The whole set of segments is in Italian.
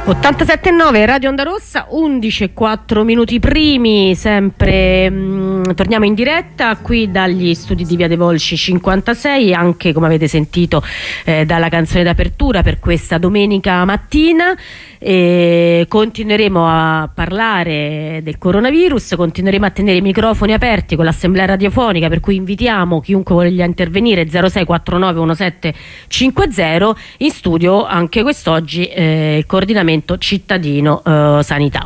87.9 Radio Onda Rossa, 11:04 primi, sempre torniamo in diretta qui dagli studi di Via dei Volsci 56, anche come avete sentito dalla canzone d'apertura per questa domenica mattina. Continueremo a parlare del coronavirus, continueremo a tenere i microfoni aperti con l'assemblea radiofonica, per cui invitiamo chiunque voglia intervenire 0649 1750. In studio anche quest'oggi il coordinamento cittadino sanità.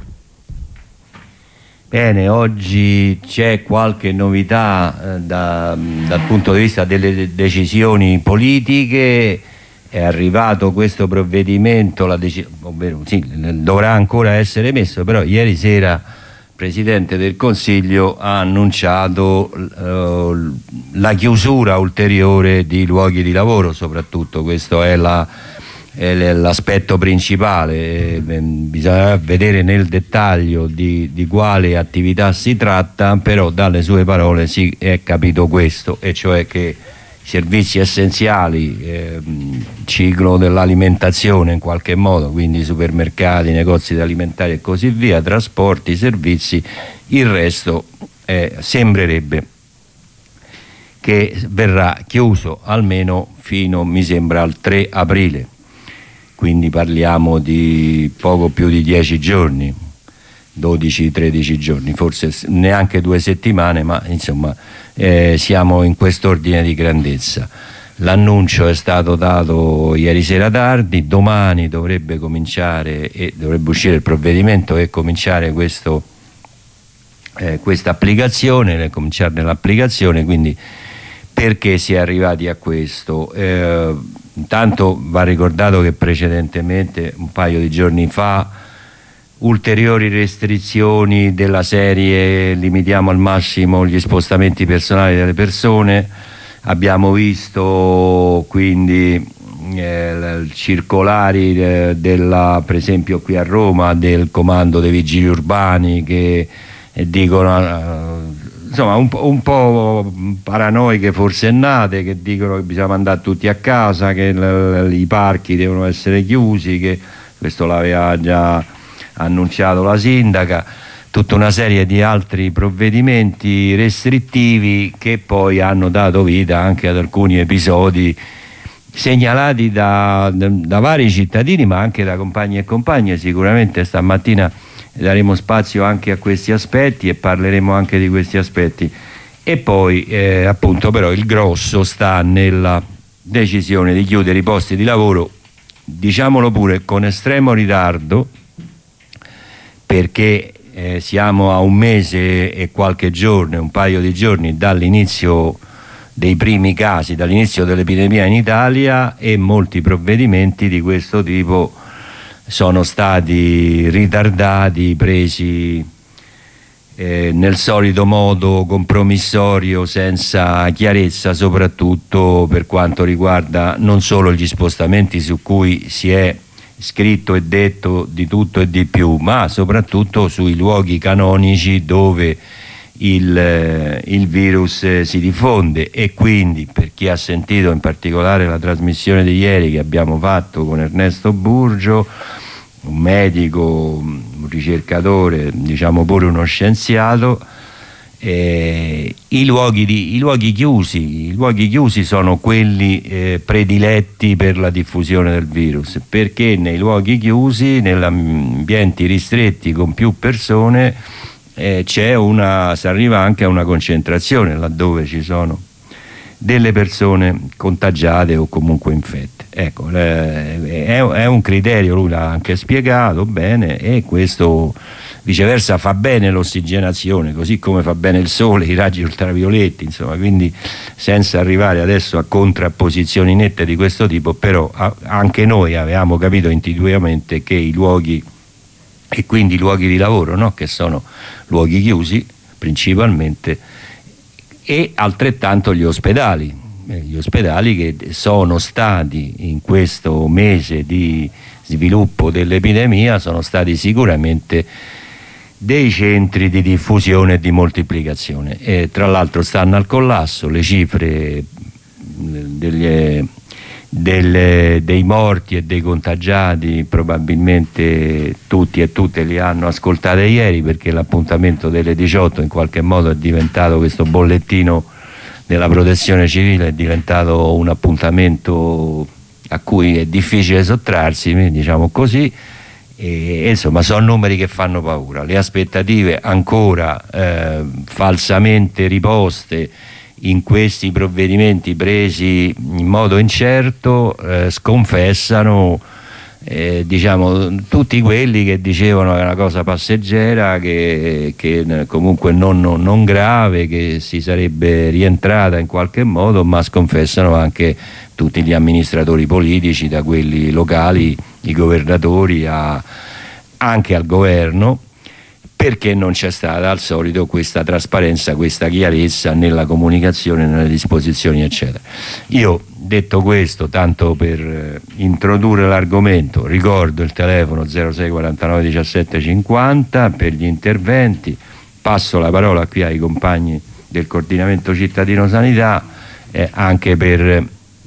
Bene, oggi c'è qualche novità dal punto di vista delle decisioni politiche. È arrivato questo provvedimento, ovvero sì, dovrà ancora essere messo, però ieri sera il Presidente del Consiglio ha annunciato la chiusura ulteriore di luoghi di lavoro, soprattutto questo è l'aspetto principale. Bisognerà vedere nel dettaglio di quale attività si tratta, però dalle sue parole si è capito questo, e cioè che servizi essenziali, ciclo dell'alimentazione in qualche modo, quindi supermercati, negozi alimentari e così via, trasporti, servizi, il resto sembrerebbe che verrà chiuso almeno fino, mi sembra, al 3 aprile. Quindi parliamo di poco più di 10 giorni, 12-13 giorni, forse neanche 2 settimane, ma insomma siamo in quest'ordine di grandezza. L'annuncio è stato dato ieri sera tardi, domani dovrebbe cominciare e dovrebbe uscire il provvedimento e cominciare questa applicazione, cominciare l'applicazione. Quindi perché si è arrivati a questo? Intanto va ricordato che precedentemente, un paio di giorni fa, ulteriori restrizioni della serie limitiamo al massimo gli spostamenti personali delle persone. Abbiamo visto quindi circolari per esempio qui a Roma del comando dei vigili urbani che dicono insomma un po' paranoiche forsennate, che dicono che bisogna andare tutti a casa, che i parchi devono essere chiusi, che questo l'aveva già annunciato la sindaca, tutta una serie di altri provvedimenti restrittivi che poi hanno dato vita anche ad alcuni episodi segnalati da vari cittadini, ma anche da compagni e compagne. Sicuramente stamattina daremo spazio anche a questi aspetti e parleremo anche di questi aspetti. E poi appunto però il grosso sta nella decisione di chiudere i posti di lavoro, diciamolo pure con estremo ritardo, perché siamo a un mese e qualche giorno, un paio di giorni dall'inizio dei primi casi, dall'inizio dell'epidemia in Italia, e molti provvedimenti di questo tipo sono stati ritardati, presi nel solito modo compromissorio, senza chiarezza, soprattutto per quanto riguarda non solo gli spostamenti su cui si è scritto e detto di tutto e di più, ma soprattutto sui luoghi canonici dove il virus si diffonde. E quindi, per chi ha sentito in particolare la trasmissione di ieri che abbiamo fatto con Ernesto Burgio, un medico, un ricercatore, diciamo pure uno scienziato, i luoghi chiusi sono quelli prediletti per la diffusione del virus, perché nei luoghi chiusi, negli ambienti ristretti con più persone, si arriva anche a una concentrazione laddove ci sono delle persone contagiate o comunque infette. Ecco, è un criterio, lui l'ha anche spiegato bene, e questo viceversa fa bene l'ossigenazione, così come fa bene il sole, i raggi ultravioletti, insomma. Quindi, senza arrivare adesso a contrapposizioni nette di questo tipo, però anche noi avevamo capito intuitivamente che i luoghi, e quindi i luoghi di lavoro, no? Che sono luoghi chiusi principalmente, e altrettanto gli ospedali che sono stati, in questo mese di sviluppo dell'epidemia, sono stati sicuramente dei centri di diffusione e di moltiplicazione, e tra l'altro stanno al collasso. Le cifre dei morti e dei contagiati probabilmente tutti e tutte li hanno ascoltate ieri, perché l'appuntamento delle 18 in qualche modo è diventato, questo bollettino della protezione civile è diventato un appuntamento a cui è difficile sottrarsi, diciamo così, e insomma sono numeri che fanno paura. Le aspettative ancora falsamente riposte in questi provvedimenti presi in modo incerto sconfessano diciamo tutti quelli che dicevano che è una cosa passeggera, che comunque non grave, che si sarebbe rientrata in qualche modo, ma sconfessano anche tutti gli amministratori politici, da quelli locali, i governatori, anche al governo, perché non c'è stata al solito questa trasparenza, questa chiarezza nella comunicazione, nelle disposizioni eccetera. Io, detto questo, tanto per introdurre l'argomento, ricordo il telefono 06 49 17 50 per gli interventi. Passo la parola qui ai compagni del coordinamento cittadino sanità, anche per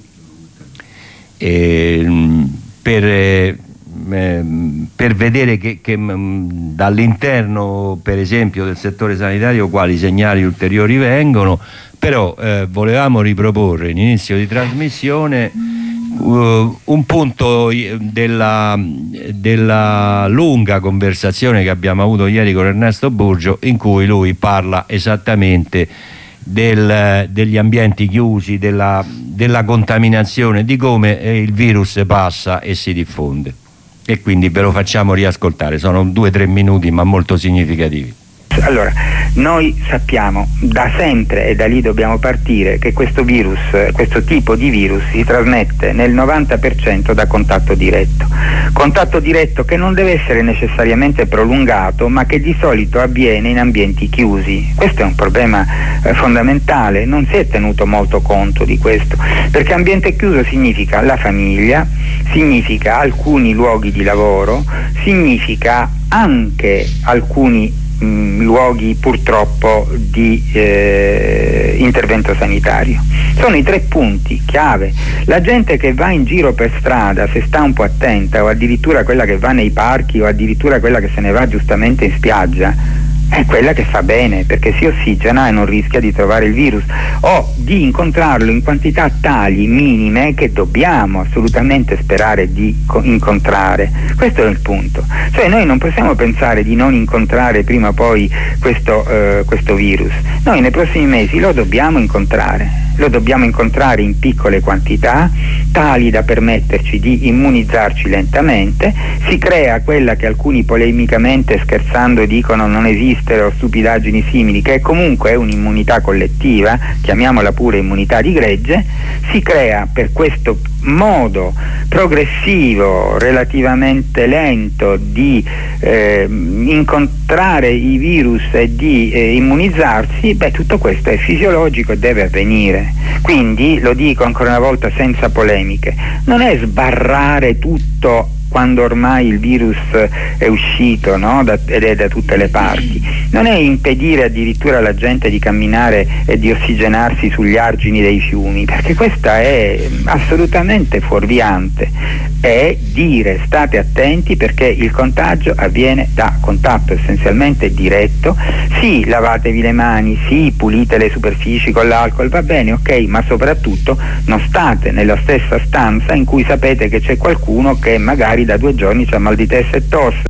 vedere che dall'interno, per esempio, del settore sanitario quali segnali ulteriori vengono. Però volevamo riproporre in inizio di trasmissione un punto della lunga conversazione che abbiamo avuto ieri con Ernesto Burgio, in cui lui parla esattamente degli ambienti chiusi, della contaminazione, di come il virus passa e si diffonde, e quindi ve lo facciamo riascoltare. Sono 2-3 minuti ma molto significativi. Allora, noi sappiamo da sempre, e da lì dobbiamo partire, che questo virus, questo tipo di virus si trasmette nel 90% da contatto diretto che non deve essere necessariamente prolungato, ma che di solito avviene in ambienti chiusi. Questo è un problema fondamentale, non si è tenuto molto conto di questo, perché ambiente chiuso significa la famiglia, significa alcuni luoghi di lavoro, significa anche alcuni luoghi purtroppo di intervento sanitario. Sono i 3 punti chiave. La gente che va in giro per strada, se sta un po' attenta, o addirittura quella che va nei parchi, o addirittura quella che se ne va giustamente in spiaggia, è quella che fa bene, perché si ossigena e non rischia di trovare il virus, o di incontrarlo in quantità tali, minime, che dobbiamo assolutamente sperare di incontrare. Questo è il punto. Cioè noi non possiamo pensare di non incontrare prima o poi questo virus. Noi nei prossimi mesi lo dobbiamo incontrare in piccole quantità, tali da permetterci di immunizzarci lentamente. Si crea quella che alcuni polemicamente, scherzando, dicono non esiste, o stupidaggini simili, che comunque è un'immunità collettiva, chiamiamola pure immunità di gregge. Si crea per questo modo progressivo, relativamente lento, di incontrare i virus e di immunizzarsi. Tutto questo è fisiologico e deve avvenire. Quindi, lo dico ancora una volta senza polemiche, non è sbarrare tutto quando ormai il virus è uscito, no? Ed è da tutte le parti. Non è impedire addirittura alla gente di camminare e di ossigenarsi sugli argini dei fiumi, perché questa è assolutamente fuorviante. È dire state attenti, perché il contagio avviene da contatto essenzialmente diretto. Sì, lavatevi le mani, sì, pulite le superfici con l'alcol, va bene, ok, ma soprattutto non state nella stessa stanza in cui sapete che c'è qualcuno che magari da 2 giorni c'ha mal di testa e tosse.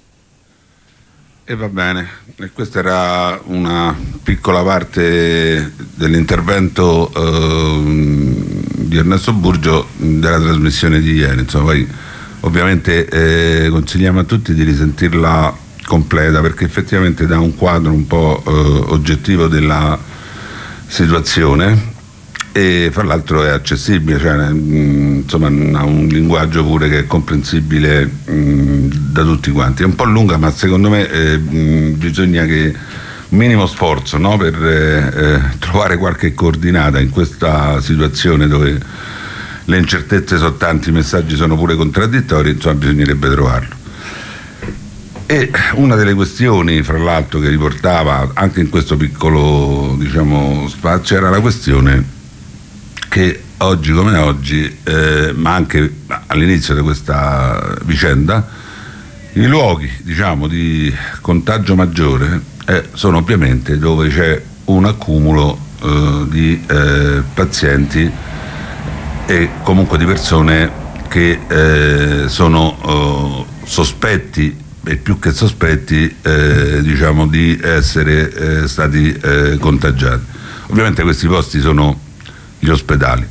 E va bene, e questa era una piccola parte dell'intervento di Ernesto Burgio della trasmissione di ieri. Insomma, poi ovviamente consigliamo a tutti di risentirla completa, perché effettivamente dà un quadro un po' oggettivo della situazione, e fra l'altro è accessibile, cioè, insomma, ha un linguaggio pure che è comprensibile da tutti quanti. È un po' lunga, ma secondo me bisogna che un minimo sforzo, no, per trovare qualche coordinata in questa situazione dove le incertezze sono tanti, i messaggi sono pure contraddittori, insomma bisognerebbe trovarlo. E una delle questioni, fra l'altro, che riportava anche in questo piccolo, diciamo, spazio, era la questione che oggi come oggi, ma anche all'inizio di questa vicenda, i luoghi, diciamo, di contagio maggiore sono ovviamente dove c'è un accumulo di pazienti e comunque di persone che sono sospetti, e più che sospetti, diciamo, di essere stati contagiati. Ovviamente questi posti sono gli ospedali.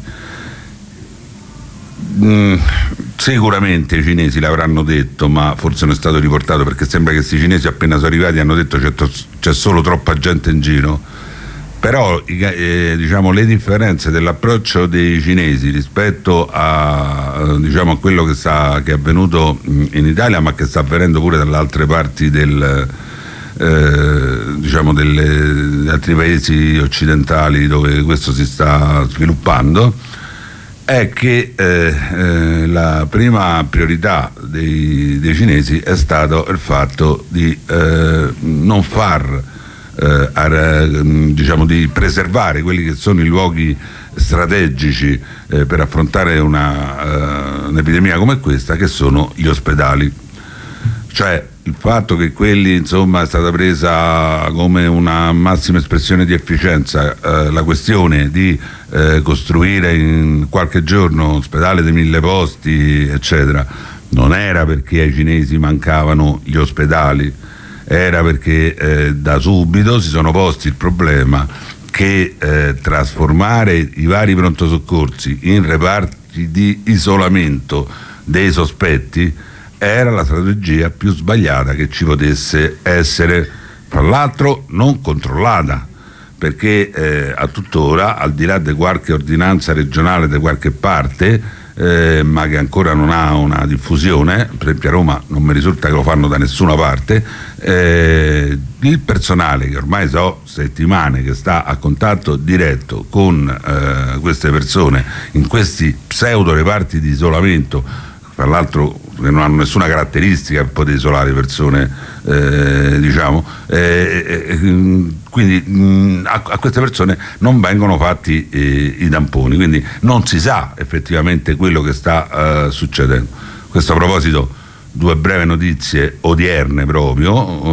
Sicuramente i cinesi l'avranno detto, ma forse non è stato riportato, perché sembra che questi cinesi appena sono arrivati hanno detto c'è solo troppa gente in giro. Però diciamo, le differenze dell'approccio dei cinesi rispetto a, diciamo, a quello che è avvenuto in Italia, ma che sta avvenendo pure dalle altre parti diciamo, degli altri paesi occidentali dove questo si sta sviluppando, è che la prima priorità dei cinesi è stato il fatto di non far diciamo, di preservare quelli che sono i luoghi strategici per affrontare un'epidemia come questa, che sono gli ospedali. Cioè il fatto che quelli, insomma, è stata presa come una massima espressione di efficienza la questione di costruire in qualche giorno ospedale di 1000 posti, eccetera, non era perché ai cinesi mancavano gli ospedali, era perché da subito si sono posti il problema che trasformare i vari pronto soccorsi in reparti di isolamento dei sospetti era la strategia più sbagliata che ci potesse essere, tra l'altro non controllata, perché a tuttora, al di là di qualche ordinanza regionale da qualche parte, ma che ancora non ha una diffusione, per esempio a Roma non mi risulta che lo fanno da nessuna parte, il personale, che ormai so settimane che sta a contatto diretto con queste persone in questi pseudo reparti di isolamento, tra l'altro che non hanno nessuna caratteristica per poter isolare persone, diciamo, quindi a queste persone non vengono fatti i tamponi, quindi non si sa effettivamente quello che sta succedendo. Questo a proposito, due brevi notizie odierne proprio.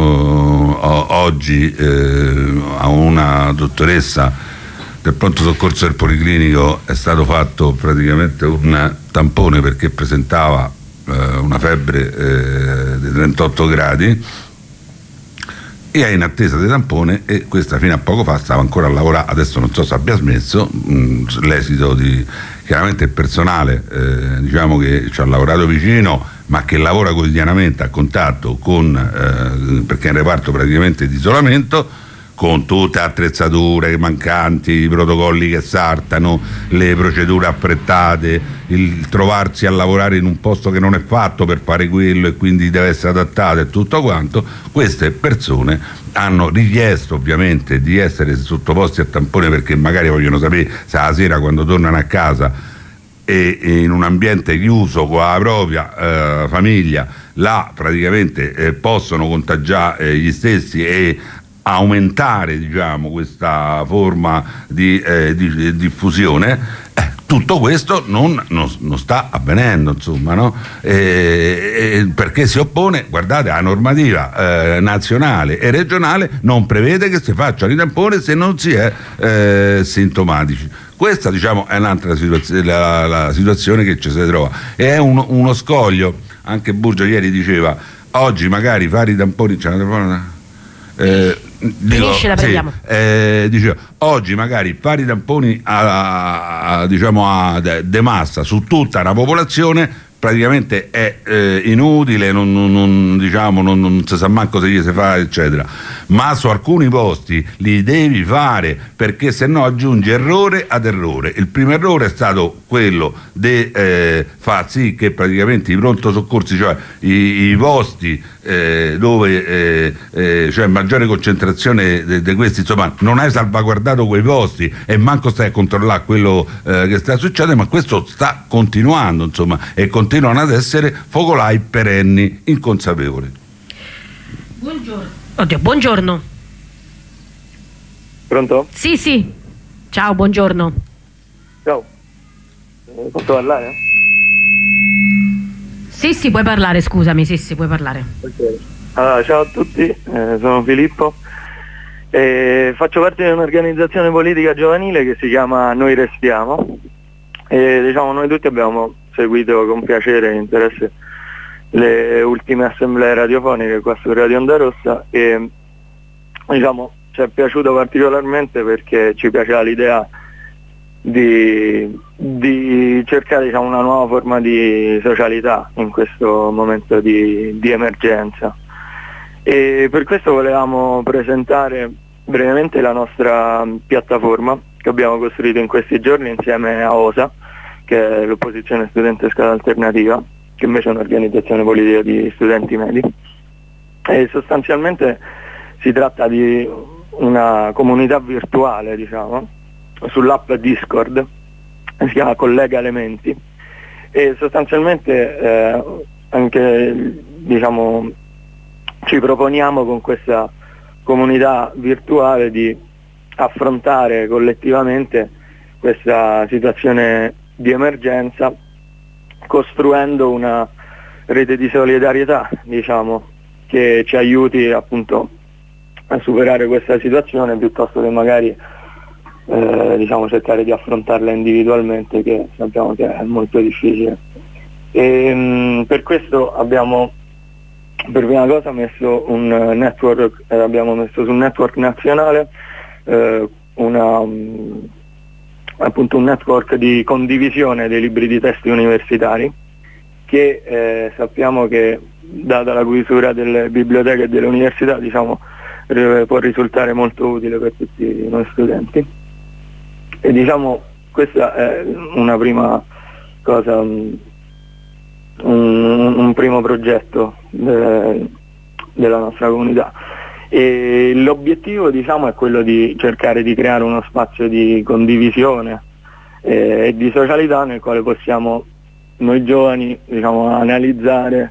Oggi a una dottoressa del pronto soccorso del Policlinico è stato fatto praticamente un tampone perché presentava una febbre di 38 gradi e è in attesa di tampone, e questa fino a poco fa stava ancora a lavorare, adesso non so se abbia smesso, l'esito di chiaramente il personale diciamo che ci ha lavorato vicino, ma che lavora quotidianamente a contatto con perché è in reparto praticamente di isolamento, con tutte le attrezzature mancanti, i protocolli che saltano, le procedure affrettate, il trovarsi a lavorare in un posto che non è fatto per fare quello e quindi deve essere adattato e tutto quanto. Queste persone hanno richiesto ovviamente di essere sottoposti a tampone, perché magari vogliono sapere se la sera, quando tornano a casa e in un ambiente chiuso con la propria famiglia, là praticamente possono contagiare gli stessi e aumentare, diciamo, questa forma di diffusione. Tutto questo non sta avvenendo, insomma, no? Perché si oppone, guardate, la normativa nazionale e regionale non prevede che si facciano i tamponi se non si è sintomatici. Questa, diciamo, è un'altra situazione, la situazione che ci si trova, e è uno scoglio. Anche Burgio ieri diceva, oggi magari fare i tamponi, finisce, la prendiamo. Dicevo, oggi magari fare i tamponi diciamo de massa su tutta una popolazione praticamente è inutile, non si sa manco se gli si fa, eccetera, ma su alcuni posti li devi fare, perché se no aggiungi errore ad errore. Il primo errore è stato quello di far sì che praticamente i pronto soccorsi, cioè i posti dove c'è maggiore concentrazione di questi, insomma non hai salvaguardato quei posti e manco stai a controllare quello che sta succedendo, ma questo sta continuando, insomma, e continuano ad essere focolai perenni, inconsapevoli. Buongiorno. Pronto? Sì. Ciao, buongiorno. Ciao. Posso parlare? Sì, puoi parlare, scusami, sì, puoi parlare. Okay. Allora, ciao a tutti, sono Filippo e faccio parte di un'organizzazione politica giovanile che si chiama Noi Restiamo e diciamo noi tutti abbiamo seguito con piacere e interesse le ultime assemblee radiofoniche qua su Radio Onda Rossa e diciamo ci è piaciuto particolarmente perché ci piaceva l'idea di cercare diciamo, una nuova forma di socialità in questo momento di emergenza. E per questo volevamo presentare brevemente la nostra piattaforma che abbiamo costruito in questi giorni insieme a OSA, che è l'opposizione studentesca alternativa, che invece è un'organizzazione politica di studenti medi. E sostanzialmente si tratta di una comunità virtuale, diciamo, sull'app Discord, si chiama Collega Elementi e sostanzialmente anche diciamo ci proponiamo con questa comunità virtuale di affrontare collettivamente questa situazione di emergenza costruendo una rete di solidarietà, diciamo, che ci aiuti appunto a superare questa situazione piuttosto che magari diciamo cercare di affrontarla individualmente, che sappiamo che è molto difficile. E, per questo abbiamo per prima cosa messo un network, abbiamo messo sul network nazionale appunto un network di condivisione dei libri di testo universitari che sappiamo che data la chiusura delle biblioteche e delle università diciamo può risultare molto utile per tutti noi studenti. E diciamo questa è una prima cosa, un primo progetto della nostra comunità e l'obiettivo diciamo è quello di cercare di creare uno spazio di condivisione e di socialità nel quale possiamo noi giovani diciamo analizzare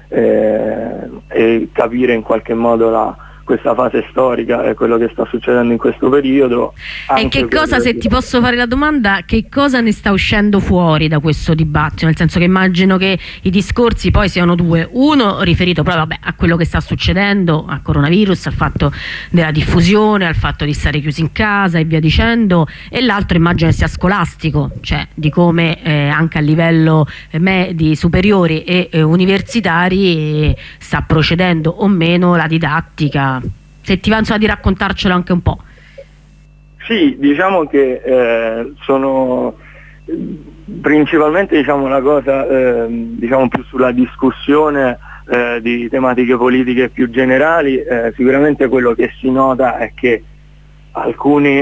e capire in qualche modo questa fase storica e quello che sta succedendo in questo periodo. E che cosa, se ti posso fare la domanda, che cosa ne sta uscendo fuori da questo dibattito? Nel senso che immagino che i discorsi poi siano due, uno riferito proprio a quello che sta succedendo, al coronavirus, al fatto della diffusione, al fatto di stare chiusi in casa e via dicendo, e l'altro immagino che sia scolastico, cioè di come anche a livello medi, superiori e universitari sta procedendo o meno la didattica. Se ti va insomma di raccontarcelo anche un po'. Sì, diciamo che sono principalmente diciamo la cosa diciamo più sulla discussione di tematiche politiche più generali. Sicuramente quello che si nota è che alcuni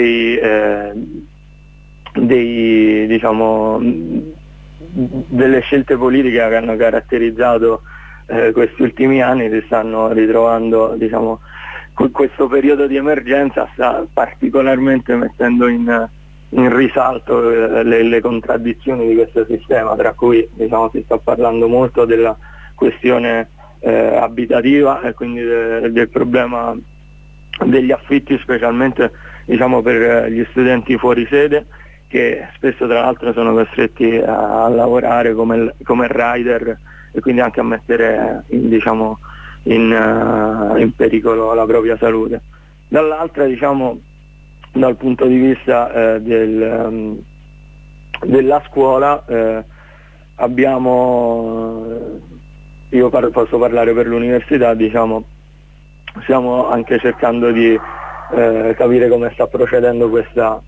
diciamo delle scelte politiche che hanno caratterizzato questi ultimi anni si stanno ritrovando, diciamo, questo periodo di emergenza sta particolarmente mettendo in risalto le contraddizioni di questo sistema, tra cui diciamo, si sta parlando molto della questione abitativa e quindi del problema degli affitti, specialmente diciamo, per gli studenti fuori sede, che spesso tra l'altro sono costretti a lavorare come rider e quindi anche a mettere diciamo, in pericolo la propria salute. Dall'altra diciamo dal punto di vista della scuola abbiamo, io posso parlare per l'università, diciamo, stiamo anche cercando di capire come sta procedendo questo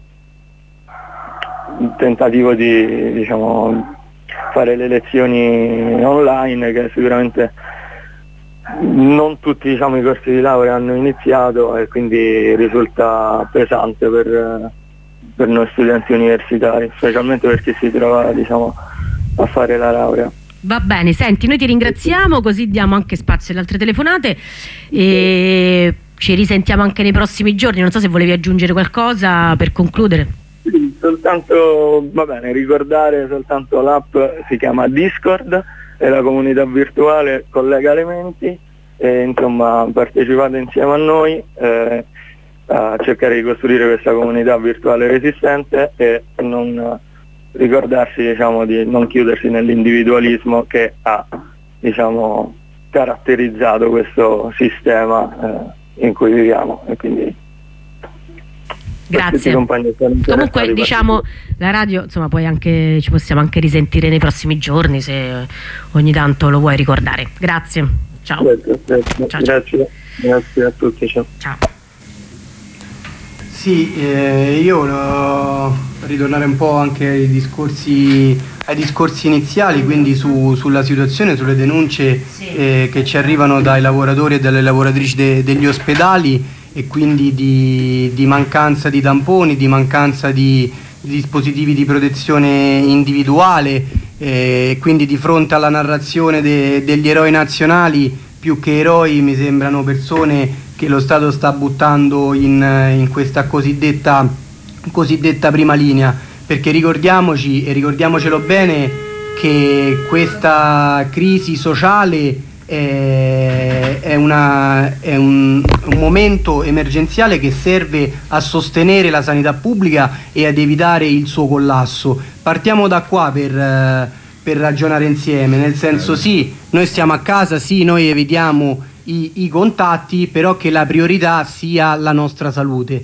tentativo di diciamo, fare le lezioni online, che sicuramente non tutti diciamo, i corsi di laurea hanno iniziato e quindi risulta pesante per noi studenti universitari, specialmente per chi si trova diciamo, a fare la laurea. Va bene, senti, noi ti ringraziamo, così diamo anche spazio alle altre telefonate e ci risentiamo anche nei prossimi giorni. Non so se volevi aggiungere qualcosa per concludere. Sì, soltanto, va bene, ricordare soltanto l'app, si chiama Discord, è la comunità virtuale Collega Elementi, e insomma partecipate insieme a noi a cercare di costruire questa comunità virtuale resistente e non ricordarsi, diciamo, di non chiudersi nell'individualismo che ha, diciamo, caratterizzato questo sistema in cui viviamo. E quindi grazie. Comunque, diciamo, la radio, insomma, poi anche ci possiamo anche risentire nei prossimi giorni se ogni tanto lo vuoi ricordare. Grazie. Ciao. Grazie a tutti. Ciao. Sì, io volevo ritornare un po' anche ai discorsi iniziali, quindi sulla situazione, sulle denunce che ci arrivano dai lavoratori e dalle lavoratrici degli ospedali, e quindi di mancanza di tamponi, di mancanza di dispositivi di protezione individuale, quindi di fronte alla narrazione degli eroi nazionali, più che eroi mi sembrano persone che lo Stato sta buttando in questa cosiddetta prima linea, perché ricordiamoci, e ricordiamocelo bene, che questa crisi sociale è un momento emergenziale che serve a sostenere la sanità pubblica e ad evitare il suo collasso. Partiamo da qua per ragionare insieme, nel senso, sì, noi stiamo a casa, sì, noi evitiamo i contatti, però che la priorità sia la nostra salute.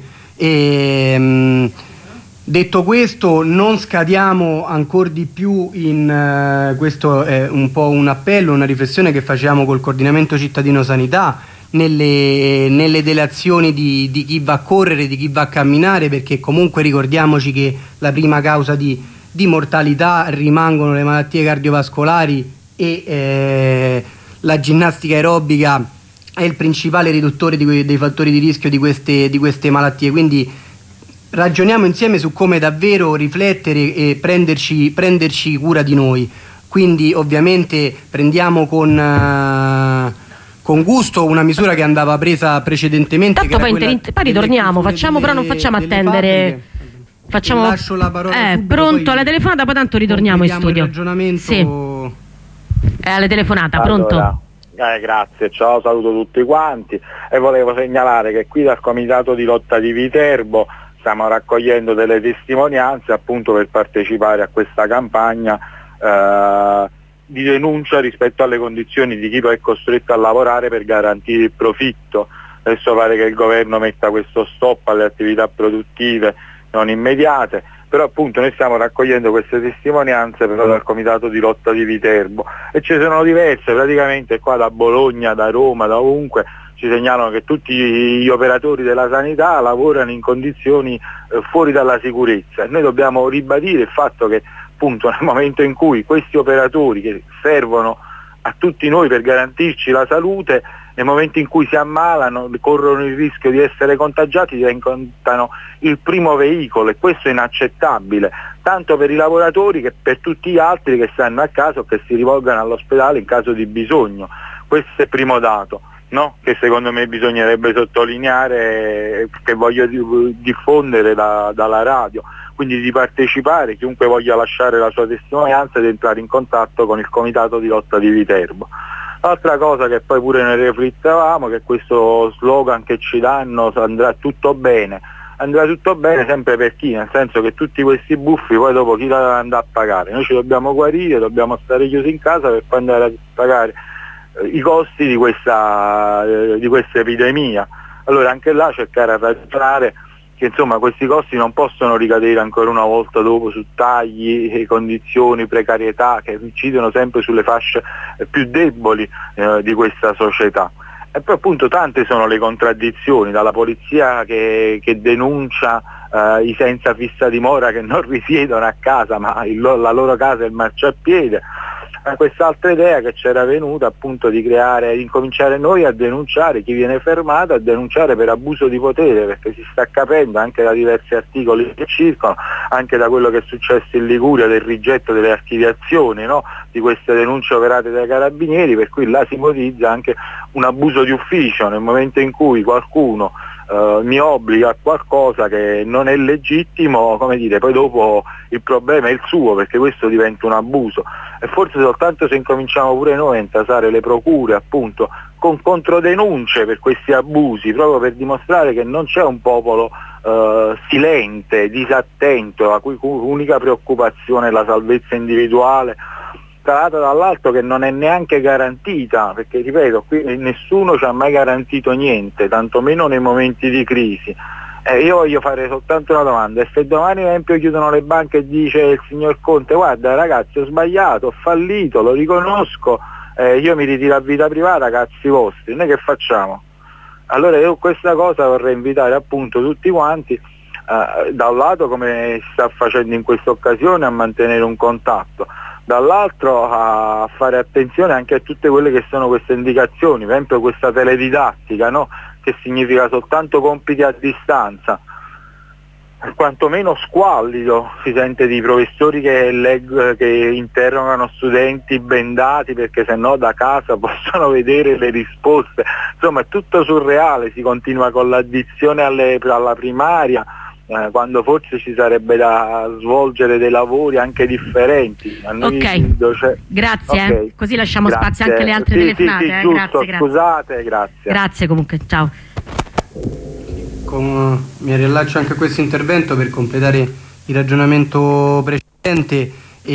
Detto questo, non scadiamo ancora di più questo è un po' un appello, una riflessione che facciamo col coordinamento cittadino sanità, nelle delazioni di chi va a correre, di chi va a camminare, perché comunque ricordiamoci che la prima causa di mortalità rimangono le malattie cardiovascolari, e la ginnastica aerobica è il principale riduttore dei fattori di rischio di queste malattie. Quindi ragioniamo insieme su come davvero riflettere e prenderci cura di noi. Quindi ovviamente prendiamo con gusto una misura che andava presa precedentemente. Tanto poi ritorniamo, però non facciamo attendere. Lascio la parola pronto alla telefonata, poi tanto ritorniamo in studio. Il ragionamento. Sì. È alla telefonata, pronto? Allora, grazie, ciao, saluto tutti quanti, e volevo segnalare che qui dal Comitato di Lotta di Viterbo stiamo raccogliendo delle testimonianze appunto per partecipare a questa campagna di denuncia rispetto alle condizioni di chi poi è costretto a lavorare per garantire il profitto. Adesso pare che il governo metta questo stop alle attività produttive non immediate, però appunto noi stiamo raccogliendo queste testimonianze però dal Comitato di Lotta di Viterbo, e ce ne sono diverse, praticamente qua da Bologna, da Roma, da ovunque ci segnalano che tutti gli operatori della sanità lavorano in condizioni fuori dalla sicurezza, e noi dobbiamo ribadire il fatto che appunto nel momento in cui questi operatori che servono a tutti noi per garantirci la salute, nel momento in cui si ammalano, corrono il rischio di essere contagiati, diventano il primo veicolo, e questo è inaccettabile, tanto per i lavoratori che per tutti gli altri che stanno a casa o che si rivolgano all'ospedale in caso di bisogno. Questo è il primo dato, no? Che secondo me bisognerebbe sottolineare, che voglio diffondere dalla radio, quindi di partecipare, chiunque voglia lasciare la sua testimonianza, ed entrare in contatto con il Comitato di Lotta di Viterbo. L'altra cosa che poi pure ne riflettevamo, che questo slogan che ci danno, andrà tutto bene sempre per chi? Nel senso che tutti questi buffi poi dopo chi la andrà a pagare? Noi ci dobbiamo guarire, dobbiamo stare chiusi in casa per poi andare a pagare i costi di questa epidemia. Allora anche là cercare a ragionare che insomma questi costi non possono ricadere ancora una volta dopo su tagli, condizioni, precarietà che incidono sempre sulle fasce più deboli di questa società. E poi appunto tante sono le contraddizioni, dalla polizia che denuncia i senza fissa dimora che non risiedono a casa, ma la loro casa è il marciapiede, quest'altra idea che c'era venuta appunto di incominciare noi a denunciare chi viene fermato, a denunciare per abuso di potere, perché si sta capendo anche da diversi articoli che circolano, anche da quello che è successo in Liguria, del rigetto delle archiviazioni, no? Di queste denunce operate dai carabinieri, per cui là si ipotizza anche un abuso di ufficio nel momento in cui qualcuno mi obbliga a qualcosa che non è legittimo, come dire, poi dopo il problema è il suo, perché questo diventa un abuso, e forse soltanto se incominciamo pure noi a intasare le procure appunto con controdenunce per questi abusi, proprio per dimostrare che non c'è un popolo silente, disattento, a cui unica preoccupazione è la salvezza individuale, tra l'altro dall'altro che non è neanche garantita, perché ripeto, qui nessuno ci ha mai garantito niente, tantomeno nei momenti di crisi. Io voglio fare soltanto una domanda: e se domani ad esempio chiudono le banche e dice il signor Conte guarda ragazzi ho sbagliato, ho fallito, lo riconosco, io mi ritiro a vita privata, cazzi vostri, noi che facciamo? Allora io questa cosa vorrei invitare appunto tutti quanti, da un lato come si sta facendo in questa occasione a mantenere un contatto, dall'altro a fare attenzione anche a tutte quelle che sono queste indicazioni, per esempio questa teledidattica, no? Che significa soltanto compiti a distanza, quantomeno squallido si sente di professori che interrogano studenti bendati perché sennò da casa possono vedere le risposte, insomma è tutto surreale, si continua con l'addizione alla primaria, quando forse ci sarebbe da svolgere dei lavori anche differenti. Ok, grazie, okay. Così lasciamo Grazie. Spazio anche alle altre telefonate. Sì, giusto, grazie. Scusate, grazie. Grazie comunque, ciao. Mi riallaccio anche a questo intervento per completare il ragionamento precedente,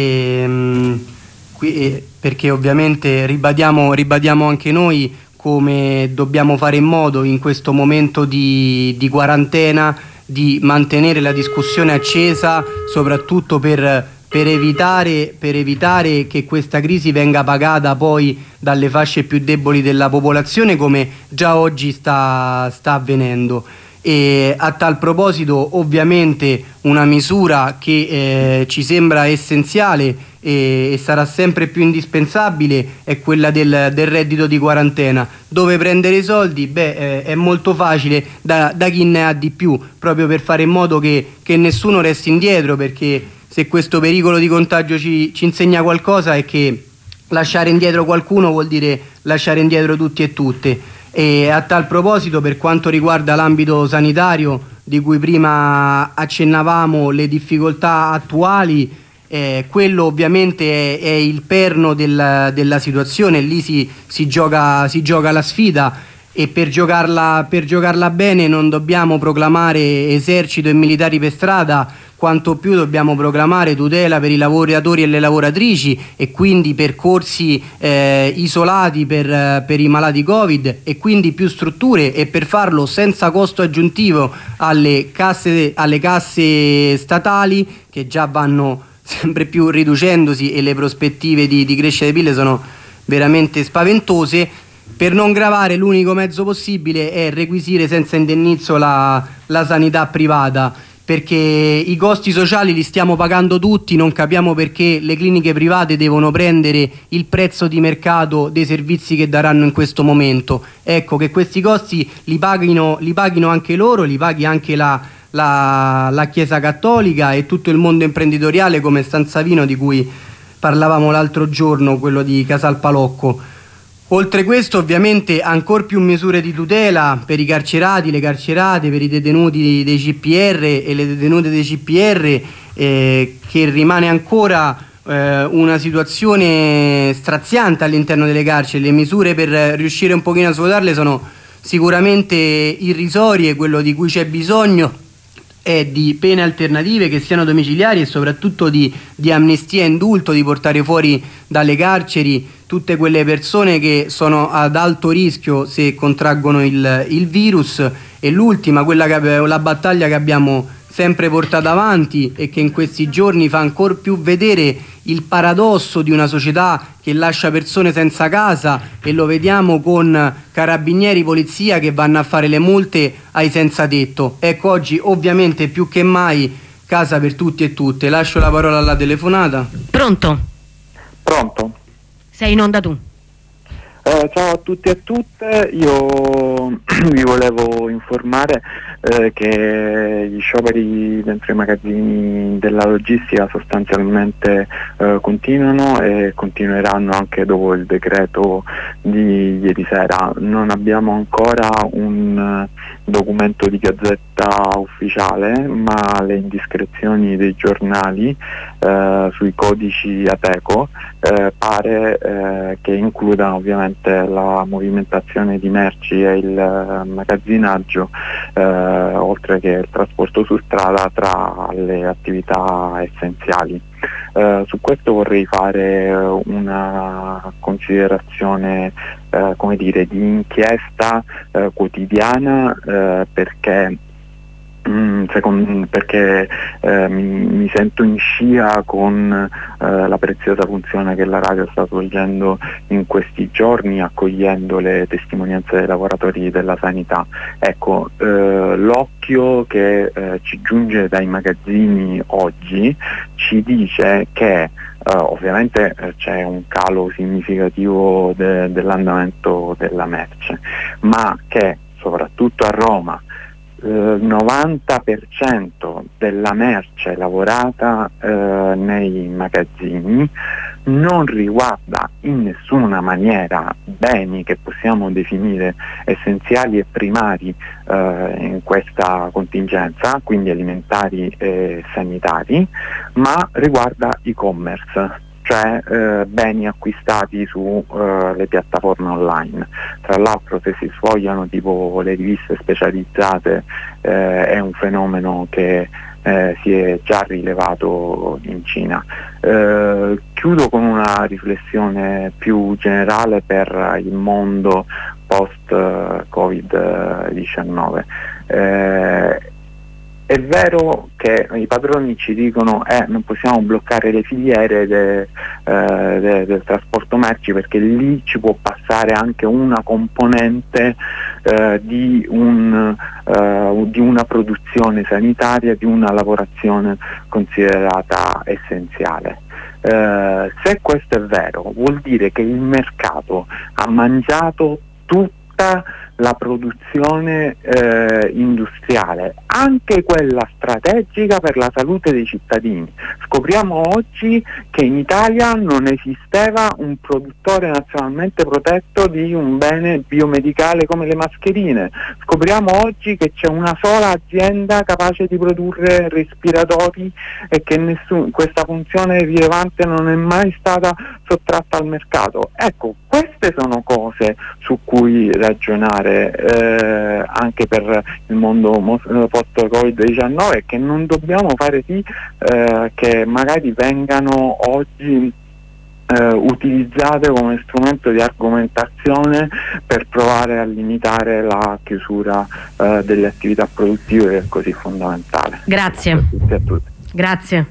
perché ovviamente ribadiamo anche noi come dobbiamo fare in modo in questo momento di quarantena di mantenere la discussione accesa, soprattutto per evitare che questa crisi venga pagata poi dalle fasce più deboli della popolazione, come già oggi sta avvenendo. E a tal proposito ovviamente una misura che ci sembra essenziale e sarà sempre più indispensabile è quella del reddito di quarantena. Dove prendere i soldi? È molto facile, da chi ne ha di più, proprio per fare in modo che nessuno resti indietro, perché se questo pericolo di contagio ci insegna qualcosa è che lasciare indietro qualcuno vuol dire lasciare indietro tutti e tutte. E a tal proposito, per quanto riguarda l'ambito sanitario di cui prima accennavamo, le difficoltà attuali, quello ovviamente è il perno della situazione, lì si gioca la sfida, e per giocarla bene non dobbiamo proclamare esercito e militari per strada, quanto più dobbiamo proclamare tutela per i lavoratori e le lavoratrici, e quindi percorsi isolati per i malati Covid, e quindi più strutture, e per farlo senza costo aggiuntivo alle casse statali, che già vanno sempre più riducendosi e le prospettive di crescita dei PIL sono veramente spaventose. Per non gravare, l'unico mezzo possibile è requisire senza indennizzo la sanità privata, perché i costi sociali li stiamo pagando tutti, non capiamo perché le cliniche private devono prendere il prezzo di mercato dei servizi che daranno in questo momento. Ecco, che questi costi li paghino anche loro, li paghi anche la Chiesa Cattolica e tutto il mondo imprenditoriale, come San Savino, di cui parlavamo l'altro giorno, quello di Casal Palocco. Oltre questo ovviamente ancor più misure di tutela per i carcerati, le carcerate, per i detenuti dei CPR e le detenute dei CPR, che rimane ancora una situazione straziante all'interno delle carceri. Le misure per riuscire un pochino a svuotarle sono sicuramente irrisorie. Quello di cui c'è bisogno è di pene alternative che siano domiciliari, e soprattutto di amnistia e indulto, di portare fuori dalle carceri tutte quelle persone che sono ad alto rischio se contraggono il virus. E l'ultima, la battaglia che abbiamo sempre portato avanti e che in questi giorni fa ancor più vedere il paradosso di una società che lascia persone senza casa, e lo vediamo con carabinieri, polizia che vanno a fare le multe ai senza tetto. Ecco, oggi ovviamente più che mai casa per tutti e tutte. Lascio la parola alla telefonata. Pronto? Pronto? Sei in onda tu. Ciao a tutti e a tutte, io io vi volevo informare che gli scioperi dentro i magazzini della logistica sostanzialmente continuano e continueranno anche dopo il decreto di ieri sera. Non abbiamo ancora un documento di gazzetta ufficiale, ma le indiscrezioni dei giornali sui codici Ateco pare che includano ovviamente la movimentazione di merci e il magazzinaggio, oltre che il trasporto su strada, tra le attività essenziali. Su questo vorrei fare una considerazione come dire, di inchiesta quotidiana, perché mi sento in scia con la preziosa funzione che la radio sta svolgendo in questi giorni, accogliendo le testimonianze dei lavoratori della sanità. Ecco, l'occhio che ci giunge dai magazzini oggi ci dice che ovviamente c'è un calo significativo dell'andamento della merce, ma che soprattutto a Roma il 90% della merce lavorata nei magazzini non riguarda in nessuna maniera beni che possiamo definire essenziali e primari in questa contingenza, quindi alimentari e sanitari, ma riguarda e-commerce, cioè beni acquistati su le piattaforme online. Tra l'altro, se si sfogliano tipo le riviste specializzate, è un fenomeno che si è già rilevato in Cina. Chiudo con una riflessione più generale per il mondo post-Covid-19. È vero che i padroni ci dicono non possiamo bloccare le filiere del trasporto merci, perché lì ci può passare anche una componente di una produzione sanitaria, di una lavorazione considerata essenziale. Se questo è vero, vuol dire che il mercato ha mangiato tutta la produzione industriale, anche quella strategica per la salute dei cittadini. Scopriamo oggi che in Italia non esisteva un produttore nazionalmente protetto di un bene biomedicale come le mascherine. Scopriamo oggi che c'è una sola azienda capace di produrre respiratori e che questa funzione rilevante non è mai stata sottratta al mercato. Ecco, queste sono cose su cui ragionare anche per il mondo post-Covid-19, che non dobbiamo fare sì che magari vengano oggi utilizzate come strumento di argomentazione per provare a limitare la chiusura delle attività produttive, che è così fondamentale. Grazie. A tutti e a tutti. Grazie.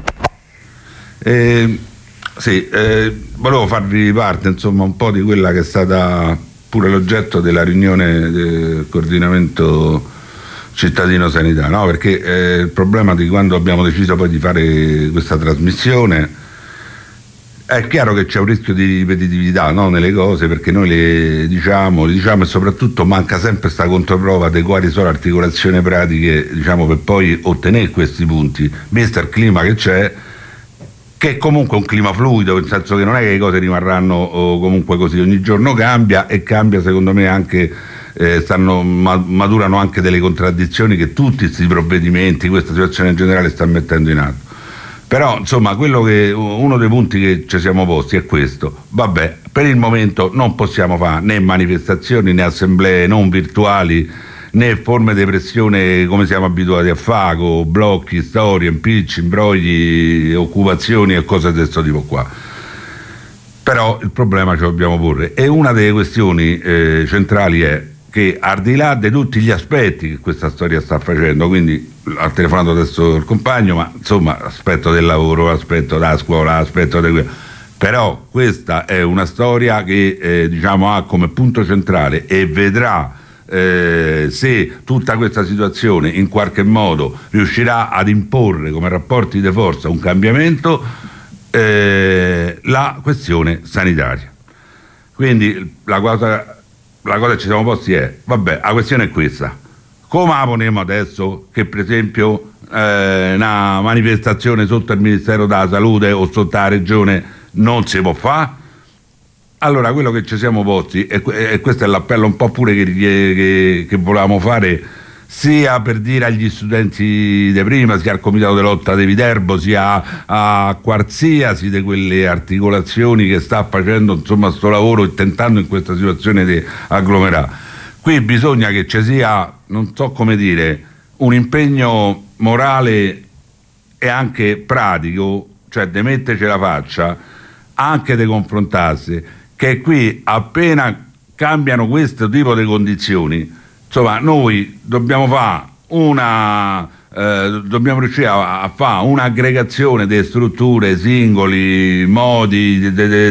Volevo farvi parte insomma un po' di quella che è stata pure l'oggetto della riunione del coordinamento cittadino sanità, no? Perché il problema di quando abbiamo deciso poi di fare questa trasmissione, è chiaro che c'è un rischio di ripetitività, no? Nelle cose, perché noi le diciamo e soprattutto manca sempre questa controprova di quali sono articolazioni pratiche, diciamo, per poi ottenere questi punti, visto il clima che c'è, che è comunque un clima fluido, nel senso che non è che le cose rimarranno comunque così, ogni giorno cambia, e cambia secondo me anche, maturano anche delle contraddizioni che tutti questi provvedimenti, questa situazione in generale sta mettendo in atto. Però insomma uno dei punti che ci siamo posti è questo: vabbè, per il momento non possiamo fare né manifestazioni né assemblee non virtuali né forme di pressione come siamo abituati a fare, con blocchi, storie, impicci, imbrogli, occupazioni e cose di questo tipo qua. Però il problema ce lo dobbiamo porre, e una delle questioni centrali è che, al di là di tutti gli aspetti che questa storia sta facendo, quindi ha telefonato adesso il compagno, ma insomma aspetto del lavoro, aspetto della scuola, aspetto di quello, però questa è una storia che diciamo ha come punto centrale, e vedrà se tutta questa situazione in qualche modo riuscirà ad imporre come rapporti di forza un cambiamento, la questione sanitaria. Quindi la la cosa che ci siamo posti è, vabbè, la questione è questa: come la poniamo adesso che per esempio una manifestazione sotto il Ministero della Salute o sotto la Regione non si può fare? Allora quello che ci siamo posti, e questo è l'appello un po' pure che volevamo fare, sia per dire agli studenti di prima, sia al Comitato di Lotta di Viterbo, sia a qualsiasi di quelle articolazioni che sta facendo insomma sto lavoro e tentando in questa situazione di agglomerare. Qui bisogna che ci sia, non so come dire, un impegno morale e anche pratico, cioè di metterci la faccia, anche di confrontarsi, che qui appena cambiano questo tipo di condizioni, insomma noi dobbiamo fare dobbiamo riuscire a fare un'aggregazione di strutture, singoli, modi,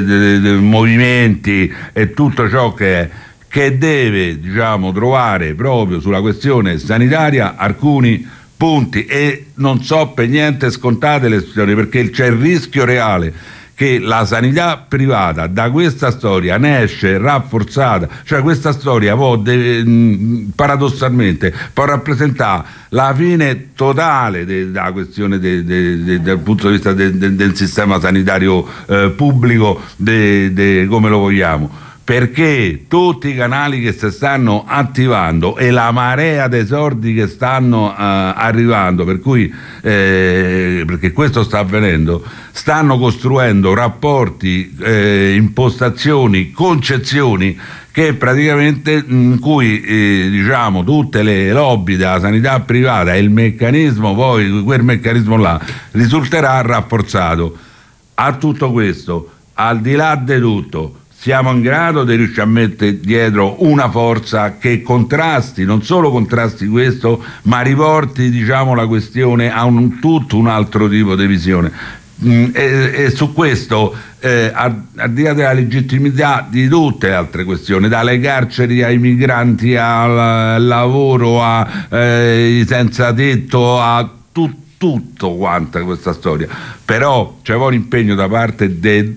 movimenti e tutto ciò che deve, diciamo, trovare proprio sulla questione sanitaria alcuni punti, e non so per niente scontate le situazioni, perché c'è il rischio reale che la sanità privata da questa storia ne esce rafforzata, cioè questa storia paradossalmente può rappresentare la fine totale della questione dal punto di vista del sistema sanitario pubblico, come lo vogliamo, perché tutti i canali che si stanno attivando e la marea dei sordi che stanno arrivando, per cui perché questo sta avvenendo, stanno costruendo rapporti, impostazioni, concezioni che praticamente in cui diciamo tutte le lobby della sanità privata e il meccanismo, poi quel meccanismo là risulterà rafforzato. A tutto questo, al di là di tutto, siamo in grado di riuscire a mettere dietro una forza che contrasti, non solo contrasti questo, ma riporti, diciamo, la questione a tutto un altro tipo di visione. E su questo, al di là della legittimità di tutte le altre questioni, dalle carceri ai migranti, al lavoro, ai senza tetto, a tutto quanta questa storia, però c'è un impegno da parte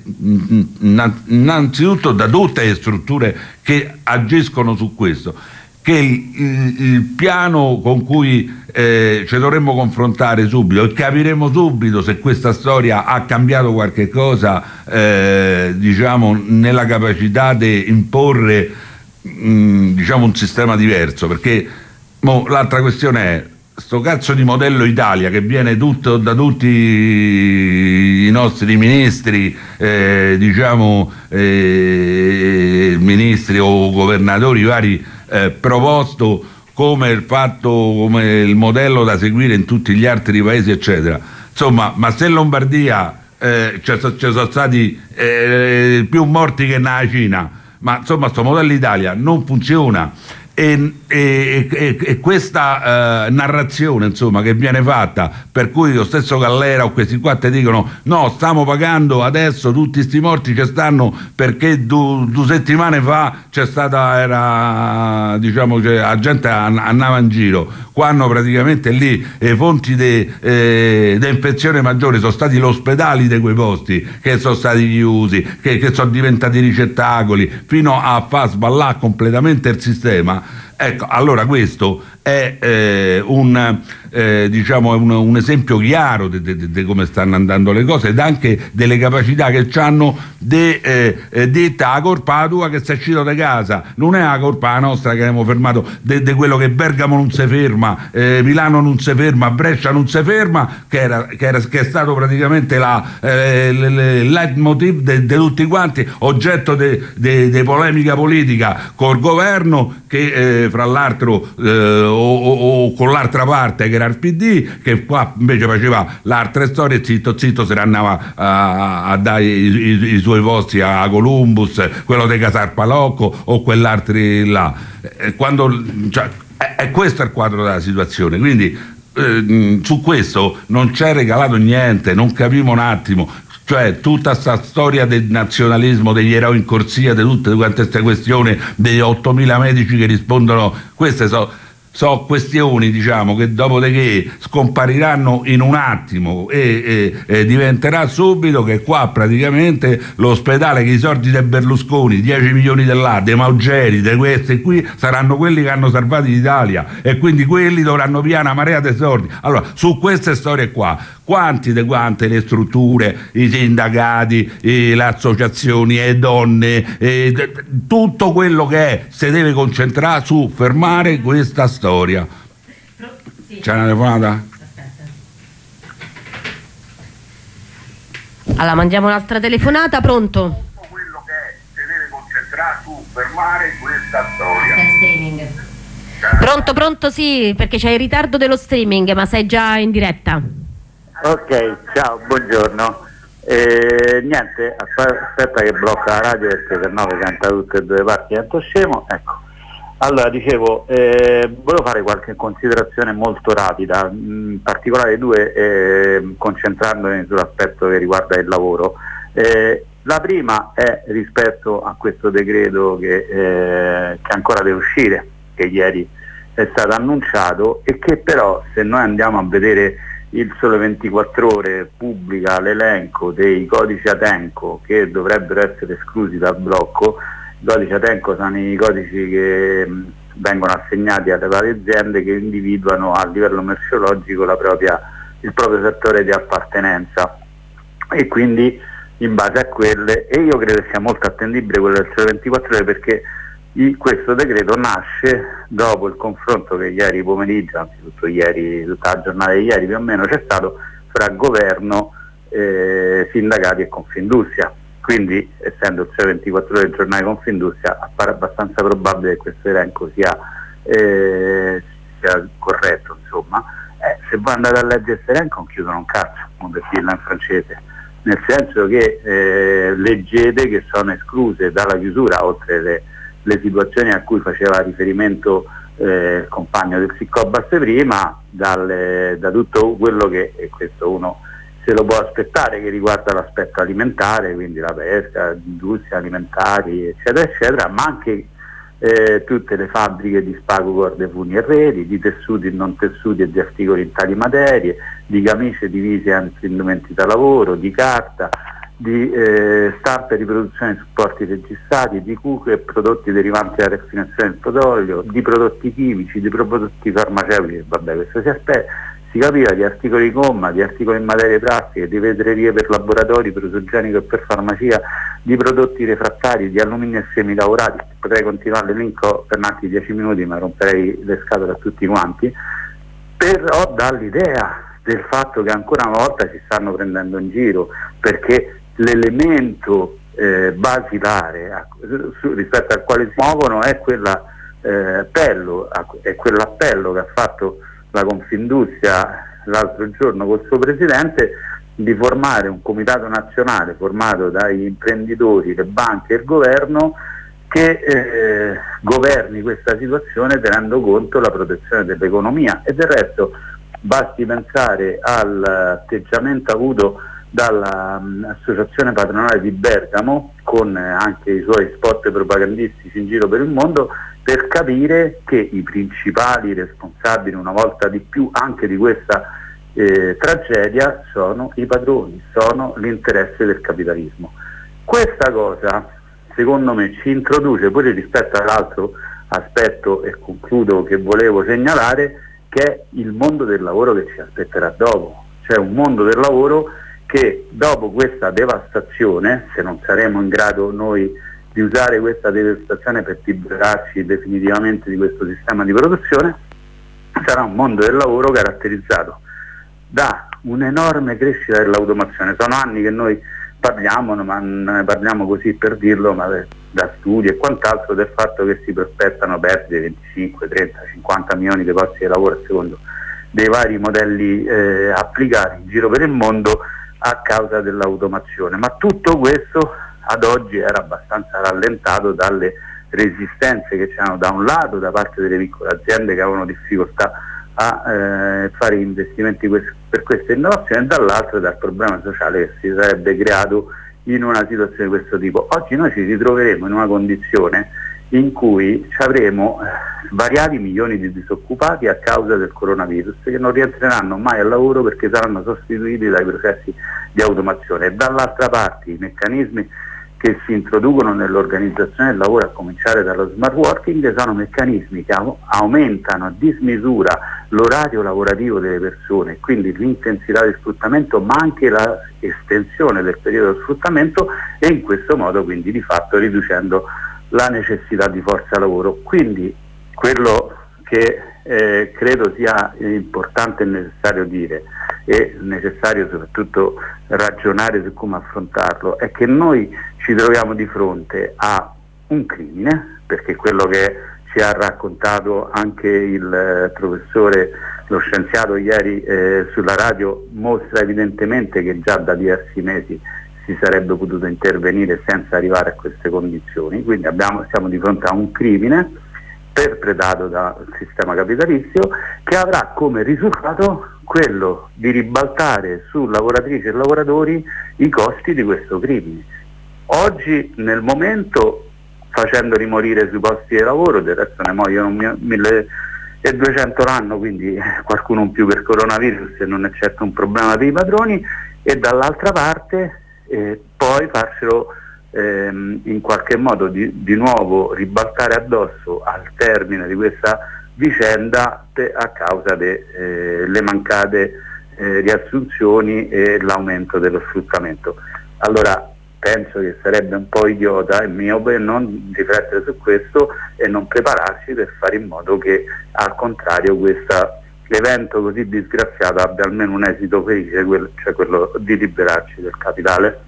innanzitutto da tutte le strutture che agiscono su questo, che il piano con cui ci dovremmo confrontare subito, e capiremo subito se questa storia ha cambiato qualche cosa, diciamo, nella capacità di imporre diciamo un sistema diverso, perché l'altra questione è sto cazzo di modello Italia che viene tutto da tutti i nostri ministri, diciamo ministri o governatori vari, proposto come il modello da seguire in tutti gli altri paesi, eccetera. Insomma, ma se in Lombardia ci sono stati più morti che nella Cina, ma insomma sto modello Italia non funziona. E questa narrazione, insomma, che viene fatta, per cui lo stesso Gallera o questi qua ti dicono no, stiamo pagando adesso tutti sti morti che stanno perché 2 settimane fa c'è stata, diciamo, cioè, la gente andava in giro, quando praticamente lì le fonti di infezione maggiori sono stati gli ospedali di quei posti che sono stati chiusi, che sono diventati ricettacoli, fino a far sballare completamente il sistema. Ecco, allora questo è diciamo un esempio chiaro di come stanno andando le cose, ed anche delle capacità che hanno di detta la colpa tua che sei uscito da casa, non è la colpa nostra che abbiamo fermato di quello che Bergamo non si ferma, Milano non si ferma, Brescia non si ferma, che è stato praticamente il leitmotiv di tutti quanti, oggetto di polemica politica col governo, che fra l'altro o con l'altra parte che era il PD, che qua invece faceva l'altra storia e zitto se ne andava a dare i suoi posti a Columbus, quello di Casarpalocco o quell'altri là. Questo è il quadro della situazione, quindi su questo non c'è regalato niente, non capimo un attimo. Cioè tutta questa storia del nazionalismo, degli eroi in corsia, di tutte quante queste questioni, degli 8.000 medici che rispondono, queste sono sono questioni, diciamo, che dopodiché scompariranno in un attimo e diventerà subito che qua praticamente l'ospedale, che i soldi di Berlusconi, 10 milioni dell'A, dei Maugeri, di questi qui, saranno quelli che hanno salvato l'Italia, e quindi quelli dovranno pigliare una marea di soldi. Allora, su queste storie qua, quante le strutture, i sindacati, le associazioni, le donne, tutto quello che è, si deve concentrare su fermare questa storia. C'è una telefonata? Allora mandiamo un'altra telefonata. Pronto? Tutto quello che è, si deve concentrare su fermare questa storia. Pronto, sì, perché c'è il ritardo dello streaming, ma sei già in diretta. Ok, ciao, buongiorno. Niente, aspetta che blocca la radio, perché per no canta tutte e due parti tanto scemo. Ecco, allora dicevo, volevo fare qualche considerazione molto rapida, in particolare due, concentrandomi sull'aspetto che riguarda il lavoro. La prima è rispetto a questo decreto che ancora deve uscire, che ieri è stato annunciato, e che però, se noi andiamo a vedere il Sole 24 Ore, pubblica l'elenco dei codici Atenco che dovrebbero essere esclusi dal blocco. I codici Atenco sono i codici che vengono assegnati alle varie aziende che individuano a livello merceologico il proprio settore di appartenenza, e quindi in base a quelle, e io credo sia molto attendibile quello del Sole 24 Ore, perché questo decreto nasce dopo il confronto che ieri pomeriggio, anzitutto ieri, tutta la giornata di ieri più o meno, c'è stato fra governo, sindacati e Confindustria. Quindi, essendo il Sole 24 Ore il giornale Confindustria, appare abbastanza probabile che questo elenco sia corretto, insomma. Se voi andate a leggere questo elenco non chiudono un cazzo, come per dirla in francese, nel senso che leggete che sono escluse dalla chiusura, oltre le situazioni a cui faceva riferimento il compagno del Siccobas prima, da tutto quello che, e questo uno se lo può aspettare, che riguarda l'aspetto alimentare, quindi la pesca, l'industria alimentari, eccetera, eccetera, ma anche tutte le fabbriche di spago, corde, funi e reti, di tessuti e non tessuti e di articoli in tali materie, di camicie, divise e altri indumenti da lavoro, di carta, di stampa e riproduzione di supporti registrati, di cuoio e prodotti derivanti dalla raffinazione del petrolio, di prodotti chimici, di prodotti farmaceutici, vabbè, questo si capiva, di articoli di gomma, di articoli in materie plastiche, di vetrerie per laboratori, per uso igienico e per farmacia, di prodotti refrattari, di alluminio e semilavorati. Potrei continuare l'elenco per altri 10 minuti, ma romperei le scatole a tutti quanti. Però dà l'idea del fatto che ancora una volta ci stanno prendendo in giro, perché l'elemento basilare rispetto al quale si muovono è quell'appello che ha fatto la Confindustria l'altro giorno col suo presidente, di formare un comitato nazionale formato dagli imprenditori, le banche e il governo, che governi questa situazione tenendo conto della protezione dell'economia. E del resto basti pensare all'atteggiamento avuto dall'associazione patronale di Bergamo, con anche i suoi spot propagandistici in giro per il mondo, per capire che i principali responsabili, una volta di più, anche di questa tragedia sono i padroni, sono l'interesse del capitalismo. Questa cosa, secondo me, ci introduce pure rispetto all'altro aspetto, e concludo, che volevo segnalare, che è il mondo del lavoro che ci aspetterà dopo. Cioè un mondo del lavoro che dopo questa devastazione, se non saremo in grado noi di usare questa devastazione per liberarci definitivamente di questo sistema di produzione, sarà un mondo del lavoro caratterizzato da un'enorme crescita dell'automazione. Sono anni che noi parliamo, ma non ne parliamo così per dirlo, ma da studi e quant'altro, del fatto che si prospettano perdite 25, 30, 50 milioni di posti di lavoro a secondo dei vari modelli applicati in giro per il mondo a causa dell'automazione. Ma tutto questo ad oggi era abbastanza rallentato dalle resistenze che c'erano da un lato da parte delle piccole aziende che avevano difficoltà a fare investimenti per queste innovazioni, e dall'altro dal problema sociale che si sarebbe creato in una situazione di questo tipo. Oggi noi ci ritroveremo in una condizione in cui avremo svariati milioni di disoccupati a causa del coronavirus, che non rientreranno mai al lavoro perché saranno sostituiti dai processi di automazione, e dall'altra parte i meccanismi che si introducono nell'organizzazione del lavoro, a cominciare dallo smart working, sono meccanismi che aumentano a dismisura l'orario lavorativo delle persone, quindi l'intensità di sfruttamento, ma anche l'estensione del periodo di sfruttamento, e in questo modo quindi di fatto riducendo la necessità di forza lavoro. Quindi quello che credo sia importante e necessario dire, e necessario soprattutto ragionare su come affrontarlo, è che noi ci troviamo di fronte a un crimine, perché quello che ci ha raccontato anche il professore, lo scienziato ieri sulla radio, mostra evidentemente che già da diversi mesi si sarebbe potuto intervenire senza arrivare a queste condizioni. Quindi siamo di fronte a un crimine perpetrato dal sistema capitalizio, che avrà come risultato quello di ribaltare su lavoratrici e lavoratori i costi di questo crimine. Oggi nel momento facendoli morire sui posti di lavoro, del resto ne muoiono 1200 l'anno, quindi qualcuno in più per coronavirus, e non è certo un problema dei padroni, e dall'altra parte poi farcelo in qualche modo di nuovo ribaltare addosso al termine di questa vicenda a causa delle mancate riassunzioni e l'aumento dello sfruttamento. Allora penso che sarebbe un po' idiota e miope non riflettere su questo e non prepararsi per fare in modo che al contrario questo evento così disgraziato abbia almeno un esito felice, cioè quello di liberarci del capitale.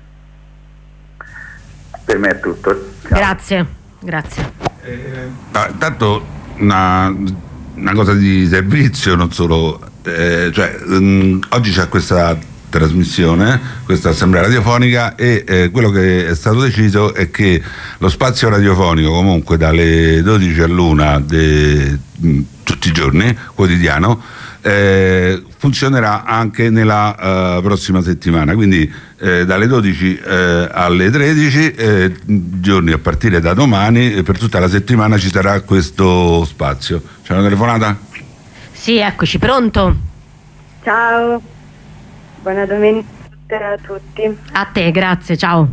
Per me è tutto. Ciao. Grazie. Intanto una cosa di servizio, non solo, oggi c'è questa trasmissione, questa assemblea radiofonica, e quello che è stato deciso è che lo spazio radiofonico, comunque dalle 12 all'1 tutti i giorni, quotidiano, funzionerà anche nella prossima settimana, quindi dalle 12 alle 13 giorni a partire da domani, per tutta la settimana ci sarà questo spazio. C'è una telefonata? Sì, eccoci, pronto? Ciao, buona domenica a tutti. A te, grazie, ciao.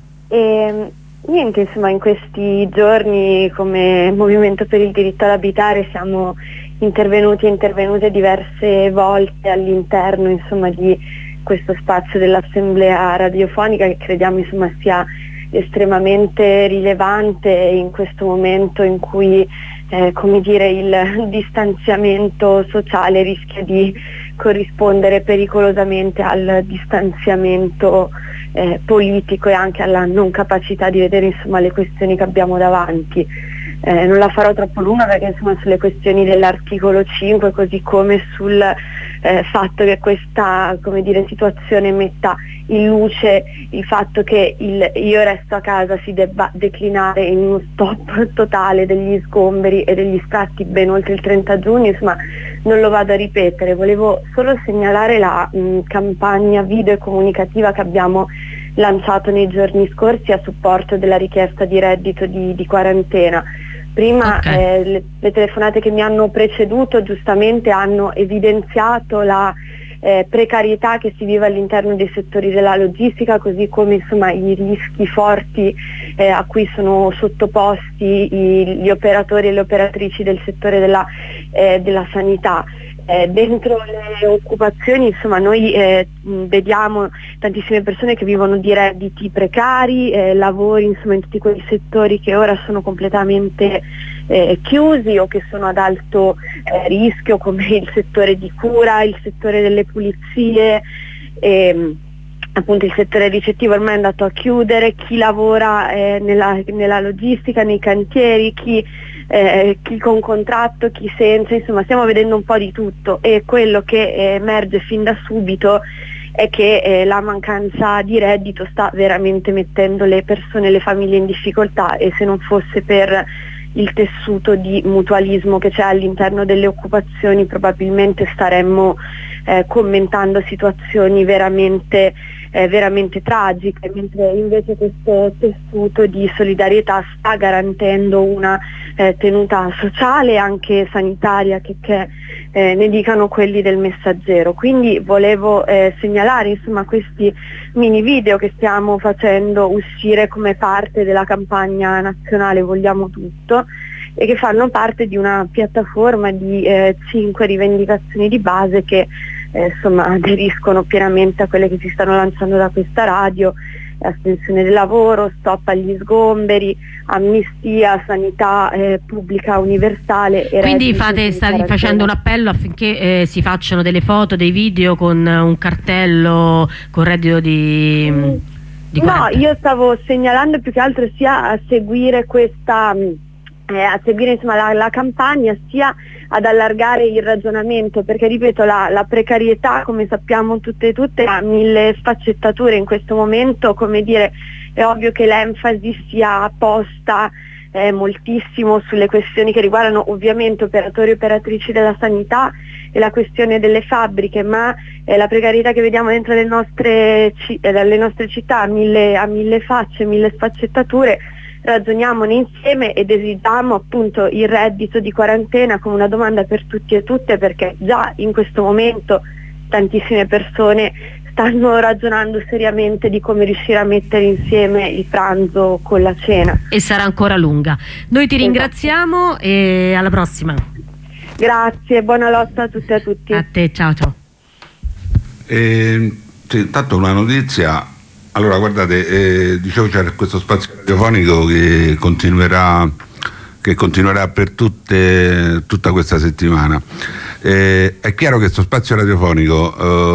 Niente, insomma, in questi giorni come Movimento per il diritto ad abitare siamo intervenute diverse volte all'interno, insomma, di questo spazio dell'assemblea radiofonica, che crediamo, insomma, sia estremamente rilevante in questo momento in cui il distanziamento sociale rischia di corrispondere pericolosamente al distanziamento politico e anche alla non capacità di vedere, insomma, le questioni che abbiamo davanti. Non la farò troppo lunga perché, insomma, sulle questioni dell'articolo 5, così come sul fatto che questa, situazione metta in luce il fatto che il io resto a casa si debba declinare in uno stop totale degli sgomberi e degli sfratti ben oltre il 30 giugno, insomma non lo vado a ripetere. Volevo solo segnalare la campagna video e comunicativa che abbiamo lanciato nei giorni scorsi a supporto della richiesta di reddito di quarantena. Prima le telefonate che mi hanno preceduto giustamente hanno evidenziato la precarietà che si vive all'interno dei settori della logistica, così come, insomma, i rischi forti a cui sono sottoposti gli operatori e le operatrici del settore della sanità. Dentro le occupazioni, insomma, noi vediamo tantissime persone che vivono di redditi precari, lavori, insomma, in tutti quei settori che ora sono completamente chiusi o che sono ad alto rischio, come il settore di cura, il settore delle pulizie, appunto il settore ricettivo ormai è andato a chiudere, chi lavora nella logistica, nei cantieri, chi con contratto, chi senza, insomma stiamo vedendo un po' di tutto, e quello che emerge fin da subito è che la mancanza di reddito sta veramente mettendo le persone e le famiglie in difficoltà, e se non fosse per il tessuto di mutualismo che c'è all'interno delle occupazioni probabilmente staremmo commentando situazioni veramente veramente tragiche, mentre invece questo tessuto di solidarietà sta garantendo una tenuta sociale e anche sanitaria che ne dicano quelli del Messaggero. Quindi volevo segnalare insomma questi mini video che stiamo facendo uscire come parte della campagna nazionale Vogliamo Tutto, e che fanno parte di una piattaforma di 5 rivendicazioni di base che insomma aderiscono pienamente a quelle che si stanno lanciando da questa radio: astensione del lavoro, stop agli sgomberi, amnistia, sanità pubblica universale. E quindi state facendo un appello affinché si facciano delle foto, dei video con un cartello con reddito di no, io stavo segnalando più che altro sia a seguire questa insomma la campagna, sia ad allargare il ragionamento, perché ripeto la precarietà, come sappiamo tutte e tutte, ha 1000 sfaccettature in questo momento. Come dire, è ovvio che l'enfasi sia posta moltissimo sulle questioni che riguardano ovviamente operatori e operatrici della sanità e la questione delle fabbriche, ma la precarietà che vediamo dentro le nostre città ha 1000 facce, 1000 sfaccettature. Ragioniamone insieme e desideriamo appunto il reddito di quarantena come una domanda per tutti e tutte, perché già in questo momento tantissime persone stanno ragionando seriamente di come riuscire a mettere insieme il pranzo con la cena. E sarà ancora lunga. Noi ti ringraziamo e alla prossima. Grazie, buona lotta a tutte e a tutti. A te, ciao ciao. Sì, intanto una notizia. Allora, guardate, dicevo c'è questo spazio radiofonico che continuerà per tutta questa settimana. È chiaro che questo spazio radiofonico,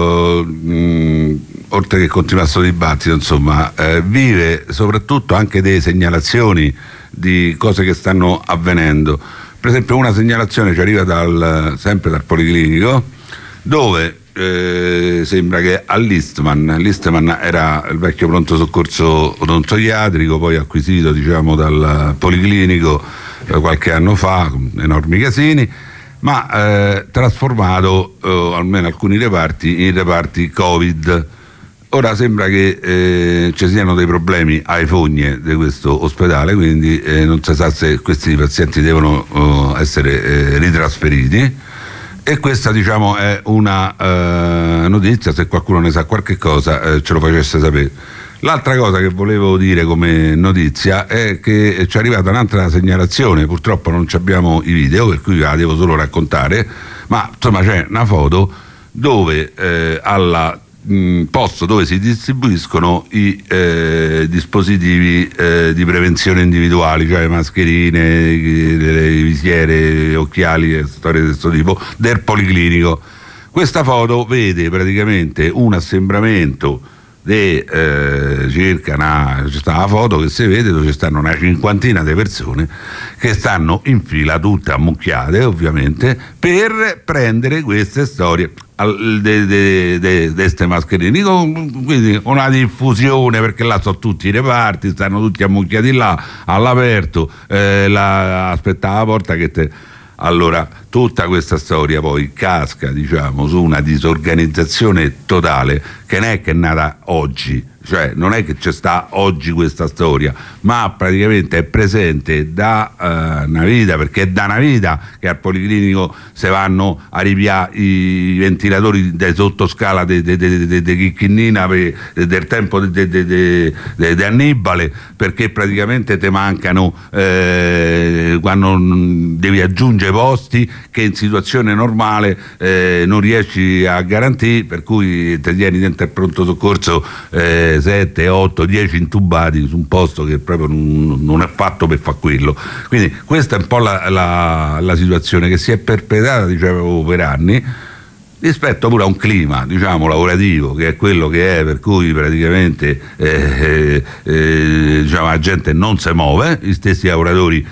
oltre che continua questo dibattito, insomma, vive soprattutto anche delle segnalazioni di cose che stanno avvenendo. Per esempio, una segnalazione ci arriva sempre dal Policlinico, dove sembra che l'Eastman era il vecchio pronto soccorso odontoiatrico, poi acquisito dal Policlinico qualche anno fa con enormi casini, ma trasformato almeno alcuni reparti in reparti Covid. Ora sembra che ci siano dei problemi ai fogne di questo ospedale, quindi non si sa se questi pazienti devono essere ritrasferiti. E questa è una notizia, se qualcuno ne sa qualche cosa ce lo facesse sapere. L'altra cosa che volevo dire come notizia è che ci è arrivata un'altra segnalazione, purtroppo non abbiamo i video, per cui la devo solo raccontare, ma insomma c'è una foto dove alla posto dove si distribuiscono i dispositivi di prevenzione individuali, cioè mascherine, le visiere, occhiali, storie di questo tipo, del Policlinico. Questa foto vede praticamente un assembramento di circa c'è sta una foto che si vede dove ci stanno una cinquantina di persone che stanno in fila, tutte ammucchiate ovviamente, per prendere queste storie di queste mascherine, quindi una diffusione, perché là sono tutti i reparti, stanno tutti ammucchiati là all'aperto, aspettava la porta che allora tutta questa storia poi casca su una disorganizzazione totale che non è che è nata oggi, cioè non è che c'è sta oggi questa storia, ma praticamente è presente da una vita, perché è da una vita che al Policlinico si vanno a ripiare i ventilatori di sottoscala di Chicchinnina del tempo di Annibale, perché praticamente te mancano quando devi aggiungere posti che in situazione normale non riesci a garantire, per cui ti tieni dentro il pronto soccorso 7, 8, 10 intubati su un posto che proprio non è fatto per fare quello. Quindi questa è un po' la situazione che si è perpetrata per anni, rispetto pure a un clima lavorativo che è quello che è, per cui praticamente la gente non si muove, gli stessi lavoratori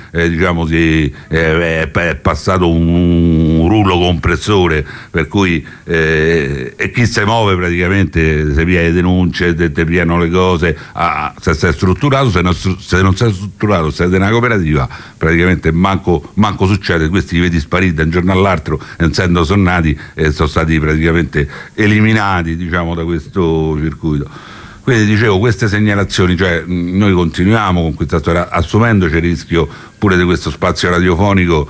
è passato un rullo compressore, per cui e chi si muove praticamente si pia le denunce, ti piano le cose, se sei strutturato, se non sei strutturato, sei di una cooperativa, praticamente manco succede. Questi li vedi spariti da un giorno all'altro, essendo sonnati, sono stati praticamente eliminati da questo circuito. Quindi dicevo, queste segnalazioni, cioè noi continuiamo con questa storia assumendoci il rischio pure di questo spazio radiofonico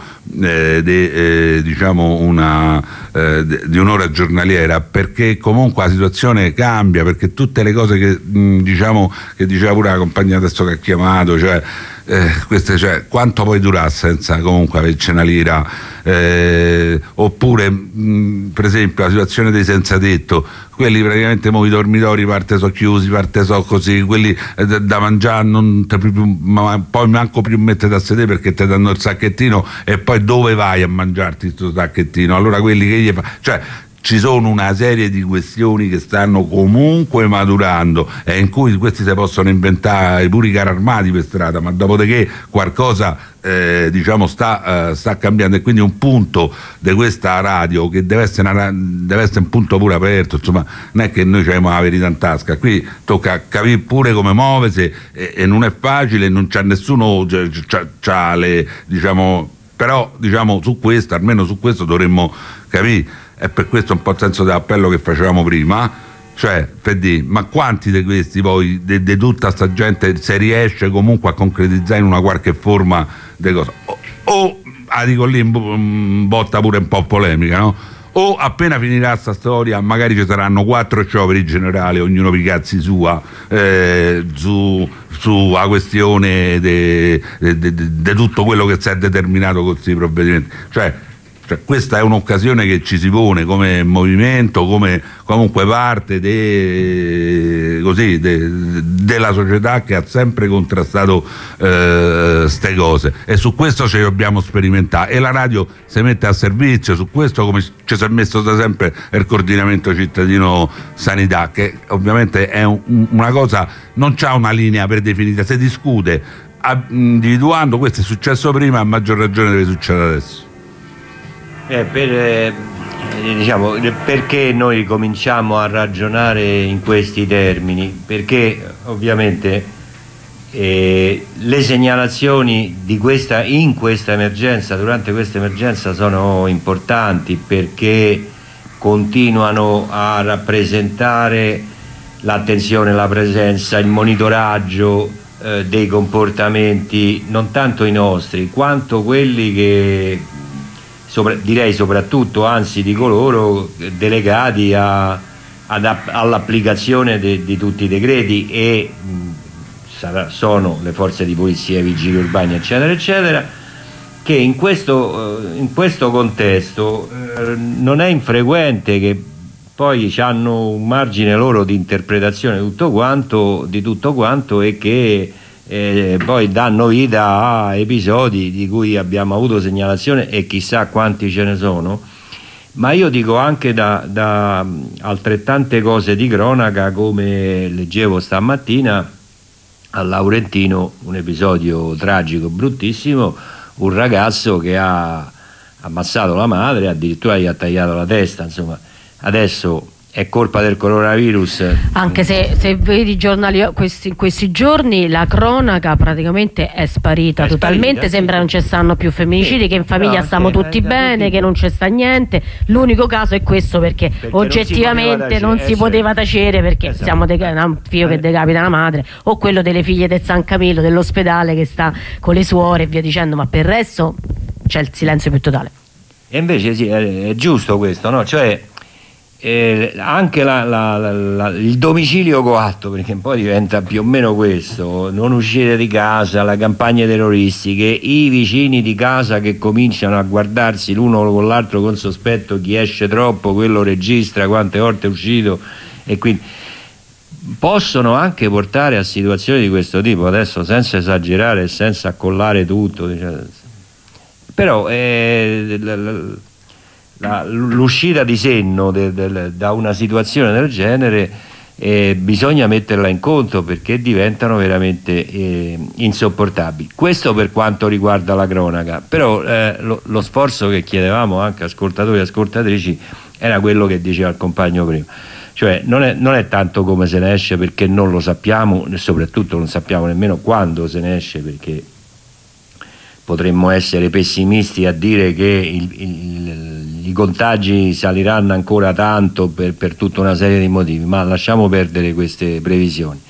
diciamo di un'ora giornaliera, perché comunque la situazione cambia, perché tutte le cose che diciamo, che diceva pure la compagnia adesso che ha chiamato, cioè quanto puoi durare senza comunque averci una lira, oppure per esempio la situazione dei senza tetto, quelli praticamente i dormitori parte so chiusi, parte so così, quelli da mangiare non te più, ma poi manco più mettere a sedere perché ti danno il sacchettino, e poi dove vai a mangiarti questo sacchettino? Allora quelli che gli fa, cioè ci sono una serie di questioni che stanno comunque maturando e in cui questi si possono inventare pure i carri armati per strada, ma dopodiché qualcosa diciamo sta cambiando, e quindi un punto di questa radio che deve essere un punto pure aperto, insomma non è che noi abbiamo la verità in tasca, qui tocca capire pure come muoversi e non è facile, non c'è nessuno c'ha le, diciamo, però diciamo su questo, almeno su questo dovremmo capire. E per questo un po' il senso dell'appello che facevamo prima, cioè Fedì, ma quanti di questi poi, di tutta sta gente, se riesce comunque a concretizzare in una qualche forma di cosa, o dico lì botta pure un po' polemica, no? O appena finirà sta storia magari ci saranno 4 scioperi generali, ognuno per i cazzi sua, sulla questione di tutto quello che si è determinato con questi provvedimenti, cioè questa è un'occasione che ci si pone come movimento, come comunque parte della società che ha sempre contrastato ste cose, e su questo ci dobbiamo sperimentare, e la radio si mette a servizio su questo, come ci si è messo da sempre il coordinamento cittadino sanità, che ovviamente è una cosa, non c'ha una linea predefinita, si discute individuando. Questo è successo prima, a maggior ragione deve succedere adesso. Diciamo, perché noi cominciamo a ragionare in questi termini? Perché ovviamente le segnalazioni in questa emergenza, durante questa emergenza, sono importanti, perché continuano a rappresentare l'attenzione, la presenza, il monitoraggio dei comportamenti, non tanto i nostri quanto quelli che direi soprattutto, anzi, di coloro delegati all'applicazione di tutti i decreti, e sono le forze di polizia, i vigili urbani, eccetera eccetera, che in questo contesto non è infrequente che poi hanno un margine loro di interpretazione di tutto quanto, e che poi danno vita a episodi di cui abbiamo avuto segnalazione, e chissà quanti ce ne sono. Ma io dico anche da altrettante cose di cronaca, come leggevo stamattina a Laurentino, un episodio tragico, bruttissimo, un ragazzo che ha ammazzato la madre, addirittura gli ha tagliato la testa, insomma. Adesso è colpa del coronavirus. Anche se vedi i giornali questi giorni, la cronaca praticamente è sparita totalmente, sembra non ci stanno più femminicidi, che in famiglia stiamo tutti bene, che non c'è sta niente. L'unico caso è questo, perché oggettivamente non si poteva tacere, perché siamo un figlio che decapita la madre, o quello delle figlie del San Camillo, dell'ospedale, che sta con le suore e via dicendo, ma per il resto c'è il silenzio più totale. E invece sì, è giusto questo, no? Cioè anche il domicilio coatto, perché poi diventa più o meno questo: non uscire di casa, le campagne terroristiche, i vicini di casa che cominciano a guardarsi l'uno con l'altro con sospetto, chi esce troppo quello registra quante volte è uscito, e quindi possono anche portare a situazioni di questo tipo, adesso senza esagerare e senza accollare tutto, diciamo. Però l'uscita di senno da una situazione del genere bisogna metterla in conto, perché diventano veramente insopportabili. Questo per quanto riguarda la cronaca. Però lo sforzo che chiedevamo anche ascoltatori e ascoltatrici era quello che diceva il compagno prima, cioè non è tanto come se ne esce, perché non lo sappiamo, e soprattutto non sappiamo nemmeno quando se ne esce, perché potremmo essere pessimisti a dire che i contagi saliranno ancora tanto per tutta una serie di motivi, ma lasciamo perdere queste previsioni.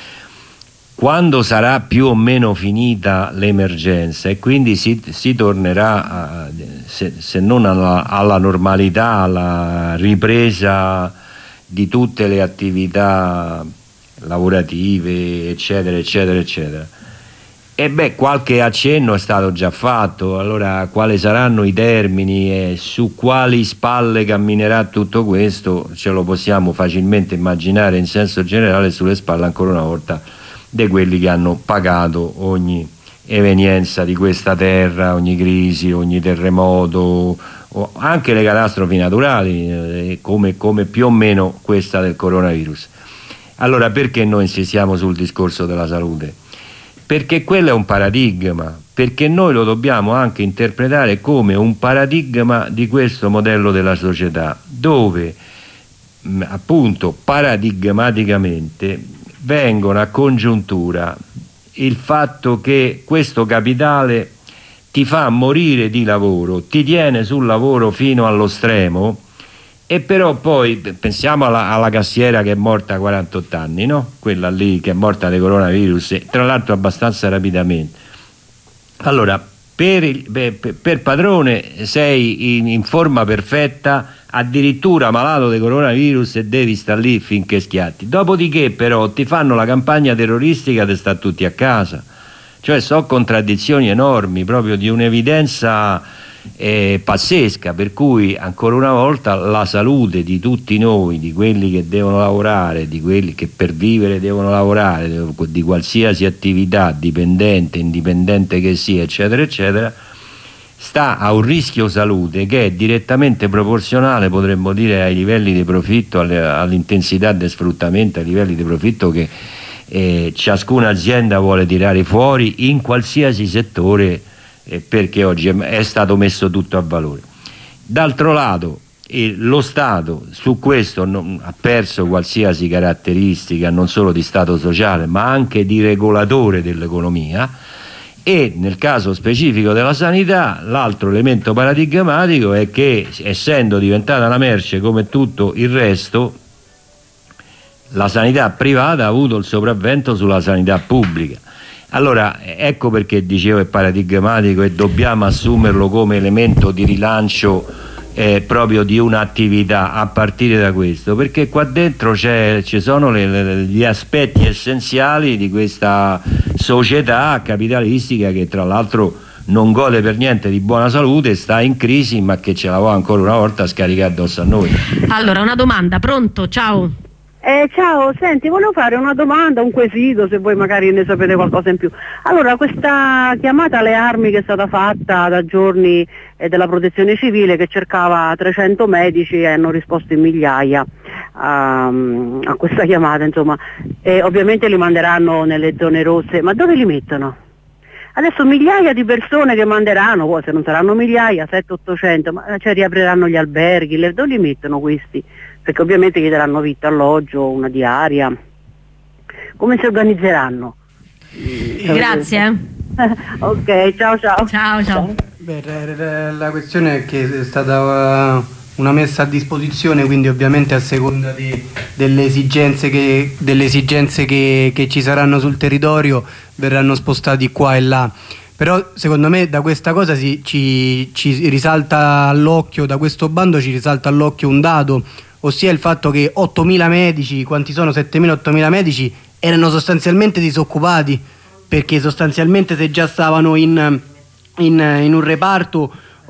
Quando sarà più o meno finita l'emergenza e quindi si tornerà se non alla normalità, alla ripresa di tutte le attività lavorative, eccetera eccetera eccetera, e qualche accenno è stato già fatto. Allora, quali saranno i termini e su quali spalle camminerà tutto questo ce lo possiamo facilmente immaginare in senso generale, sulle spalle ancora una volta di quelli che hanno pagato ogni evenienza di questa terra, ogni crisi, ogni terremoto, o anche le catastrofi naturali, come più o meno questa del coronavirus. Allora, perché noi insistiamo sul discorso della salute? Perché quello è un paradigma, perché noi lo dobbiamo anche interpretare come un paradigma di questo modello della società, dove appunto paradigmaticamente vengono a congiuntura il fatto che questo capitale ti fa morire di lavoro, ti tiene sul lavoro fino allo stremo, e però poi pensiamo alla cassiera che è morta a 48 anni, no? Quella lì che è morta di coronavirus, tra l'altro abbastanza rapidamente. Allora, per padrone sei in forma perfetta, addirittura malato di coronavirus, e devi stare lì finché schiatti. Dopodiché però ti fanno la campagna terroristica di stare tutti a casa. Cioè sono contraddizioni enormi, proprio di un'evidenza pazzesca, per cui ancora una volta la salute di tutti noi, di quelli che devono lavorare, di quelli che per vivere devono lavorare, di qualsiasi attività, dipendente, indipendente che sia, eccetera eccetera, sta a un rischio salute che è direttamente proporzionale, potremmo dire, ai livelli di profitto, all'intensità del sfruttamento, ai livelli di profitto che ciascuna azienda vuole tirare fuori in qualsiasi settore, perché oggi è stato messo tutto a valore. D'altro lato lo Stato su questo ha perso qualsiasi caratteristica non solo di Stato sociale ma anche di regolatore dell'economia, e nel caso specifico della sanità l'altro elemento paradigmatico è che, essendo diventata una merce come tutto il resto, la sanità privata ha avuto il sopravvento sulla sanità pubblica. Allora, ecco perché dicevo è paradigmatico e dobbiamo assumerlo come elemento di rilancio proprio di un'attività a partire da questo, perché qua dentro ci sono gli aspetti essenziali di questa società capitalistica che tra l'altro non gode per niente di buona salute, sta in crisi, ma che ce la va ancora una volta a scaricare addosso a noi. Allora, una domanda, pronto? Ciao. Ciao, senti, volevo fare una domanda, un quesito, se voi magari ne sapete qualcosa in più. Allora, questa chiamata alle armi che è stata fatta da giorni della Protezione Civile, che cercava 300 medici, e hanno risposto in migliaia a questa chiamata, insomma, e ovviamente li manderanno nelle zone rosse, ma dove li mettono? Adesso migliaia di persone che manderanno, poi se non saranno migliaia, 700-800, ma cioè riapriranno gli alberghi, dove li mettono questi? Perché ovviamente gli daranno vitto, alloggio, una diaria. Come si organizzeranno? Grazie. Ok, ciao. Ciao. La questione è che è stata una messa a disposizione, quindi ovviamente a seconda delle esigenze che ci saranno sul territorio verranno spostati qua e là. Però secondo me da questa cosa ci risalta all'occhio, da questo bando ci risalta all'occhio un dato, ossia il fatto che 8.000 medici, quanti sono? 7.000-8.000 medici erano sostanzialmente disoccupati, perché sostanzialmente se già stavano in un reparto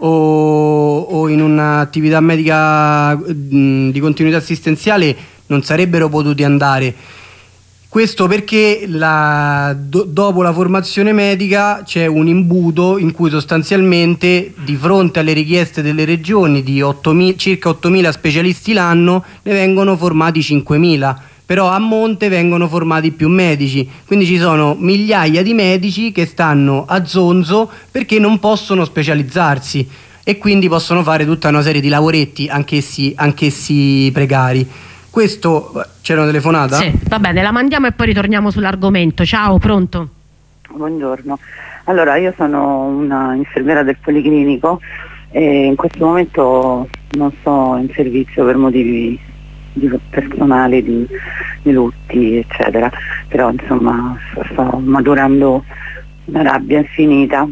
o in un'attività medica di continuità assistenziale non sarebbero potuti andare. Questo perché dopo la formazione medica c'è un imbuto in cui sostanzialmente, di fronte alle richieste delle regioni di circa 8.000 specialisti l'anno, ne vengono formati 5.000, però a monte vengono formati più medici, quindi ci sono migliaia di medici che stanno a zonzo perché non possono specializzarsi e quindi possono fare tutta una serie di lavoretti, anch'essi precari. Questo, c'era una telefonata? Sì, va bene, la mandiamo e poi ritorniamo sull'argomento. Ciao, pronto? Buongiorno. Allora, io sono una infermiera del Policlinico e in questo momento non sto in servizio per motivi personali, di lutti eccetera, però insomma sto maturando una rabbia infinita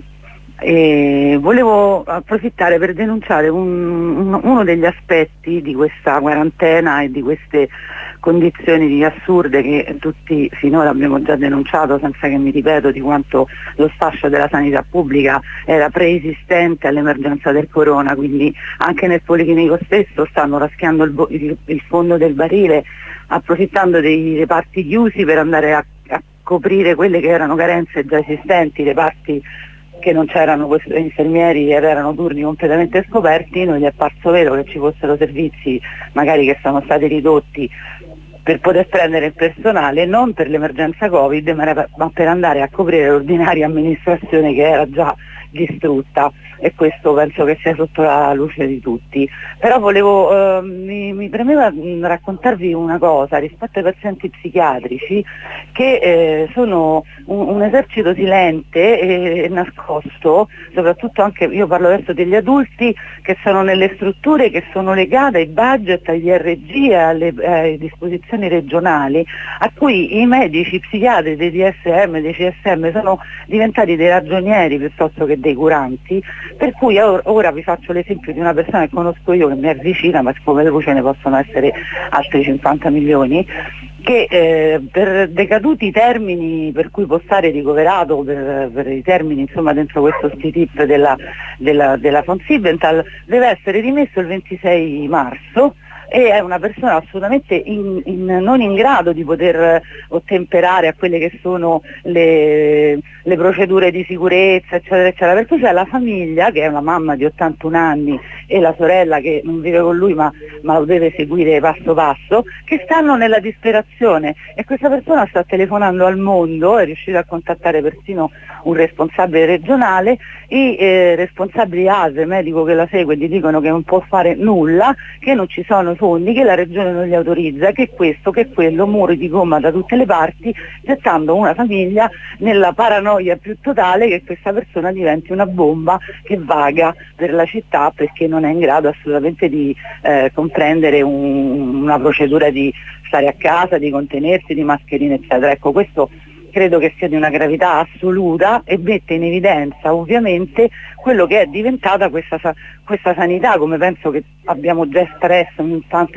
e volevo approfittare per denunciare uno degli aspetti di questa quarantena e di queste condizioni assurde che tutti finora abbiamo già denunciato, senza che mi ripeto di quanto lo sfascio della sanità pubblica era preesistente all'emergenza del corona, quindi anche nel Policlinico stesso stanno raschiando il fondo del barile, approfittando dei reparti chiusi per andare a coprire quelle che erano carenze già esistenti, reparti che non c'erano infermieri ed erano turni completamente scoperti. Non gli è parso vero che ci fossero servizi magari che sono stati ridotti per poter prendere il personale non per l'emergenza Covid ma per andare a coprire l'ordinaria amministrazione che era già distrutta, e questo penso che sia sotto la luce di tutti. Però volevo, mi premeva raccontarvi una cosa rispetto ai pazienti psichiatrici che sono un esercito silente e nascosto, soprattutto anche, io parlo adesso degli adulti che sono nelle strutture che sono legate ai budget, agli DRG e alle disposizioni regionali, a cui i medici psichiatri dei DSM, dei CSM sono diventati dei ragionieri piuttosto che dei curanti, per cui ora vi faccio l'esempio di una persona che conosco io, che mi è vicina, ma siccome dopo ce ne possono essere altri 50 milioni, che per decaduti i termini per cui può stare ricoverato, per i termini insomma dentro questo STIP della von Siebenthal, deve essere rimesso il 26 marzo e è una persona assolutamente non in grado di poter ottemperare a quelle che sono le procedure di sicurezza eccetera eccetera, per cui c'è la famiglia, che è una mamma di 81 anni e la sorella che non vive con lui ma lo deve seguire passo passo, che stanno nella disperazione, e questa persona sta telefonando al mondo, è riuscita a contattare persino un responsabile regionale, i responsabili ASE, medico che la segue, gli dicono che non può fare nulla, che non ci sono fondi, che la regione non gli autorizza, che questo, che quello, muri di gomma da tutte le parti, gettando una famiglia nella paranoia più totale che questa persona diventi una bomba che vaga per la città perché non è in grado assolutamente di comprendere una procedura di stare a casa, di contenersi, di mascherine eccetera. Ecco, questo credo che sia di una gravità assoluta e mette in evidenza ovviamente quello che è diventata questa sanità, come penso che abbiamo già espresso in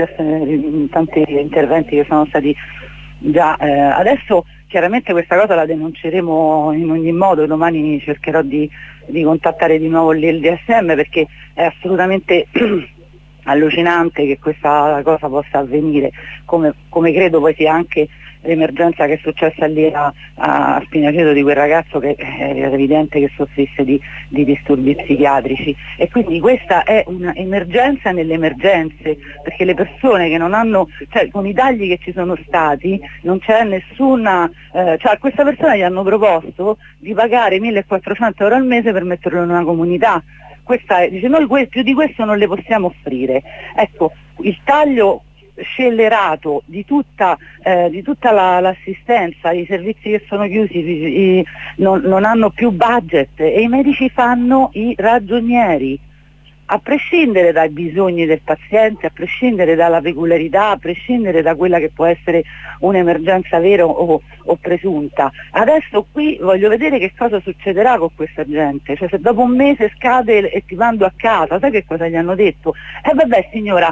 tanti interventi che sono stati già adesso. Chiaramente questa cosa la denunceremo in ogni modo, domani cercherò di contattare di nuovo il DSM perché è assolutamente allucinante che questa cosa possa avvenire, come credo poi sia anche l'emergenza che è successa lì a Spinaceto di quel ragazzo che era evidente che soffrisse di disturbi psichiatrici, e quindi questa è un'emergenza nelle emergenze, perché le persone che non hanno, cioè con i tagli che ci sono stati non c'è nessuna, cioè a questa persona gli hanno proposto di pagare 1.400 euro al mese per metterlo in una comunità. Dice noi più di questo non le possiamo offrire. Ecco, il taglio scellerato di tutta l'assistenza, i servizi che sono chiusi non hanno più budget e i medici fanno i ragionieri, a prescindere dai bisogni del paziente, a prescindere dalla peculiarità, a prescindere da quella che può essere un'emergenza vera o presunta. Adesso qui voglio vedere che cosa succederà con questa gente, cioè se dopo un mese scade e ti mando a casa, sai che cosa gli hanno detto? Vabbè signora,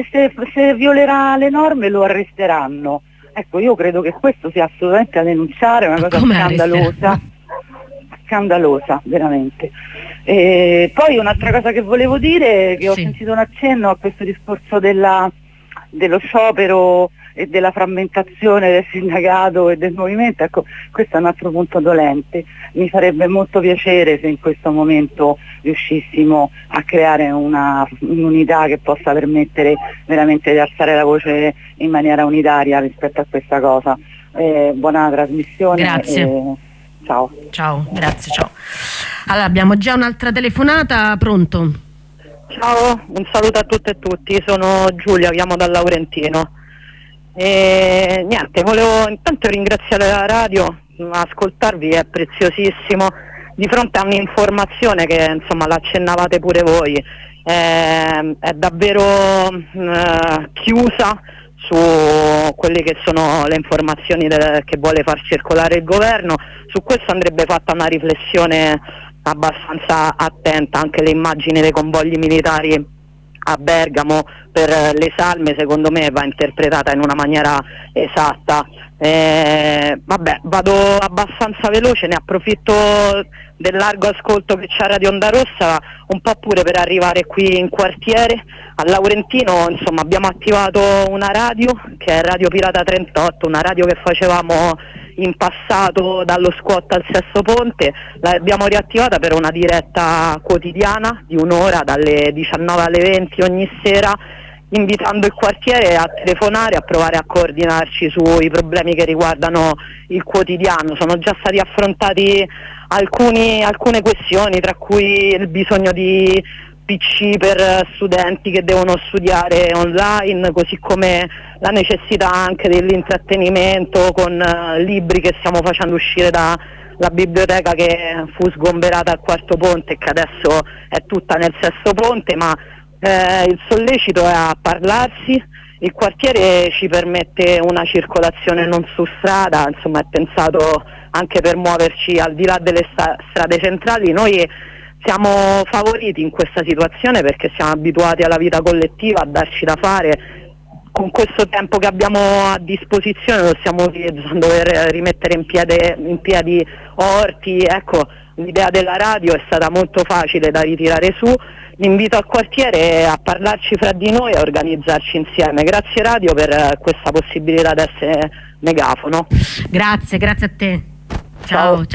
se violerà le norme lo arresteranno. Ecco, io credo che questo sia assolutamente da denunciare, è una cosa scandalosa, veramente. E poi un'altra cosa che volevo dire, che ho sentito un accenno a questo discorso dello sciopero e della frammentazione del sindacato e del movimento, ecco, questo è un altro punto dolente. Mi farebbe molto piacere se in questo momento riuscissimo a creare un'unità che possa permettere veramente di alzare la voce in maniera unitaria rispetto a questa cosa. Buona trasmissione. Grazie. Ciao. Ciao, grazie, ciao. Allora, abbiamo già un'altra telefonata, pronto? Ciao, un saluto a tutte e tutti, sono Giulia, chiamo dal Laurentino. Niente, volevo intanto ringraziare la radio, ascoltarvi è preziosissimo, di fronte a un'informazione che insomma l'accennavate pure voi, è davvero chiusa su quelle che sono le informazioni che vuole far circolare il governo. Su questo andrebbe fatta una riflessione abbastanza attenta. Anche le immagini dei convogli militari a Bergamo per le salme secondo me va interpretata in una maniera esatta. Vabbè, vado abbastanza veloce, ne approfitto del largo ascolto che c'è a Radio Onda Rossa un po' pure per arrivare qui in quartiere a Laurentino. Insomma, abbiamo attivato una radio che è Radio Pirata 38, una radio che facevamo in passato dallo squat al Sesto Ponte. L'abbiamo riattivata per una diretta quotidiana di un'ora dalle 19 alle 20 ogni sera, invitando il quartiere a telefonare, a provare a coordinarci sui problemi che riguardano il quotidiano. Sono già stati affrontati alcune questioni, tra cui il bisogno di PC per studenti che devono studiare online, così come la necessità anche dell'intrattenimento con libri che stiamo facendo uscire dalla biblioteca, che fu sgomberata al Quarto Ponte e che adesso è tutta nel Sesto Ponte, ma il sollecito è a parlarsi. Il quartiere ci permette una circolazione non su strada, insomma è pensato anche per muoverci al di là delle strade centrali. Noi siamo favoriti in questa situazione perché siamo abituati alla vita collettiva, a darci da fare. Con questo tempo che abbiamo a disposizione lo stiamo utilizzando per rimettere in piedi orti. Ecco, l'idea della radio è stata molto facile da ritirare su. L'invito al quartiere è a parlarci fra di noi e a organizzarci insieme. Grazie radio per questa possibilità di essere megafono. Grazie a te. Ciao.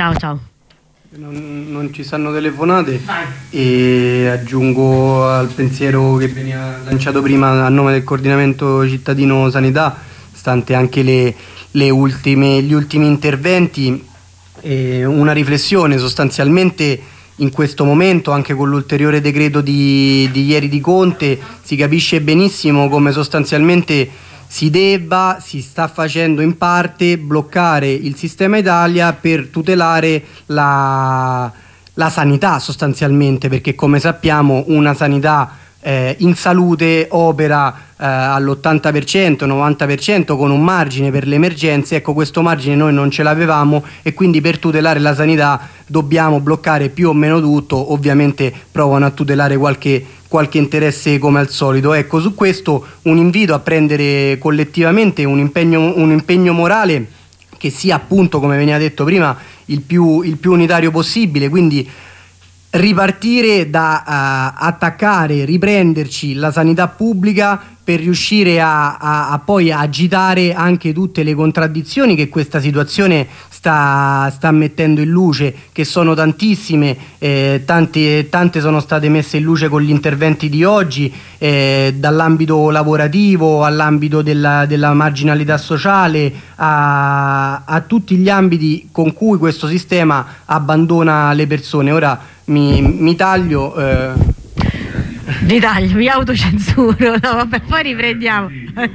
Non ci stanno telefonate. Vai. E aggiungo al pensiero che veniva lanciato prima a nome del coordinamento cittadino sanità, stante anche gli ultimi interventi, una riflessione. Sostanzialmente in questo momento, anche con l'ulteriore decreto di ieri di Conte, si capisce benissimo come sostanzialmente si sta facendo in parte bloccare il sistema Italia per tutelare la sanità, sostanzialmente, perché come sappiamo una sanità in salute opera all'80%, 90% con un margine per le emergenze. Ecco, questo margine noi non ce l'avevamo e quindi per tutelare la sanità dobbiamo bloccare più o meno tutto. Ovviamente provano a tutelare qualche interesse come al solito. Ecco, su questo un invito a prendere collettivamente un impegno morale che sia, appunto, come veniva detto prima, il più unitario possibile, quindi ripartire da attaccare, riprenderci la sanità pubblica per riuscire a poi agitare anche tutte le contraddizioni che questa situazione sta mettendo in luce, che sono tantissime. Tante sono state messe in luce con gli interventi di oggi, dall'ambito lavorativo all'ambito della marginalità sociale, a tutti gli ambiti con cui questo sistema abbandona le persone. Ora mi taglio. Mi autocensuro. No, vabbè, poi riprendiamo.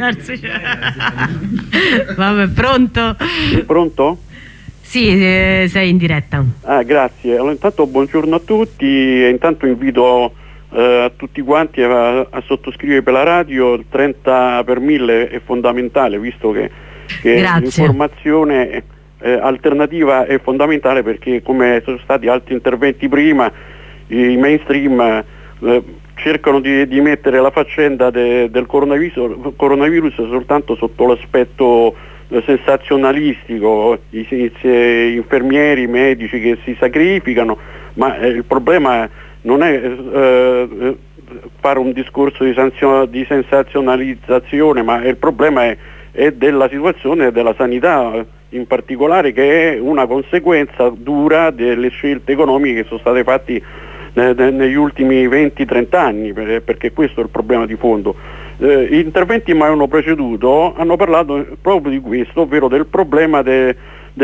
Vabbè, pronto? Pronto? Sì, sei in diretta. Grazie. Allora, intanto buongiorno a tutti e intanto invito a tutti quanti a sottoscrivere per la radio. Il 30 per 1000 è fondamentale, visto che l'informazione alternativa è fondamentale, perché, come sono stati altri interventi prima, i mainstream cercano di mettere la faccenda del coronavirus soltanto sotto l'aspetto sensazionalistico, infermieri, medici che si sacrificano, ma il problema non è fare un discorso di sensazionalizzazione, ma il problema è della situazione della sanità in particolare, che è una conseguenza dura delle scelte economiche che sono state fatte negli ultimi 20-30 anni, perché questo è il problema di fondo. Gli interventi che mi hanno preceduto hanno parlato proprio di questo, ovvero del problema del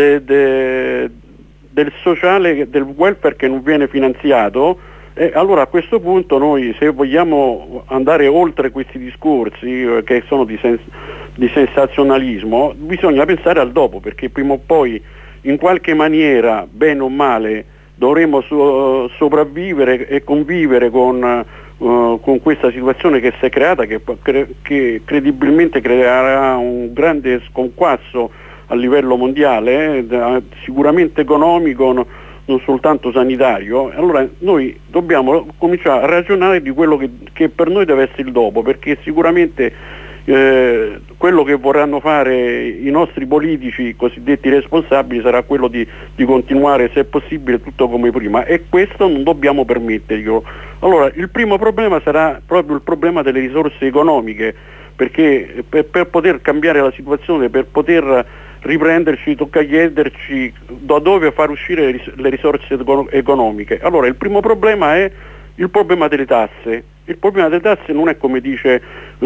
sociale, del welfare che non viene finanziato. Allora, a questo punto noi, se vogliamo andare oltre questi discorsi che sono di sensazionalismo, bisogna pensare al dopo, perché prima o poi, in qualche maniera, bene o male, dovremo sopravvivere e convivere con questa situazione che si è creata, che credibilmente creerà un grande sconquasso a livello mondiale, sicuramente economico, non soltanto sanitario. Allora noi dobbiamo cominciare a ragionare di quello che per noi deve essere il dopo, perché sicuramente quello che vorranno fare i nostri politici cosiddetti responsabili sarà quello di continuare, se è possibile, tutto come prima, e questo non dobbiamo permetterglielo. Allora il primo problema sarà proprio il problema delle risorse economiche, perché per poter cambiare la situazione, per poter riprenderci, tocca chiederci da dove far uscire le risorse economiche. Allora il primo problema è il problema delle tasse. Il problema delle tasse non è, come dice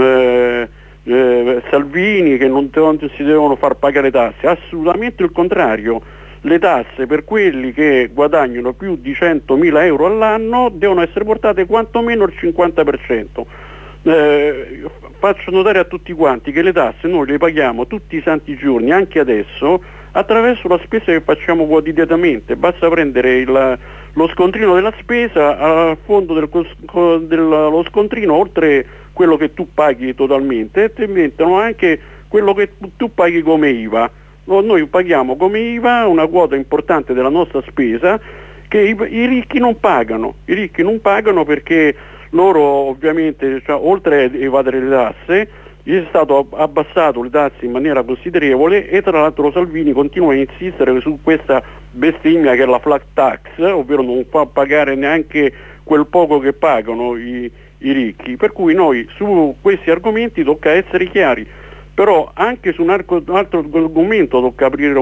Salvini, che non si devono far pagare tasse, assolutamente il contrario. Le tasse per quelli che guadagnano più di 100.000 euro all'anno devono essere portate quantomeno al 50%. Faccio notare a tutti quanti che le tasse noi le paghiamo tutti i santi giorni, anche adesso, attraverso la spesa che facciamo quotidianamente. Basta prendere lo scontrino della spesa, al fondo dello scontrino, oltre quello che tu paghi totalmente, e ti mettono anche quello che tu paghi come IVA. Noi paghiamo come IVA una quota importante della nostra spesa che i ricchi non pagano. I ricchi non pagano perché loro ovviamente, oltre a evadere le tasse, gli è stato abbassato le tasse in maniera considerevole, e tra l'altro Salvini continua a insistere su questa bestemmia che è la flat tax, ovvero non fa pagare neanche quel poco che pagano i ricchi. Per cui noi su questi argomenti tocca essere chiari, però anche su un altro argomento tocca aprire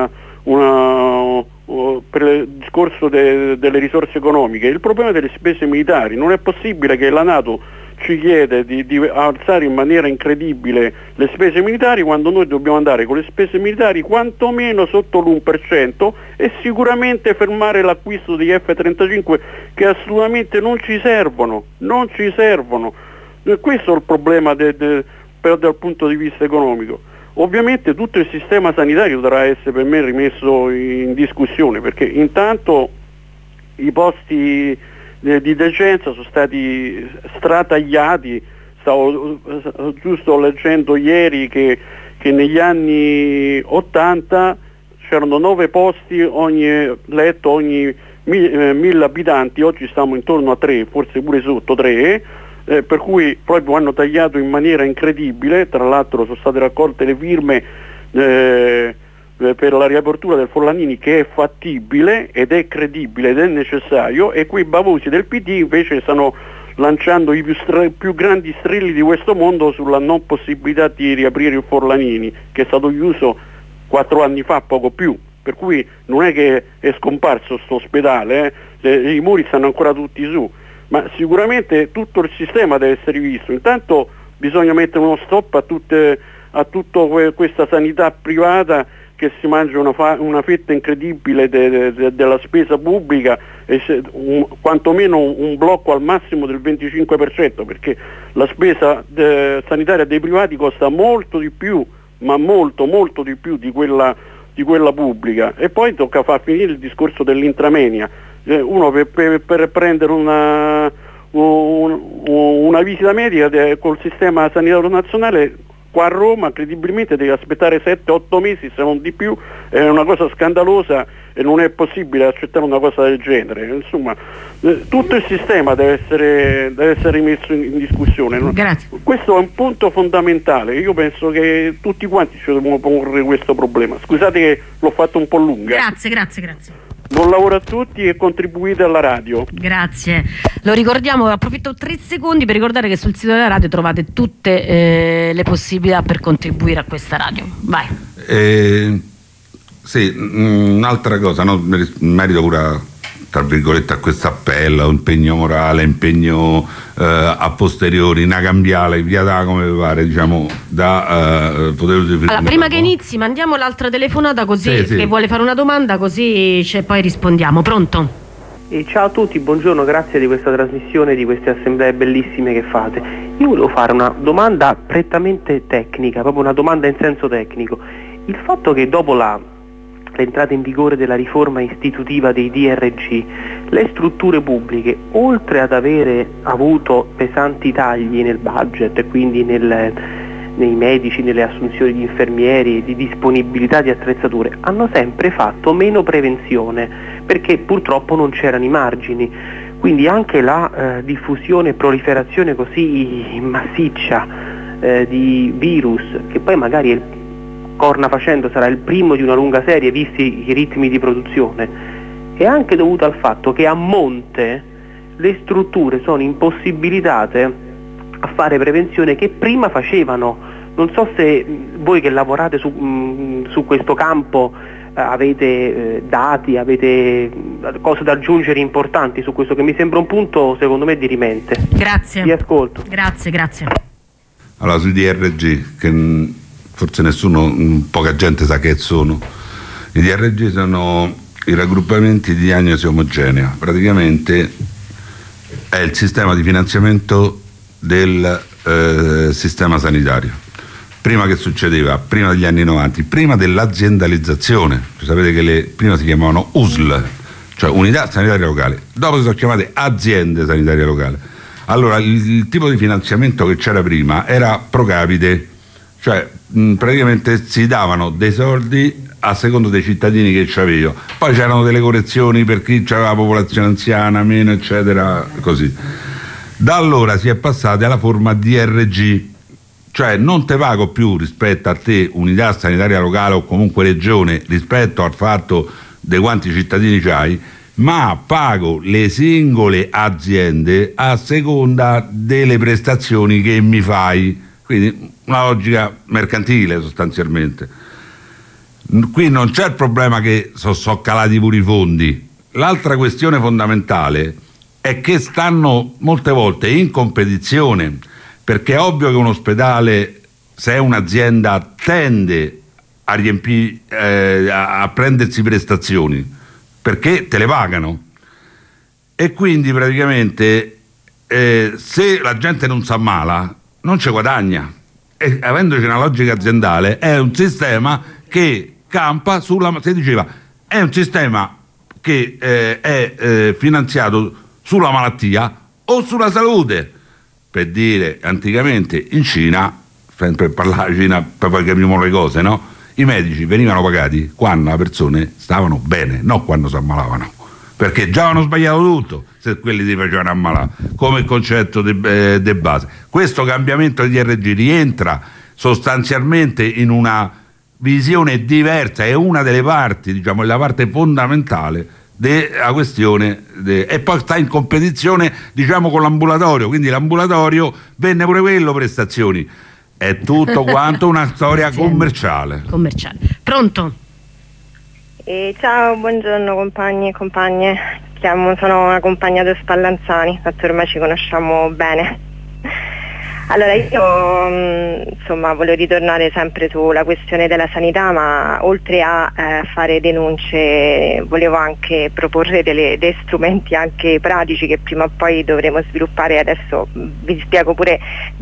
per il discorso delle risorse economiche. Il problema delle spese militari. Non è possibile che la NATO ci chiede di alzare in maniera incredibile le spese militari, quando noi dobbiamo andare con le spese militari quantomeno sotto l'1%, e sicuramente fermare l'acquisto degli F-35, che assolutamente non ci servono. Questo è il problema dal punto di vista economico. Ovviamente tutto il sistema sanitario dovrà essere per me rimesso in discussione, perché intanto i posti di decenza sono stati stratagliati. Stavo giusto leggendo ieri che negli anni 80 c'erano 9 posti ogni letto ogni 1000 abitanti, oggi stiamo intorno a 3, forse pure sotto 3, per cui proprio hanno tagliato in maniera incredibile. Tra l'altro sono state raccolte le firme per la riapertura del Forlanini, che è fattibile ed è credibile ed è necessario, e quei bavosi del PD invece stanno lanciando i più grandi strilli di questo mondo sulla non possibilità di riaprire il Forlanini, che è stato chiuso 4 anni fa, poco più. Per cui non è che è scomparso sto ospedale, i muri stanno ancora tutti su, ma sicuramente tutto il sistema deve essere rivisto. Intanto bisogna mettere uno stop a tutta questa sanità privata che si mangia una fetta incredibile della spesa pubblica, e quantomeno un blocco al massimo del 25%, perché la spesa sanitaria dei privati costa molto di più, ma molto di più di quella pubblica. E poi tocca far finire il discorso dell'intramenia. Uno per prendere una visita medica col sistema sanitario nazionale qua a Roma credibilmente deve aspettare 7-8 mesi, se non di più. È una cosa scandalosa e non è possibile accettare una cosa del genere. Insomma, tutto il sistema deve essere rimesso in discussione. Grazie. Questo è un punto fondamentale. Io penso che tutti quanti ci dobbiamo porre questo problema. Scusate che l'ho fatto un po' lunga. Grazie. Buon lavoro a tutti e contribuite alla radio. Grazie. Lo ricordiamo, approfitto 3 secondi per ricordare che sul sito della radio trovate tutte le possibilità per contribuire a questa radio. Vai. Sì, un'altra cosa, no? In merito pure tra virgolette a questo appello, impegno morale, impegno a posteriori, una cambiale, via da come pare, diciamo, da poter usufruire. Allora, prima che inizi mandiamo l'altra telefonata, così sì. Che vuole fare una domanda, così poi rispondiamo. Pronto? Ciao a tutti, buongiorno, grazie di questa trasmissione, di queste assemblee bellissime che fate. Io volevo fare una domanda prettamente tecnica, proprio una domanda in senso tecnico. Il fatto che dopo la l'entrata in vigore della riforma istitutiva dei DRG, le strutture pubbliche, oltre ad avere avuto pesanti tagli nel budget, quindi nei medici, nelle assunzioni di infermieri, di disponibilità di attrezzature, hanno sempre fatto meno prevenzione, perché purtroppo non c'erano i margini. Quindi anche la diffusione e proliferazione così massiccia di virus, che poi magari corna facendo sarà il primo di una lunga serie visti i ritmi di produzione, è anche dovuto al fatto che a monte le strutture sono impossibilitate a fare prevenzione che prima facevano. Non so se voi che lavorate su questo campo avete dati, avete cose da aggiungere importanti su questo, che mi sembra un punto secondo me dirimente. Grazie. Vi ascolto. Grazie. Allora, sui DRG, che forse poca gente sa che sono. I DRG sono i raggruppamenti di diagnosi omogenea, praticamente è il sistema di finanziamento del sistema sanitario. Prima che succedeva? Prima degli anni 90, prima dell'aziendalizzazione. Sapete che prima si chiamavano USL, cioè unità sanitarie locali, dopo si sono chiamate aziende sanitarie locali. Allora il tipo di finanziamento che c'era prima era pro capite, cioè praticamente si davano dei soldi a secondo dei cittadini che c'avevo, poi c'erano delle correzioni per chi aveva la popolazione anziana, meno, eccetera, così. Da allora si è passati alla forma DRG, cioè non te pago più rispetto a te unità sanitaria locale o comunque regione rispetto al fatto di quanti cittadini c'hai, ma pago le singole aziende a seconda delle prestazioni che mi fai, quindi una logica mercantile sostanzialmente. Qui non c'è il problema che sono calati pure i fondi. L'altra questione fondamentale è che stanno molte volte in competizione, perché è ovvio che un ospedale, se è un'azienda, tende a riempire, a prendersi prestazioni, perché te le pagano, e quindi praticamente se la gente non si ammala non ci guadagna, e avendoci una logica aziendale è un sistema che campa si diceva, è un sistema che è finanziato sulla malattia o sulla salute. Per dire, anticamente in Cina, per parlare di Cina, per poi capiamo le cose, no? I medici venivano pagati quando le persone stavano bene, non quando si ammalavano, perché già avevano sbagliato tutto se quelli si facevano ammalare, come il concetto di base. Questo cambiamento di DRG rientra sostanzialmente in una visione diversa, è una delle parti, diciamo, è la parte fondamentale della questione e poi sta in competizione, diciamo, con l'ambulatorio, quindi l'ambulatorio venne pure quello prestazioni, è tutto quanto una storia commerciale. Pronto? Ciao, buongiorno compagni e compagne, sono una compagna di Spallanzani, tanto ormai ci conosciamo bene. Allora io voglio ritornare sempre sulla questione della sanità, ma oltre a fare denunce volevo anche proporre dei strumenti anche pratici che prima o poi dovremo sviluppare. Adesso vi spiego pure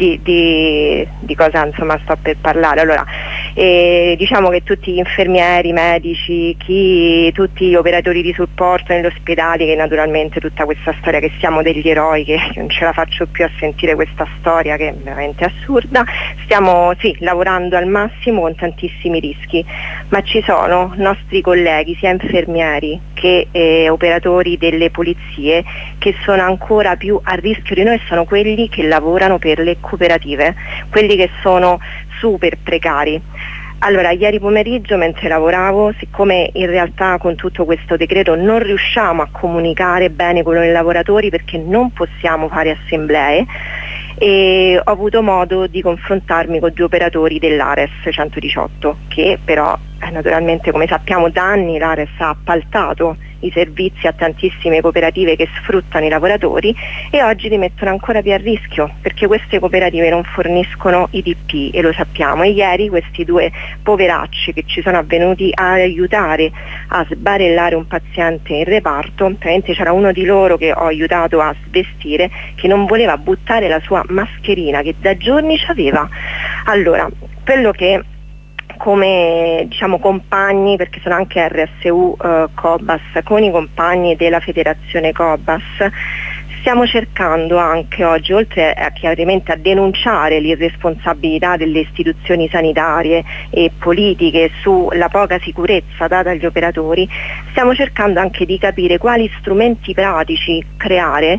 di cosa sto per parlare. Allora, diciamo che tutti gli infermieri, medici, tutti gli operatori di supporto negli ospedali, che naturalmente tutta questa storia che siamo degli eroi, che non ce la faccio più a sentire questa storia che è veramente assurda, stiamo lavorando al massimo con tantissimi rischi, ma ci sono nostri colleghi sia infermieri che operatori delle polizie che sono ancora più a rischio di noi, sono quelli che lavorano per le cooperative, quelli che sono super precari. Allora, ieri pomeriggio mentre lavoravo, siccome in realtà con tutto questo decreto non riusciamo a comunicare bene con i lavoratori perché non possiamo fare assemblee, e ho avuto modo di confrontarmi con due operatori dell'Ares 118 che però naturalmente, come sappiamo, da anni l'Ares ha appaltato i servizi a tantissime cooperative che sfruttano i lavoratori e oggi li mettono ancora più a rischio perché queste cooperative non forniscono i DP e lo sappiamo, e ieri questi due poveracci che ci sono avvenuti a aiutare a sbarellare un paziente in reparto, praticamente c'era uno di loro che ho aiutato a svestire che non voleva buttare la sua mascherina che da giorni c'aveva. Allora, quello che come diciamo compagni, perché sono anche RSU Cobas, con i compagni della federazione Cobas stiamo cercando anche oggi, oltre a chiaramente a denunciare l'irresponsabilità delle istituzioni sanitarie e politiche sulla poca sicurezza data agli operatori, stiamo cercando anche di capire quali strumenti pratici creare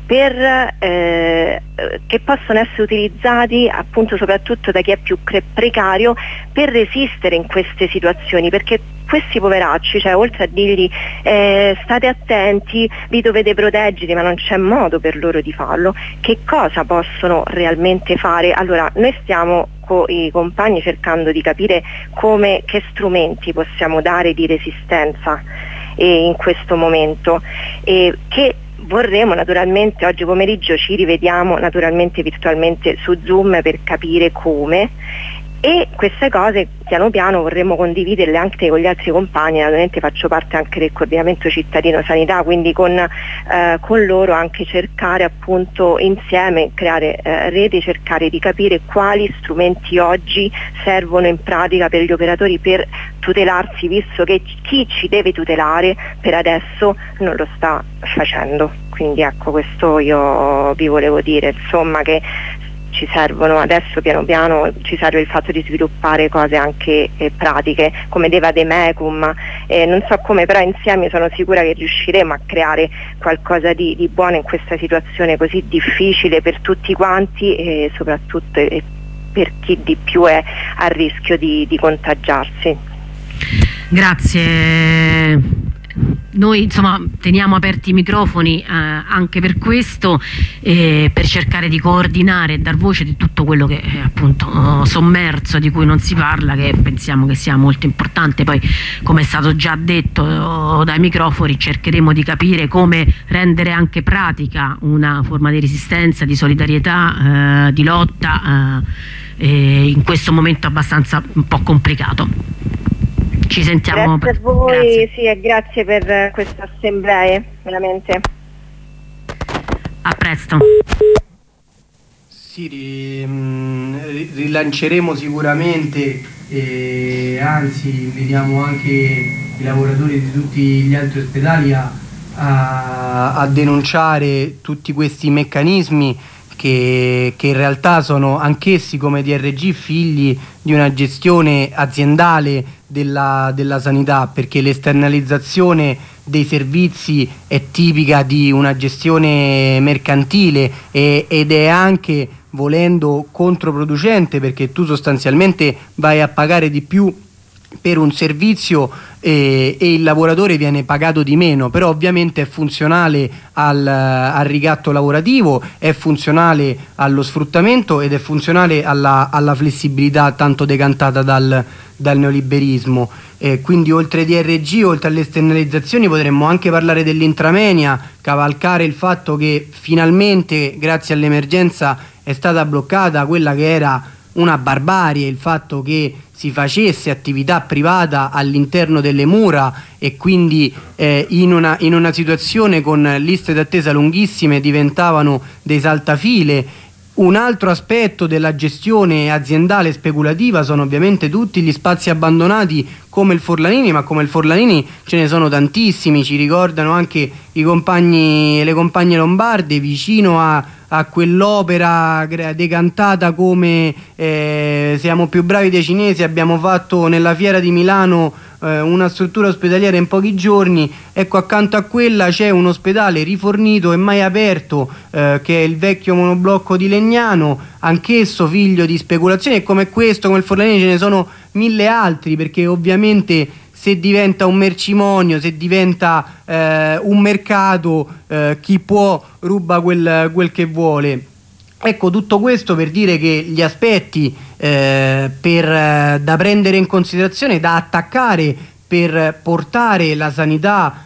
che possono essere utilizzati appunto soprattutto da chi è più precario per resistere in queste situazioni, perché questi poveracci, cioè oltre a dirgli state attenti, vi dovete proteggere, ma non c'è modo per loro di farlo, che cosa possono realmente fare? Allora noi stiamo con i compagni cercando di capire che strumenti possiamo dare di resistenza in questo momento, che vorremmo naturalmente oggi pomeriggio ci rivediamo naturalmente virtualmente su Zoom per capire come, e queste cose piano piano vorremmo condividerle anche con gli altri compagni. Naturalmente faccio parte anche del coordinamento cittadino sanità, quindi con loro anche cercare appunto insieme, creare reti, cercare di capire quali strumenti oggi servono in pratica per gli operatori per tutelarsi, visto che chi ci deve tutelare per adesso non lo sta facendo. Quindi ecco, questo io vi volevo dire, insomma, che ci servono adesso piano piano, ci serve il fatto di sviluppare cose anche pratiche come Deva de Mecum, non so come, però insieme sono sicura che riusciremo a creare qualcosa di buono in questa situazione così difficile per tutti quanti, e soprattutto per chi di più è a rischio di contagiarsi. Grazie. Noi insomma teniamo aperti i microfoni anche per questo, per cercare di coordinare e dar voce di tutto quello che è appunto sommerso, di cui non si parla, che pensiamo che sia molto importante. Poi, come è stato già detto dai microfoni, cercheremo di capire come rendere anche pratica una forma di resistenza, di solidarietà, di lotta in questo momento abbastanza un po' complicato. Ci sentiamo. Grazie a voi. Grazie. Sì, e grazie per queste assemblee, veramente. A presto. Sì, rilanceremo sicuramente, anzi invitiamo anche i lavoratori di tutti gli altri ospedali a denunciare tutti questi meccanismi che in realtà sono anch'essi come DRG figli di una gestione aziendale della sanità, perché l'esternalizzazione dei servizi è tipica di una gestione mercantile ed è anche, volendo, controproducente, perché tu sostanzialmente vai a pagare di più per un servizio e il lavoratore viene pagato di meno, però ovviamente è funzionale al ricatto lavorativo, è funzionale allo sfruttamento ed è funzionale alla flessibilità tanto decantata dal neoliberismo. Quindi oltre ai DRG, oltre alle esternalizzazioni, potremmo anche parlare dell'intramenia, cavalcare il fatto che finalmente grazie all'emergenza è stata bloccata quella che era una barbarie, il fatto che si facesse attività privata all'interno delle mura, e quindi in una situazione con liste d'attesa lunghissime diventavano dei saltafile. Un altro aspetto della gestione aziendale speculativa sono ovviamente tutti gli spazi abbandonati come il Forlanini, ma come il Forlanini ce ne sono tantissimi, ci ricordano anche i compagni e le compagne lombarde, vicino a quell'opera decantata come siamo più bravi dei cinesi, abbiamo fatto nella fiera di Milano una struttura ospedaliera in pochi giorni. Ecco, accanto a quella c'è un ospedale rifornito e mai aperto, che è il vecchio monoblocco di Legnano, anch'esso figlio di speculazioni, e come questo, come il Forlanini, ce ne sono mille altri, perché ovviamente se diventa un mercimonio, se diventa un mercato, chi può ruba quel che vuole. Ecco, tutto questo per dire che gli aspetti da prendere in considerazione, da attaccare per portare la sanità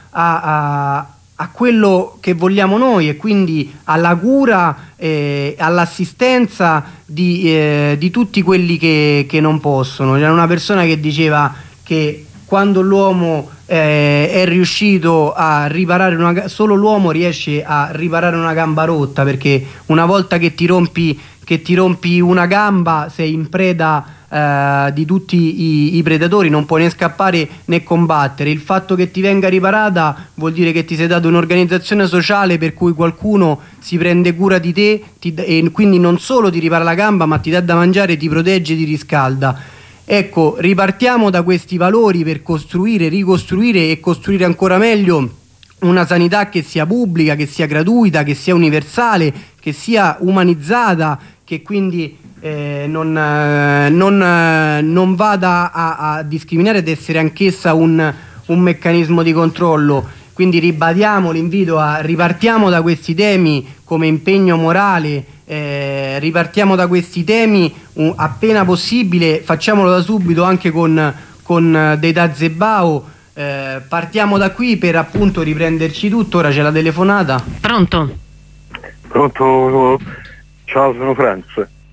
a quello che vogliamo noi, e quindi alla cura, all'assistenza di tutti quelli che non possono. C'era una persona che diceva che quando l'uomo è riuscito a riparare solo l'uomo riesce a riparare una gamba rotta, perché una volta che ti rompi una gamba sei in preda di tutti i predatori, non puoi né scappare né combattere. Il fatto che ti venga riparata vuol dire che ti sei dato un'organizzazione sociale per cui qualcuno si prende cura di te e quindi non solo ti ripara la gamba, ma ti dà da mangiare, ti protegge, ti riscalda. Ecco, ripartiamo da questi valori per costruire, ricostruire e costruire ancora meglio una sanità che sia pubblica, che sia gratuita, che sia universale, che sia umanizzata, che quindi non vada a discriminare ed essere anch'essa un meccanismo di controllo. Quindi ribadiamo l'invito ripartiamo da questi temi come impegno morale, ripartiamo da questi temi appena possibile, facciamolo da subito anche con dei Dazebao. Partiamo da qui per appunto riprenderci tutto. Ora c'è la telefonata. Pronto? Pronto, ciao, sono Franz.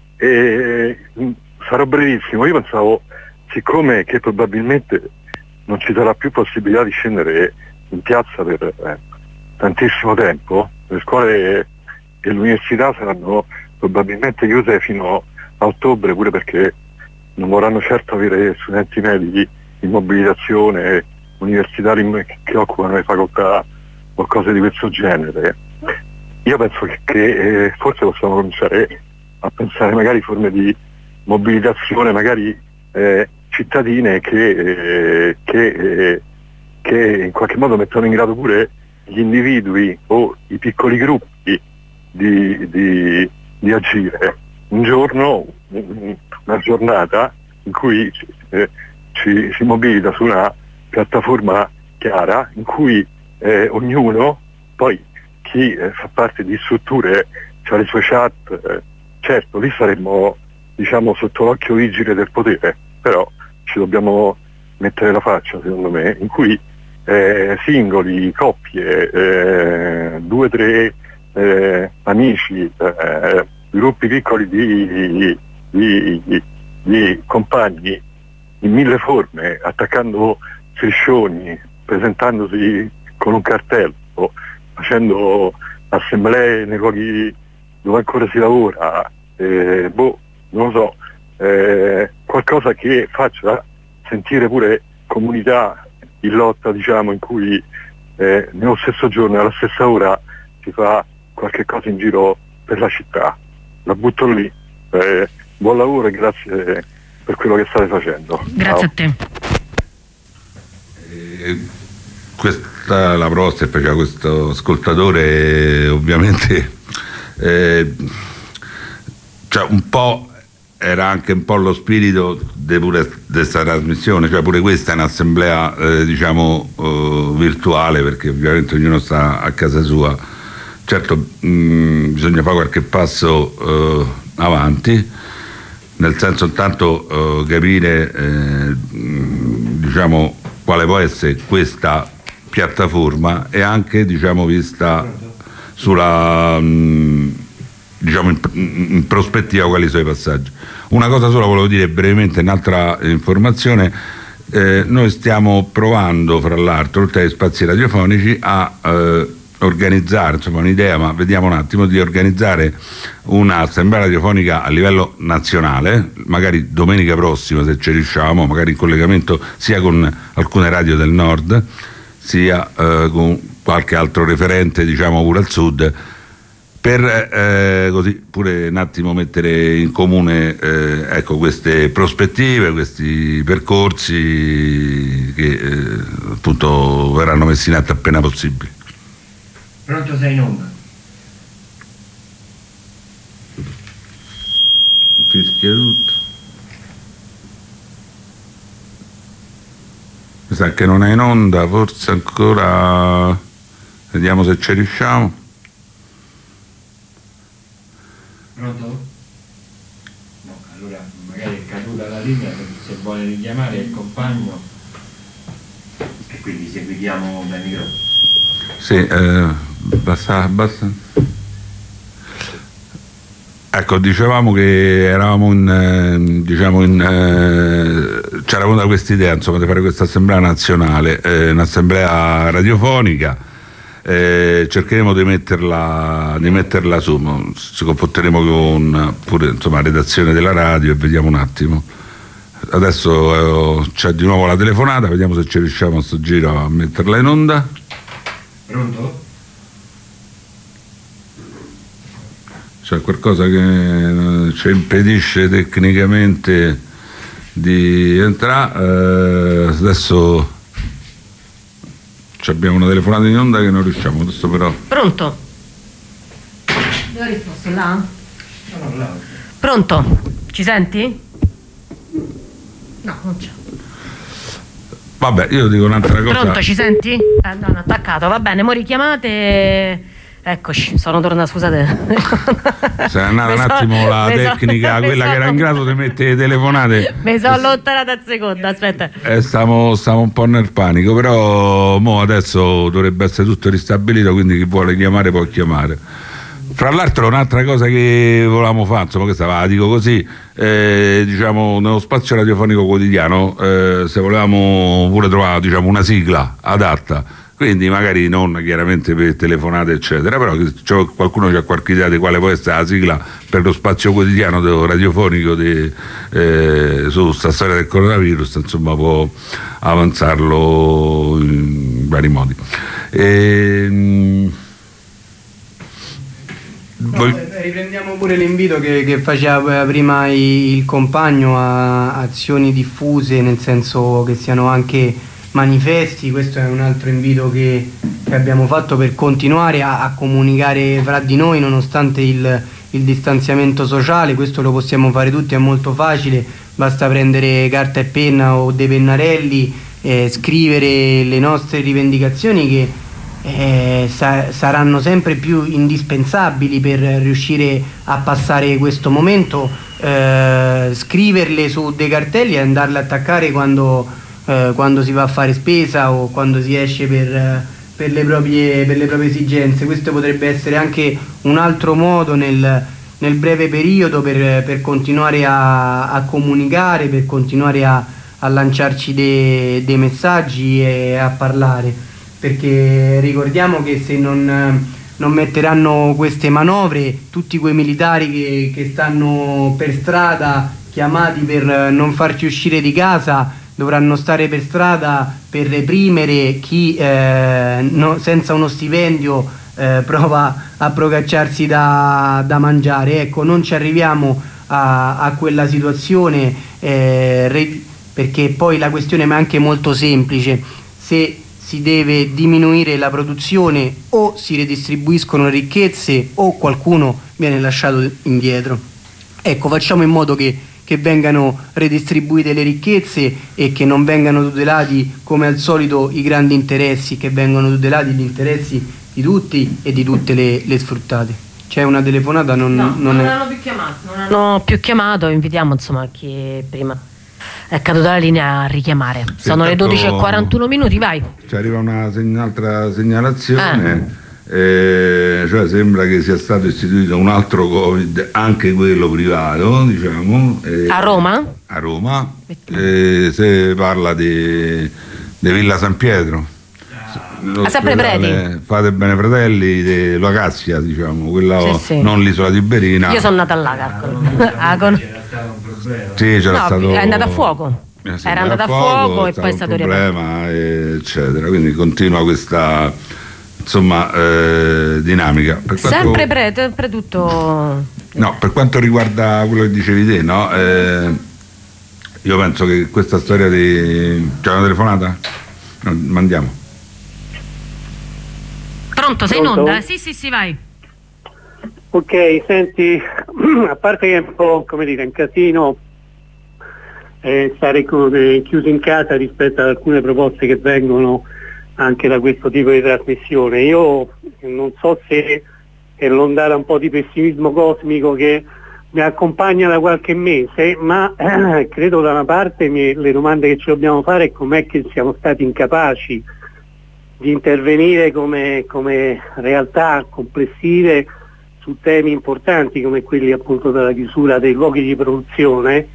Sarò brevissimo. Io pensavo, siccome che probabilmente non ci sarà più possibilità di scendere in piazza per tantissimo tempo, le scuole e l'università saranno probabilmente chiuse fino a ottobre, pure perché non vorranno certo avere studenti medici in mobilitazione, universitari che occupano le facoltà o cose di questo genere. Io penso che forse possiamo cominciare a pensare magari forme di mobilitazione, magari cittadine che in qualche modo mettono in grado pure gli individui o i piccoli gruppi di agire. Un giorno, una giornata in cui si mobilita su una piattaforma chiara in cui ognuno, poi chi fa parte di strutture, ha le sue chat, certo lì saremmo sotto l'occhio vigile del potere, però ci dobbiamo mettere la faccia, secondo me, in cui singoli, coppie, 2 o 3 amici, gruppi piccoli di compagni in 1000 forme, attaccando striscioni, presentandosi con un cartello, facendo assemblee nei luoghi dove ancora si lavora, non lo so, qualcosa che faccia sentire pure comunità in lotta, in cui nello stesso giorno, alla stessa ora, si fa qualche cosa in giro per la città. La butto lì. Buon lavoro e grazie per quello che state facendo. Grazie a te. Questa la proposta che faceva questo ascoltatore, ovviamente un po' era anche un po' lo spirito di questa trasmissione, pure questa è un'assemblea virtuale, perché ovviamente ognuno sta a casa sua. Certo, bisogna fare qualche passo avanti, nel senso intanto capire quale può essere questa piattaforma e anche vista sulla in prospettiva quali sono i passaggi. Una cosa sola volevo dire brevemente, un'altra informazione. Noi stiamo provando, fra l'altro, oltre agli spazi radiofonici, a organizzare, un'idea, ma vediamo un attimo, di organizzare un'assemblea radiofonica a livello nazionale, magari domenica prossima, se ci riusciamo, magari in collegamento sia con alcune radio del nord, sia con qualche altro referente, pure al sud, per così pure un attimo mettere in comune queste prospettive, questi percorsi che appunto verranno messi in atto appena possibile. Pronto, sei in onda? Fischia tutto. Mi sa che non è in onda, forse ancora, vediamo se ci riusciamo. Pronto? No, allora magari è caduta la linea, se vuole richiamare il compagno e quindi seguiamo dai microfoni. Sì, basta. Ecco, dicevamo che eravamo c'era venuta questa idea, di fare questa assemblea nazionale, un'assemblea radiofonica. Cercheremo di metterla su, ci confronteremo con pure la redazione della radio e vediamo un attimo Adesso c'è di nuovo la telefonata, vediamo se ci riusciamo a sto giro a metterla in onda. Pronto? C'è qualcosa che ci impedisce tecnicamente di entrare. Adesso abbiamo una telefonata in onda che non riusciamo, adesso però. Pronto? Dove ho risposto? Là? No, là. Pronto? Ci senti? No, non c'è. Vabbè, io dico un'altra cosa. Pronto, ci senti? No, hanno attaccato, va bene, mo richiamate. Eccoci, sono tornata, scusate. Se è andata un attimo la tecnica, quella che era in grado di mettere le telefonate. Mi sono allontanata al secondo, aspetta. Stiamo un po' nel panico, però mo adesso dovrebbe essere tutto ristabilito, quindi chi vuole chiamare può chiamare. Fra l'altro un'altra cosa che volevamo fare, insomma, questa la dico così, diciamo nello spazio radiofonico quotidiano, se volevamo pure trovare, diciamo, una sigla adatta, quindi magari non chiaramente per telefonate eccetera, però qualcuno ha qualche idea di quale può essere la sigla per lo spazio quotidiano radiofonico su sta storia del coronavirus, insomma può avanzarlo in vari modi. Riprendiamo pure l'invito che faceva prima il compagno a azioni diffuse, nel senso che siano anche manifesti. Questo è un altro invito che abbiamo fatto per continuare a comunicare fra di noi nonostante il distanziamento sociale. Questo lo possiamo fare tutti, è molto facile, basta prendere carta e penna o dei pennarelli, scrivere le nostre rivendicazioni che saranno sempre più indispensabili per riuscire a passare questo momento, scriverle su dei cartelli e andarle a attaccare quando si va a fare spesa o quando si esce per le proprie esigenze. Questo potrebbe essere anche un altro modo nel breve periodo per continuare a comunicare, per continuare a lanciarci dei messaggi e a parlare. Perché ricordiamo che se non metteranno queste manovre, tutti quei militari che stanno per strada chiamati per non farci uscire di casa dovranno stare per strada per reprimere chi senza uno stipendio prova a procacciarsi da mangiare. Ecco, non ci arriviamo a quella situazione, perché poi la questione è anche molto semplice: se si deve diminuire la produzione o si redistribuiscono ricchezze o qualcuno viene lasciato indietro. Ecco, facciamo in modo che vengano redistribuite le ricchezze e che non vengano tutelati come al solito i grandi interessi, che vengano tutelati gli interessi di tutti e di tutte le sfruttate. C'è una telefonata? Non hanno più chiamato. Non hanno più chiamato, invitiamo insomma chi prima è caduta la linea a richiamare. Sono le 12:41 minuti, vai. Ci arriva un'altra segnalazione, cioè sembra che sia stato istituito un altro Covid, anche quello privato, diciamo. A Roma? A Roma, si parla di Villa San Pietro. Sempre Preti. Fate bene fratelli di Locassia, diciamo, quella sì. Non l'isola Tiberina. Io sono nata là, calcolo. Sì, c'era stato. È andata a fuoco. Era andata a fuoco e poi è stato un problema, eccetera. Quindi continua questa, insomma, dinamica. Sempre Prete, tutto. No, per quanto riguarda quello che dicevi te, no? Io penso che questa storia di. C'è una telefonata? No, mandiamo. Pronto, sei in onda? Sì, vai. Ok, senti, a parte che è un po', come dire, un casino stare chiusi in casa rispetto ad alcune proposte che vengono anche da questo tipo di trasmissione, io non so se è l'ondata un po' di pessimismo cosmico che mi accompagna da qualche mese, ma credo da una parte le domande che ci dobbiamo fare è com'è che siamo stati incapaci di intervenire come realtà complessive su temi importanti come quelli appunto della chiusura dei luoghi di produzione.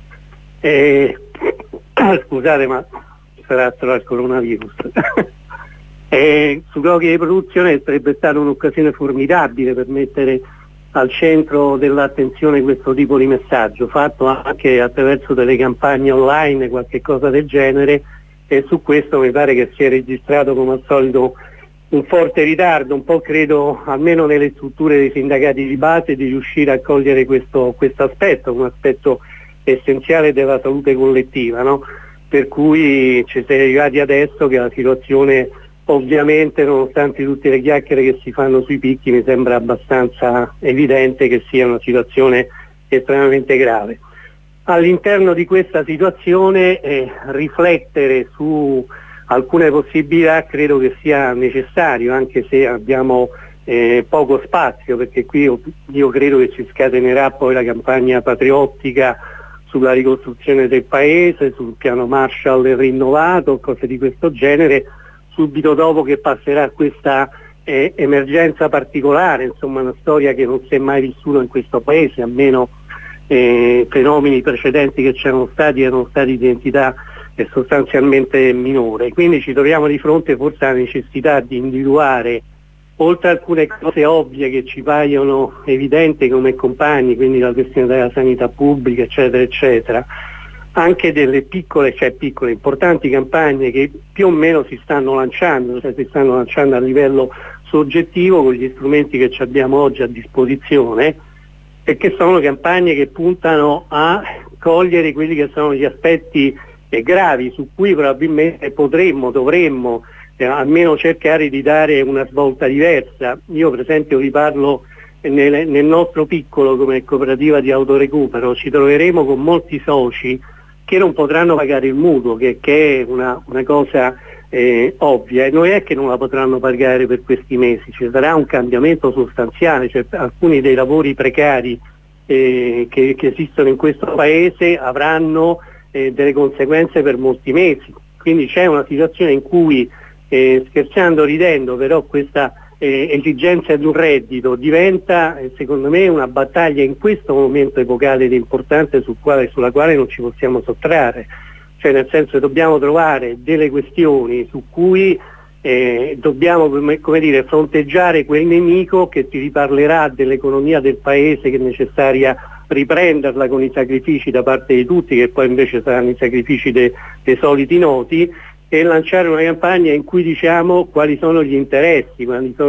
Scusate, ma sarà il coronavirus. Sui luoghi di produzione sarebbe stata un'occasione formidabile per mettere al centro dell'attenzione questo tipo di messaggio, fatto anche attraverso delle campagne online, qualche cosa del genere, e su questo mi pare che si è registrato come al solito un forte ritardo, un po' credo almeno nelle strutture dei sindacati di base, di riuscire a cogliere questo aspetto, un aspetto essenziale della salute collettiva, no? Per cui ci si è arrivati adesso che la situazione, ovviamente, nonostante tutte le chiacchiere che si fanno sui picchi, mi sembra abbastanza evidente che sia una situazione estremamente grave. All'interno di questa situazione riflettere su alcune possibilità credo che sia necessario, anche se abbiamo poco spazio, perché qui io credo che ci scatenerà poi la campagna patriottica sulla ricostruzione del paese, sul piano Marshall rinnovato, cose di questo genere, subito dopo che passerà questa emergenza particolare, insomma una storia che non si è mai vissuta in questo paese, almeno fenomeni precedenti che c'erano stati erano stati di entità sostanzialmente minore. Quindi ci troviamo di fronte forse alla necessità di individuare, oltre a alcune cose ovvie che ci paiono evidenti come compagni, quindi la questione della sanità pubblica, eccetera, eccetera, anche delle piccole, importanti campagne che più o meno si stanno lanciando, a livello soggettivo con gli strumenti che abbiamo oggi a disposizione, e che sono campagne che puntano a cogliere quelli che sono gli aspetti gravi su cui probabilmente dovremmo almeno cercare di dare una svolta diversa. Io per esempio vi parlo nel nostro piccolo come cooperativa di autorecupero, ci troveremo con molti soci che non potranno pagare il mutuo, che è una cosa ovvia, e non è che non la potranno pagare per questi mesi, ci sarà un cambiamento sostanziale, cioè alcuni dei lavori precari che esistono in questo paese avranno delle conseguenze per molti mesi, quindi c'è una situazione in cui scherzando, ridendo, però questa esigenza di un reddito diventa secondo me una battaglia in questo momento epocale ed importante sulla quale non ci possiamo sottrarre, cioè nel senso che dobbiamo trovare delle questioni su cui dobbiamo fronteggiare quel nemico che ti riparlerà dell'economia del paese, che è necessaria riprenderla con i sacrifici da parte di tutti, che poi invece saranno i sacrifici dei soliti noti, e lanciare una campagna in cui diciamo quali sono gli interessi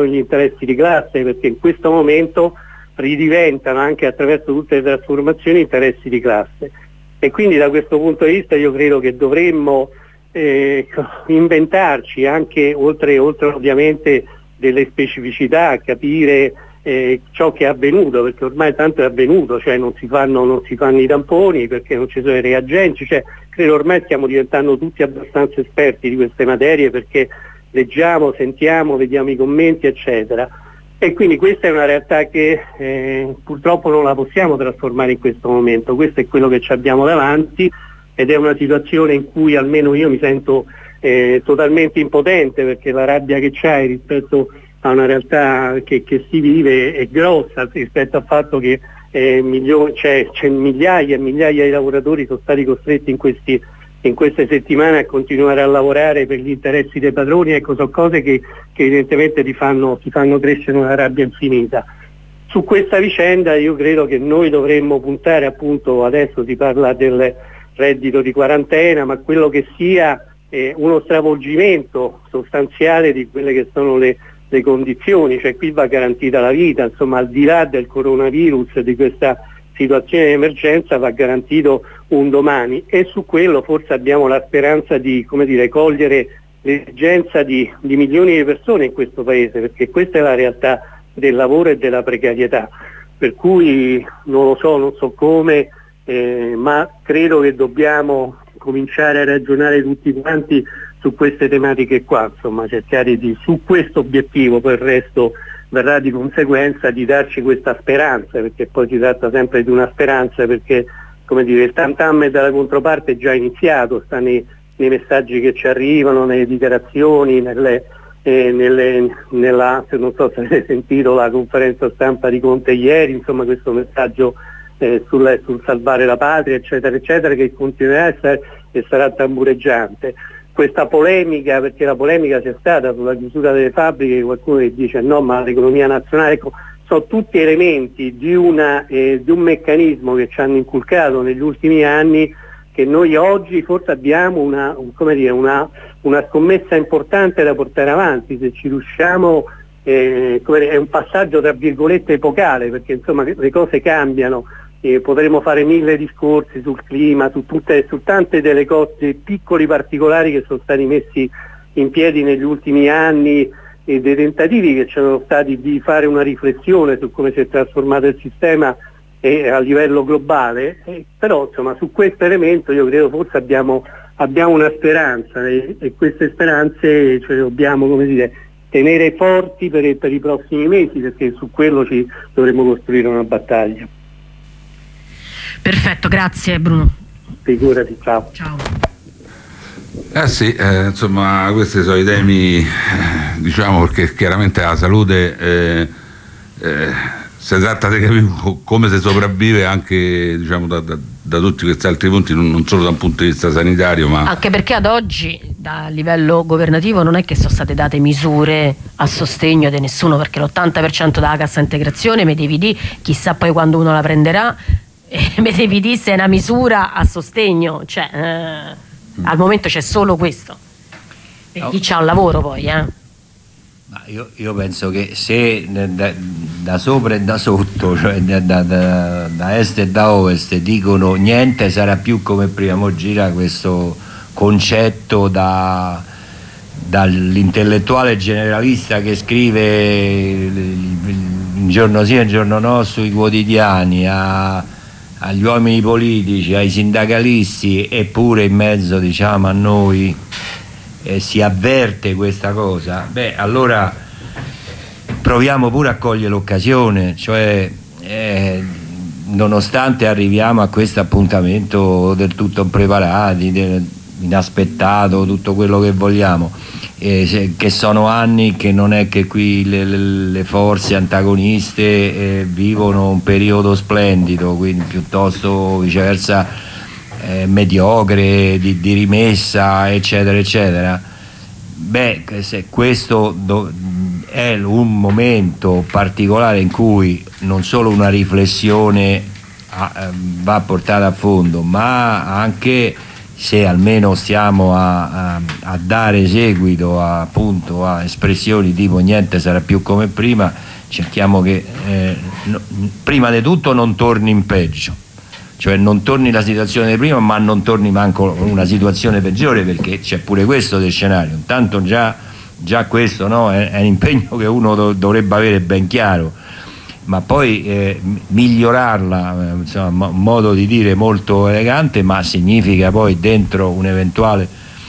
di classe, perché in questo momento ridiventano anche attraverso tutte le trasformazioni interessi di classe. E quindi da questo punto di vista io credo che dovremmo inventarci anche, oltre ovviamente delle specificità, capire ciò che è avvenuto, perché ormai tanto è avvenuto, cioè non si fanno i tamponi perché non ci sono i reagenti, cioè credo ormai stiamo diventando tutti abbastanza esperti di queste materie, perché leggiamo, sentiamo, vediamo i commenti, eccetera. E quindi questa è una realtà che purtroppo non la possiamo trasformare in questo momento, questo è quello che ci abbiamo davanti, ed è una situazione in cui almeno io mi sento totalmente impotente, perché la rabbia che c'hai rispetto a una realtà che si vive è grossa, rispetto al fatto che c'è migliaia e migliaia di lavoratori sono stati costretti in queste settimane a continuare a lavorare per gli interessi dei padroni. Ecco, sono cose che evidentemente ti fanno crescere una rabbia infinita. Su questa vicenda io credo che noi dovremmo puntare, appunto, adesso si parla del reddito di quarantena, ma quello che sia uno stravolgimento sostanziale di quelle che sono le condizioni, cioè qui va garantita la vita, insomma, al di là del coronavirus, di questa situazione di emergenza, va garantito un domani, e su quello forse abbiamo la speranza di cogliere l'esigenza di milioni di persone in questo paese, perché questa è la realtà del lavoro e della precarietà, per cui non so come, ma credo che dobbiamo cominciare a ragionare tutti quanti su queste tematiche qua, insomma cercare su questo obiettivo, poi il resto verrà di conseguenza, di darci questa speranza, perché poi si tratta sempre di una speranza, perché il tam-tam dalla controparte è già iniziato, sta nei messaggi che ci arrivano, nelle dichiarazioni, non so se avete sentito la conferenza stampa di Conte ieri, insomma questo messaggio sul salvare la patria, eccetera, eccetera, che continuerà e sarà tambureggiante. Questa polemica, perché la polemica c'è stata sulla chiusura delle fabbriche, qualcuno che dice no, ma l'economia nazionale, ecco, sono tutti elementi di un meccanismo che ci hanno inculcato negli ultimi anni, che noi oggi forse abbiamo una scommessa importante da portare avanti. Se ci riusciamo, è un passaggio tra virgolette epocale, perché insomma le cose cambiano, potremo fare 1000 discorsi sul clima, su tante delle cose, piccoli particolari che sono stati messi in piedi negli ultimi anni, e dei tentativi che ci sono stati di fare una riflessione su come si è trasformato il sistema a livello globale, però insomma su questo elemento io credo forse abbiamo una speranza, e queste speranze dobbiamo, come dire, tenere forti per i prossimi mesi, perché su quello ci dovremo costruire una battaglia. Perfetto, grazie Bruno. Figurati, ciao. Sì, insomma questi sono i temi, diciamo, perché chiaramente la salute si tratta di capire come si sopravvive anche, diciamo, da tutti questi altri punti, non solo da un punto di vista sanitario, ma anche perché ad oggi a livello governativo non è che sono state date misure a sostegno di nessuno, perché l'80% della cassa integrazione mi devi dire, chissà poi quando uno la prenderà, mi devi dire se è una misura a sostegno, cioè al momento c'è solo questo per chi c'ha un lavoro poi. Ma io penso che se da sopra e da sotto, cioè da est e da ovest, dicono niente sarà più come prima, mo gira questo concetto dall'intellettuale generalista che scrive un giorno sì e un giorno no sui quotidiani, agli uomini politici, ai sindacalisti, eppure in mezzo, diciamo, a noi si avverte questa cosa. Beh, allora proviamo pure a cogliere l'occasione, cioè nonostante arriviamo a questo appuntamento del tutto impreparati, inaspettato, tutto quello che vogliamo, che sono anni che non è che qui le forze antagoniste vivono un periodo splendido, quindi piuttosto viceversa mediocre, di rimessa, eccetera eccetera. Beh, se questo è un momento particolare in cui non solo una riflessione va portata a fondo, ma anche, se almeno stiamo a dare seguito appunto a espressioni tipo niente sarà più come prima, cerchiamo che prima di tutto non torni in peggio, cioè non torni la situazione di prima, ma non torni manco una situazione peggiore, perché c'è pure questo del scenario. Intanto già questo, no, è un impegno che uno dovrebbe avere ben chiaro, ma poi migliorarla, insomma, modo di dire molto elegante, ma significa poi dentro un'eventuale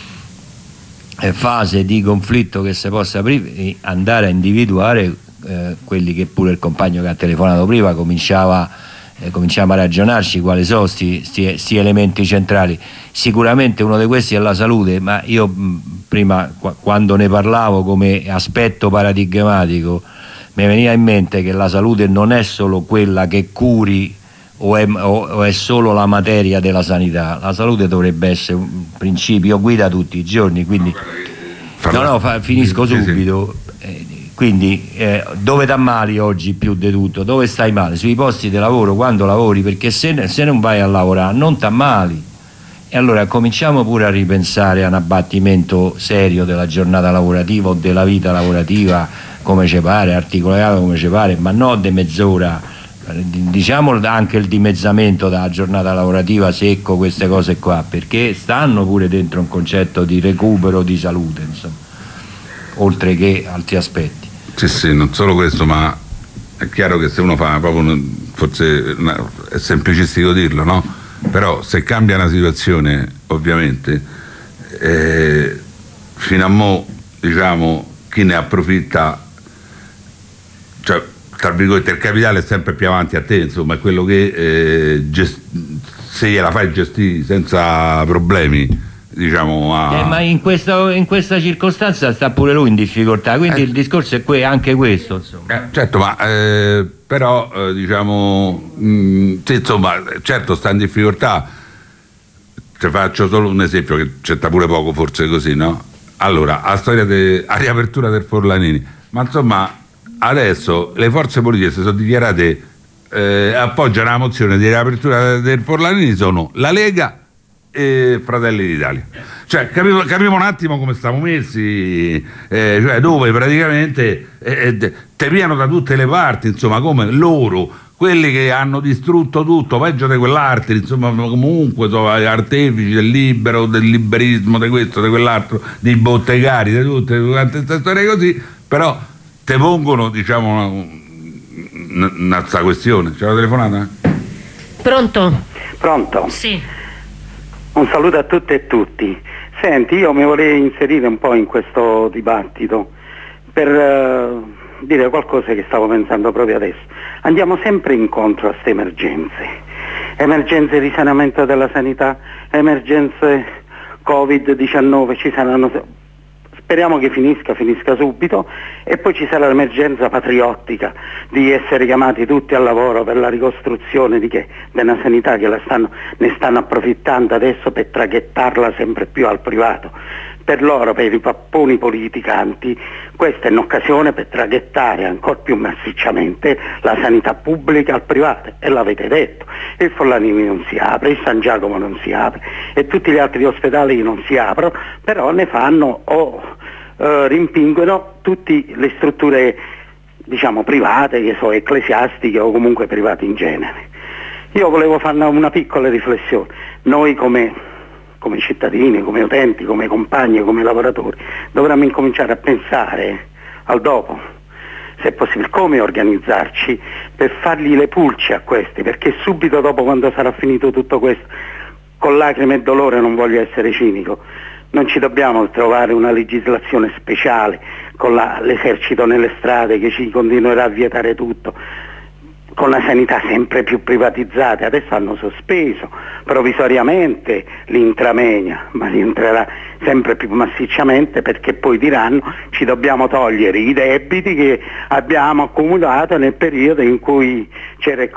fase di conflitto che si possa aprire andare a individuare quelli che pure il compagno che ha telefonato prima cominciamo a ragionarci quali sono sti elementi centrali. Sicuramente uno di questi è la salute, ma io prima quando ne parlavo come aspetto paradigmatico mi veniva in mente che la salute non è solo quella che curi o è solo la materia della sanità. La salute dovrebbe essere un principio guida tutti i giorni, quindi finisco subito. Quindi dove t'ammali oggi più di tutto? Dove stai male? Sui posti di lavoro, quando lavori, perché se non vai a lavorare non t'ammali. E allora cominciamo pure a ripensare a un abbattimento serio della giornata lavorativa o della vita lavorativa, come ci pare, articolato come ci pare, ma non di mezz'ora, diciamo anche il dimezzamento della giornata lavorativa secco, queste cose qua, perché stanno pure dentro un concetto di recupero di salute, insomma, oltre che altri aspetti. Sì, non solo questo, ma è chiaro che se uno fa proprio, forse è semplicistico dirlo, no? Però se cambia una situazione, ovviamente, fino a mo', diciamo, chi ne approfitta, cioè, tra virgolette, il capitale è sempre più avanti a te, insomma, è quello che se gliela fai gestire senza problemi, diciamo. Ma in questa circostanza sta pure lui in difficoltà, quindi il discorso è anche questo, insomma. Certo, ma però diciamo sì, insomma, certo sta in difficoltà. Ti faccio solo un esempio che c'entra pure poco, forse così, no? Allora, la storia a riapertura del Forlanini, ma insomma adesso le forze politiche si sono dichiarate appoggiano la mozione di riapertura del Forlanini, sono la Lega e Fratelli d'Italia. Cioè capiamo un attimo come stiamo messi, cioè dove praticamente te piano da tutte le parti, insomma, come loro, quelli che hanno distrutto tutto, peggio di quell'arte, insomma, comunque sono artefici del libero, del liberismo, di questo, di quell'altro, dei bottegari, di tutte quante queste storie così, però te pongono, diciamo, una questione. C'è la telefonata? Pronto? Pronto? Sì. Un saluto a tutte e tutti. Senti, io mi vorrei inserire un po' in questo dibattito per dire qualcosa che stavo pensando proprio adesso. Andiamo sempre incontro a queste emergenze di risanamento della sanità, emergenze Covid-19, ci saranno. Speriamo che finisca subito, e poi ci sarà l'emergenza patriottica di essere chiamati tutti al lavoro per la ricostruzione di una sanità che ne stanno approfittando adesso per traghettarla sempre più al privato. Per loro, per i papponi politicanti, questa è un'occasione per traghettare ancora più massicciamente la sanità pubblica al privato, e l'avete detto, il Forlanini non si apre, il San Giacomo non si apre e tutti gli altri ospedali non si aprono, però ne fanno rimpinguono tutte le strutture, diciamo, private, che sono ecclesiastiche o comunque private in genere. Io volevo fare una piccola riflessione. Noi come cittadini, come utenti, come compagni, come lavoratori, dovremmo incominciare a pensare al dopo, se è possibile, come organizzarci per fargli le pulci a questi, perché subito dopo, quando sarà finito tutto questo, con lacrime e dolore, non voglio essere cinico, non ci dobbiamo trovare una legislazione speciale con l'esercito nelle strade che ci continuerà a vietare tutto, con la sanità sempre più privatizzata. Adesso hanno sospeso provvisoriamente l'intramenia, ma rientrerà sempre più massicciamente, perché poi diranno ci dobbiamo togliere i debiti che abbiamo accumulato nel periodo in cui c'era il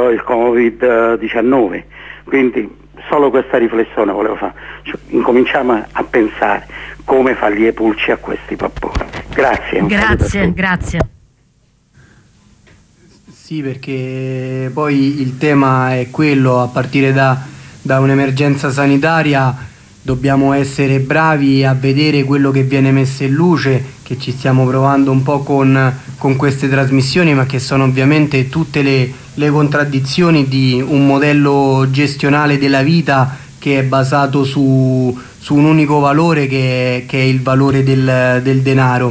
Covid-19. Quindi solo questa riflessione volevo fare, cioè, incominciamo a pensare come fargli le pulci a questi papponi. Grazie. Sì, perché poi il tema è quello, a partire da un'emergenza sanitaria dobbiamo essere bravi a vedere quello che viene messo in luce, che ci stiamo provando un po' con queste trasmissioni, ma che sono ovviamente tutte le contraddizioni di un modello gestionale della vita che è basato su un unico valore, che è il valore del denaro.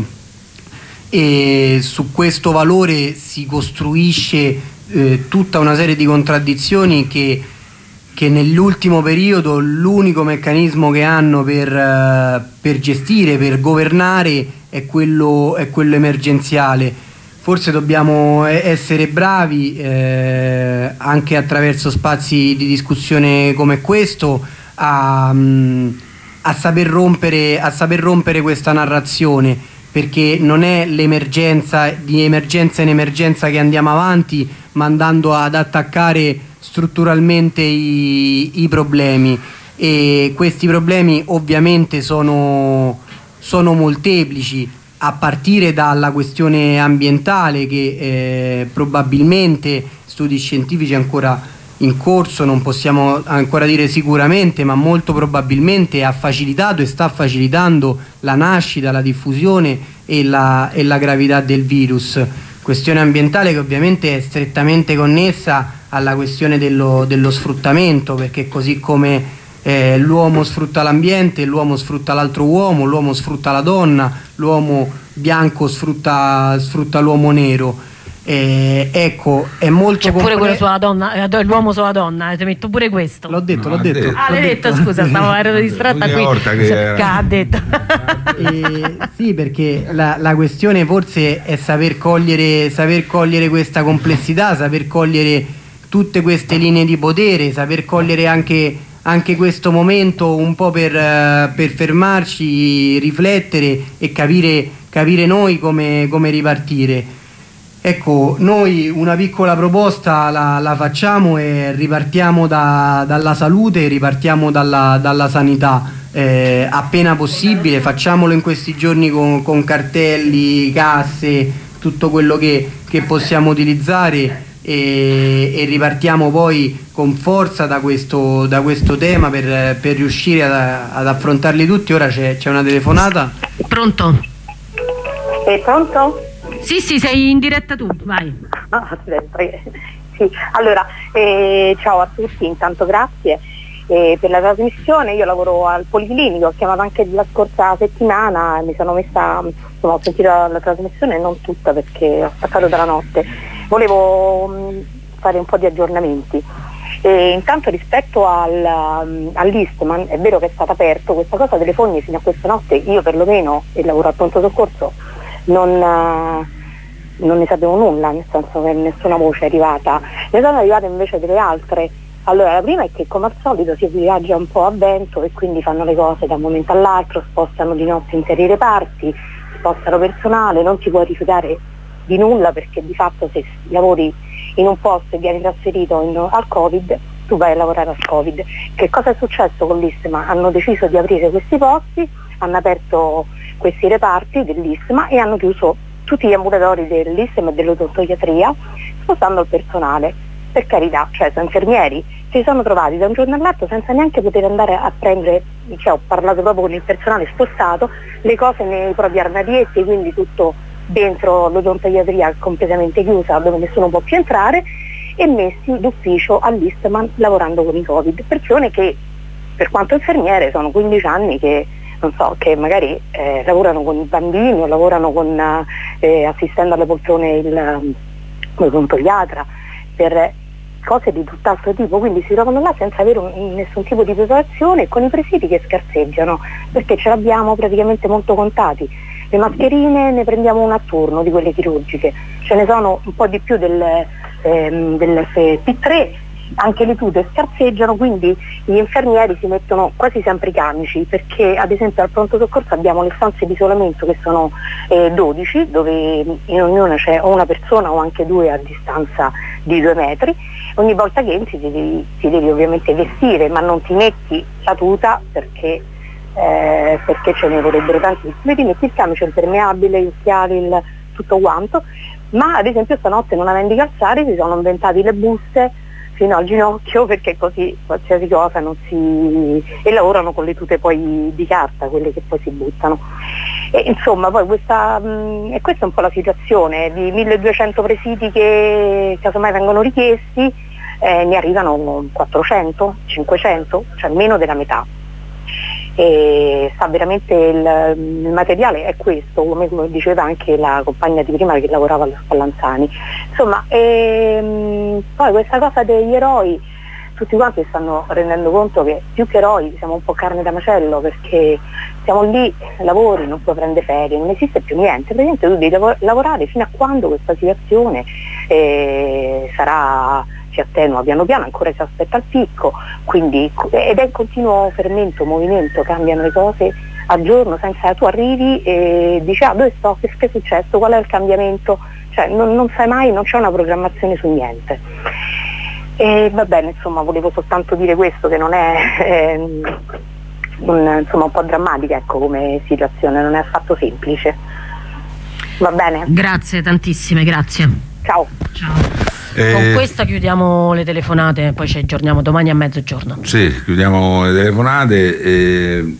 E su questo valore si costruisce tutta una serie di contraddizioni che nell'ultimo periodo l'unico meccanismo che hanno per gestire, per governare, è quello emergenziale. Forse dobbiamo essere bravi anche attraverso spazi di discussione come questo a saper rompere questa narrazione, perché non è l'emergenza, di emergenza in emergenza, che andiamo avanti, ma andando ad attaccare strutturalmente i problemi, e questi problemi ovviamente sono molteplici, a partire dalla questione ambientale che probabilmente, studi scientifici ancora in corso, non possiamo ancora dire sicuramente, ma molto probabilmente ha facilitato e sta facilitando la nascita, la diffusione e la gravità del virus. Questione ambientale che ovviamente è strettamente connessa alla questione dello sfruttamento, perché così come l'uomo sfrutta l'ambiente, l'uomo sfrutta l'altro uomo, l'uomo sfrutta la donna, l'uomo bianco sfrutta l'uomo nero. Ecco, è molto pure quello sulla donna, l'uomo sulla donna, ti metto pure questo. L'ho detto. L'hai detto, scusa, ero distratta qui. Che ha detto. Sì, perché la questione forse è saper cogliere questa complessità, saper cogliere tutte queste linee di potere, saper cogliere anche questo momento un po' per fermarci, riflettere e capire noi come ripartire. Ecco, noi una piccola proposta la facciamo e ripartiamo dalla salute, ripartiamo dalla sanità, appena possibile, facciamolo in questi giorni con cartelli, casse, tutto quello che possiamo utilizzare e ripartiamo poi con forza da questo tema per riuscire ad affrontarli tutti. Ora c'è una telefonata. Pronto? Pronto? Sì, sei in diretta tu, vai. Aspetta, sì. Allora, ciao a tutti, intanto grazie per la trasmissione. Io lavoro al Policlinico, ho chiamato anche la scorsa settimana, mi sono messa, insomma, ho sentito la trasmissione, non tutta perché ho staccato dalla notte. Volevo fare un po' di aggiornamenti. Intanto rispetto all'Eastman, è vero che è stato aperto, questa cosa delle fogne fino a questa notte, io perlomeno, e lavoro al pronto soccorso, non ne sapevo nulla, nel senso che nessuna voce è arrivata. Ne sono arrivate invece delle altre. Allora, la prima è che come al solito si viaggia un po' a vento e quindi fanno le cose da un momento all'altro, spostano di notte interi reparti, spostano personale, non ti puoi rifiutare di nulla perché di fatto se lavori in un posto e vieni trasferito al Covid, tu vai a lavorare al Covid. Che cosa è successo con l'Istma? Hanno deciso di aprire questi posti, hanno aperto questi reparti dell'Istma e hanno chiuso tutti gli ambulatori dell'Istma e dell'odontoiatria, spostando il personale. Per carità, cioè sono infermieri, si sono trovati da un giorno all'altro senza neanche poter andare a prendere, cioè ho parlato proprio con il personale spostato, le cose nei propri armadietti, quindi tutto dentro l'odontoiatria completamente chiusa dove nessuno può più entrare, e messi d'ufficio all'Eastman lavorando con i Covid, persone che per quanto infermiere sono 15 anni che non so, che magari lavorano con i bambini o lavorano con assistendo alle poltrone l'odontoiatra per cose di tutt'altro tipo, quindi si trovano là senza avere nessun tipo di preparazione, con i presidi che scarseggiano, perché ce l'abbiamo praticamente molto contati. Le mascherine ne prendiamo una a turno di quelle chirurgiche, ce ne sono un po' di più del FP3, anche le tute scarseggiano, quindi gli infermieri si mettono quasi sempre i camici, perché ad esempio al pronto soccorso abbiamo le stanze di isolamento che sono 12, dove in ognuna c'è o una persona o anche due a distanza di 2 metri. Ogni volta che entri ti devi ovviamente vestire, ma non ti metti la tuta perché ce ne vorrebbero tanti, ti metti il camice impermeabile, gli occhiali, tutto quanto, ma ad esempio stanotte, non avendo i calzari, si sono inventati le buste fino al ginocchio, perché così qualsiasi cosa non si... e lavorano con le tute poi di carta, quelle che poi si buttano. E insomma poi questa è un po' la situazione, di 1200 presidi che casomai vengono richiesti, ne arrivano 400, 500, cioè meno della metà. E sta veramente il materiale è questo, come diceva anche la compagna di prima che lavorava allo Spallanzani. Insomma, poi questa cosa degli eroi, tutti quanti stanno rendendo conto che più che eroi siamo un po' carne da macello, perché siamo lì, lavori, non puoi prendere ferie, non esiste più niente, praticamente tu devi lavorare fino a quando questa situazione si attenua piano piano, ancora si aspetta il picco, quindi, ed è in continuo fermento, movimento, cambiano le cose a giorno, senza tu arrivi e dici dove sto, che è successo, qual è il cambiamento, cioè non sai mai, non c'è una programmazione su niente. E va bene, insomma, volevo soltanto dire questo, che non è insomma un po' drammatica, ecco, come situazione, non è affatto semplice. Va bene? Grazie tantissime, grazie. Ciao. Con questa chiudiamo le telefonate, poi ci aggiorniamo domani a mezzogiorno. Sì, chiudiamo le telefonate.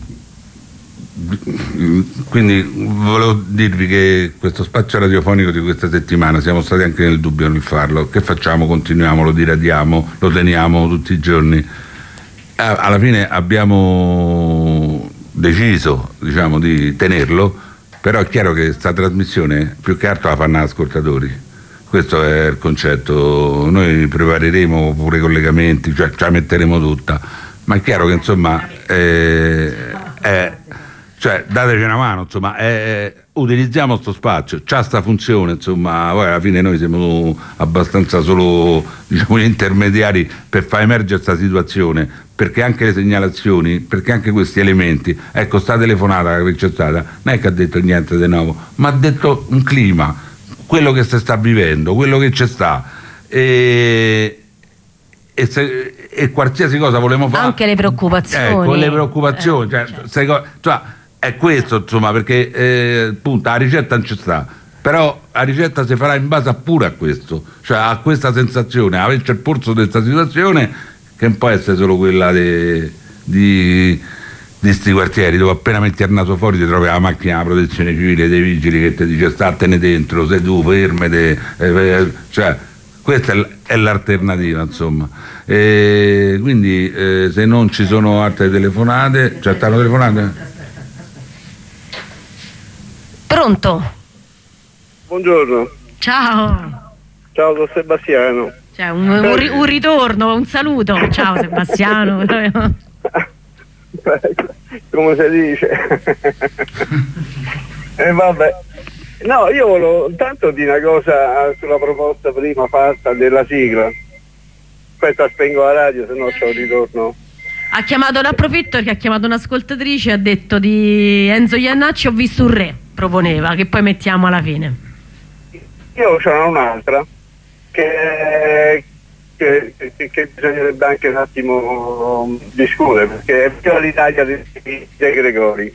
Quindi volevo dirvi che questo spazio radiofonico di questa settimana siamo stati anche nel dubbio nel farlo. Che facciamo? Continuiamo, lo diradiamo, lo teniamo tutti i giorni? Alla fine abbiamo deciso, diciamo, di tenerlo, però è chiaro che questa trasmissione più che altro la fanno ascoltatori. Questo è il concetto. Noi prepareremo pure i collegamenti, cioè ce la metteremo tutta, ma è chiaro che insomma cioè dateci una mano, insomma, utilizziamo sto spazio, c'ha sta funzione, insomma, poi alla fine noi siamo abbastanza solo, diciamo, gli intermediari per far emergere questa situazione, perché anche le segnalazioni, perché anche questi elementi, ecco, sta telefonata che c'è stata, non è che ha detto niente di nuovo, ma ha detto un clima, quello che si sta vivendo, quello che c'è sta, e qualsiasi cosa volevamo fare, anche le preoccupazioni, con le preoccupazioni, cioè è questo, insomma, perché appunto la ricetta non ci sta, però la ricetta si farà in base pure a questo, cioè a questa sensazione, a averci il polso di questa situazione, che non può essere solo quella di sti quartieri dove appena metti il naso fuori ti trovi la macchina della protezione civile, dei vigili che ti dice statene dentro, sei tu, fermete, cioè questa è l'alternativa, insomma. Quindi se non ci sono altre telefonate, cioè stanno telefonate? Pronto? Buongiorno. Ciao. Ciao, sono Sebastiano. Cioè, un ritorno, un saluto. Ciao Sebastiano. Come si dice? Vabbè. No, io volevo tanto dire una cosa sulla proposta prima fatta della sigla. Aspetta, spengo la radio, se no c'ho il ritorno. Ha chiamato, l'approfitto perché ha chiamato un'ascoltatrice e ha detto di Enzo Iannacci ho visto un re, proponeva, che poi mettiamo alla fine. Io c'ho un'altra che bisognerebbe anche un attimo discutere, perché è più l'Italia di De Gregori.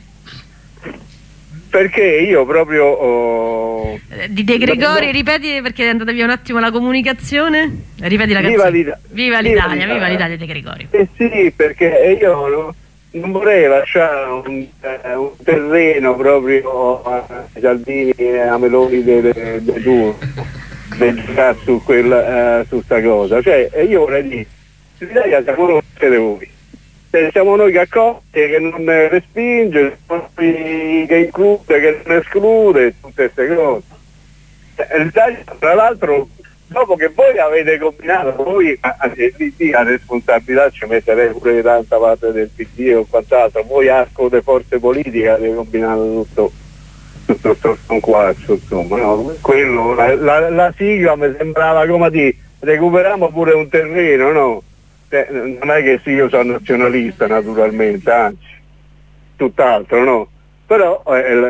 Perché io proprio di De Gregori, ripeti perché è andata via un attimo la comunicazione, ripeti la canzone. Viva l'Italia De Gregori. Sì, perché io non vorrei lasciare un terreno proprio a Salvini e a Meloni del giocare su sta cosa. Cioè io vorrei dire, l'Italia siamo noi, voi. Siamo noi che accoglie, che non respinge, che include, che non esclude, tutte queste cose. L'Italia, tra l'altro, dopo che voi avete combinato, voi la responsabilità ci metterei pure tanta parte del PD o quant'altro, voi arco delle forze politiche avete combinato tutto questo sconquaccio, insomma, no? Quello, la sigla mi sembrava come di recuperiamo pure un terreno, no? Non è che sì, io sono nazionalista naturalmente, anzi, tutt'altro, no? Però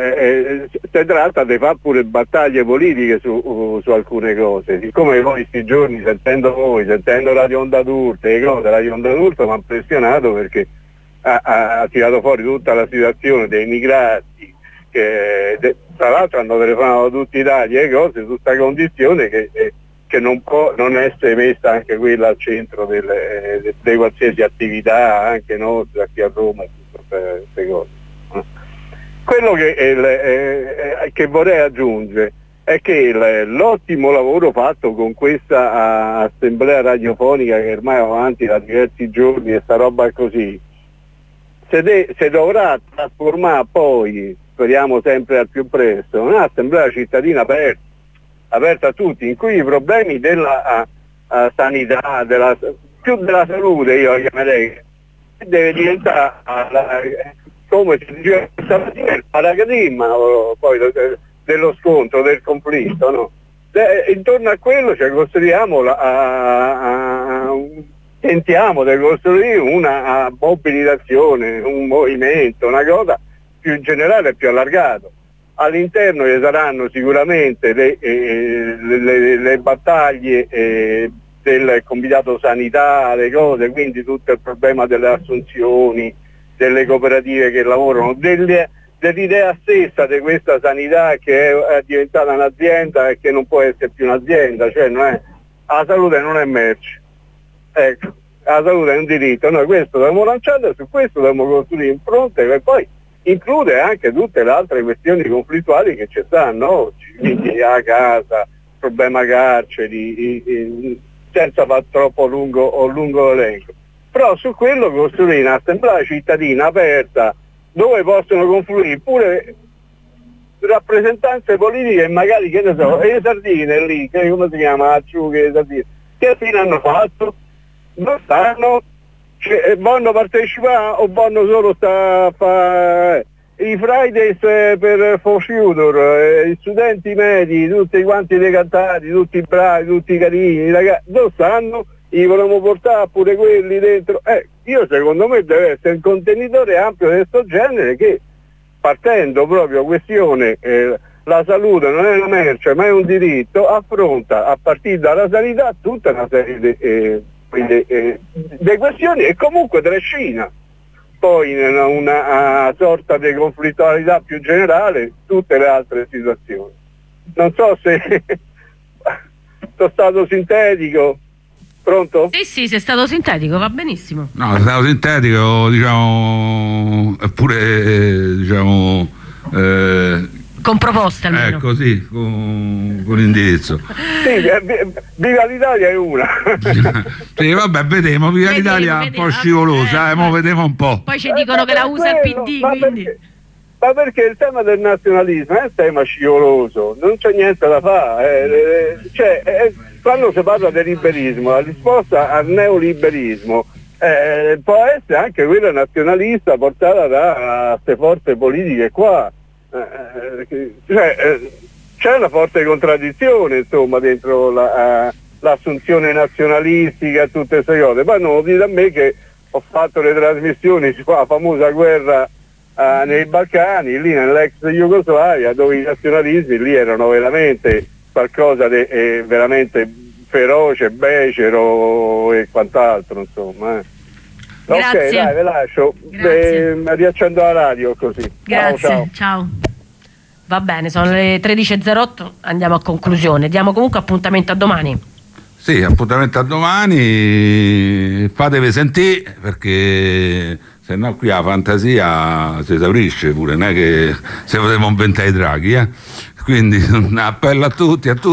si tratta di fare pure battaglie politiche su alcune cose. Siccome voi questi giorni, sentendo Radio Onda d'Urto e cose, Radio Onda d'Urto mi ha impressionato perché ha tirato fuori tutta la situazione dei migrati, che tra l'altro hanno telefonato tutti i tagli e cose, su questa condizione che non può non essere messa anche quella al centro delle qualsiasi attività, anche nostra qui a Roma, tutte queste cose. Quello che vorrei aggiungere è che l'ottimo lavoro fatto con questa assemblea radiofonica che ormai va avanti da diversi giorni e sta roba così, se dovrà trasformare poi, speriamo sempre al più presto, un'assemblea cittadina aperta a tutti, in cui i problemi della sanità, più della salute, io chiamerei, deve diventare, come si diceva stamattina, il paradigma poi dello scontro, del conflitto, no? Intorno a quello tentiamo di costruire una mobilitazione, un movimento, una cosa più generale e più allargato. All'interno ci saranno sicuramente le battaglie del comitato sanità, le cose, quindi tutto il problema delle assunzioni, delle cooperative che lavorano, dell'idea stessa di questa sanità che è diventata un'azienda e che non può essere più un'azienda, cioè la salute non è merce, ecco, la salute è un diritto, noi questo dobbiamo lanciare e su questo dobbiamo costruire un fronte che poi include anche tutte le altre questioni conflittuali che ci stanno oggi, quindi a casa, problema carceri, senza far troppo lungo elenco. Però su quello costruire un'assemblea cittadina aperta dove possono confluire pure rappresentanze politiche e magari, che ne so, le sardine lì, che come si chiama, le sardine, che fine hanno fatto? Non stanno? Vogliono partecipare o vogliono solo stare a fare i Fridays per For Future, gli studenti medi, tutti quanti decantati, tutti bravi, tutti carini, ragazzi, dove stanno? Li volevamo portare pure quelli dentro. Io secondo me deve essere un contenitore ampio di questo genere che, partendo proprio questione la salute non è una merce ma è un diritto, affronta a partire dalla sanità tutta una serie di questioni e comunque trascina poi in una sorta di conflittualità più generale tutte le altre situazioni. Non so se sono stato sintetico. Pronto? Sì, sei stato sintetico, va benissimo. No, è stato sintetico, diciamo, eppure, diciamo... con proposte almeno. Così, con l'indirizzo. Sì, Viva l'Italia è una. Sì, vabbè, vedremo, Viva l'Italia è un po' scivolosa, mo vediamo un po'. Poi ci dicono che la usa il PD, quindi... Ma perché il tema del nazionalismo è un tema scivoloso, non c'è niente da fare. Quando si parla di liberismo, la risposta al neoliberismo può essere anche quella nazionalista portata da queste forze politiche qua. C'è una forte contraddizione, insomma, dentro l'assunzione nazionalistica e tutte queste cose. Poi non lo dite a me che ho fatto le trasmissioni sulla famosa guerra nei Balcani, lì nell'ex Jugoslavia, dove i nazionalismi lì erano veramente qualcosa di veramente feroce, becero e quant'altro, insomma. Grazie. Ok, dai, ve lascio. Riaccendo la radio così. Grazie, ciao. Va bene, sono le 13.08, andiamo a conclusione. Diamo comunque appuntamento a domani. Sì, appuntamento a domani, fatevi sentire, perché se no qui la fantasia si esaurisce pure, non è che se potremo inventare i draghi, quindi un appello a tutti.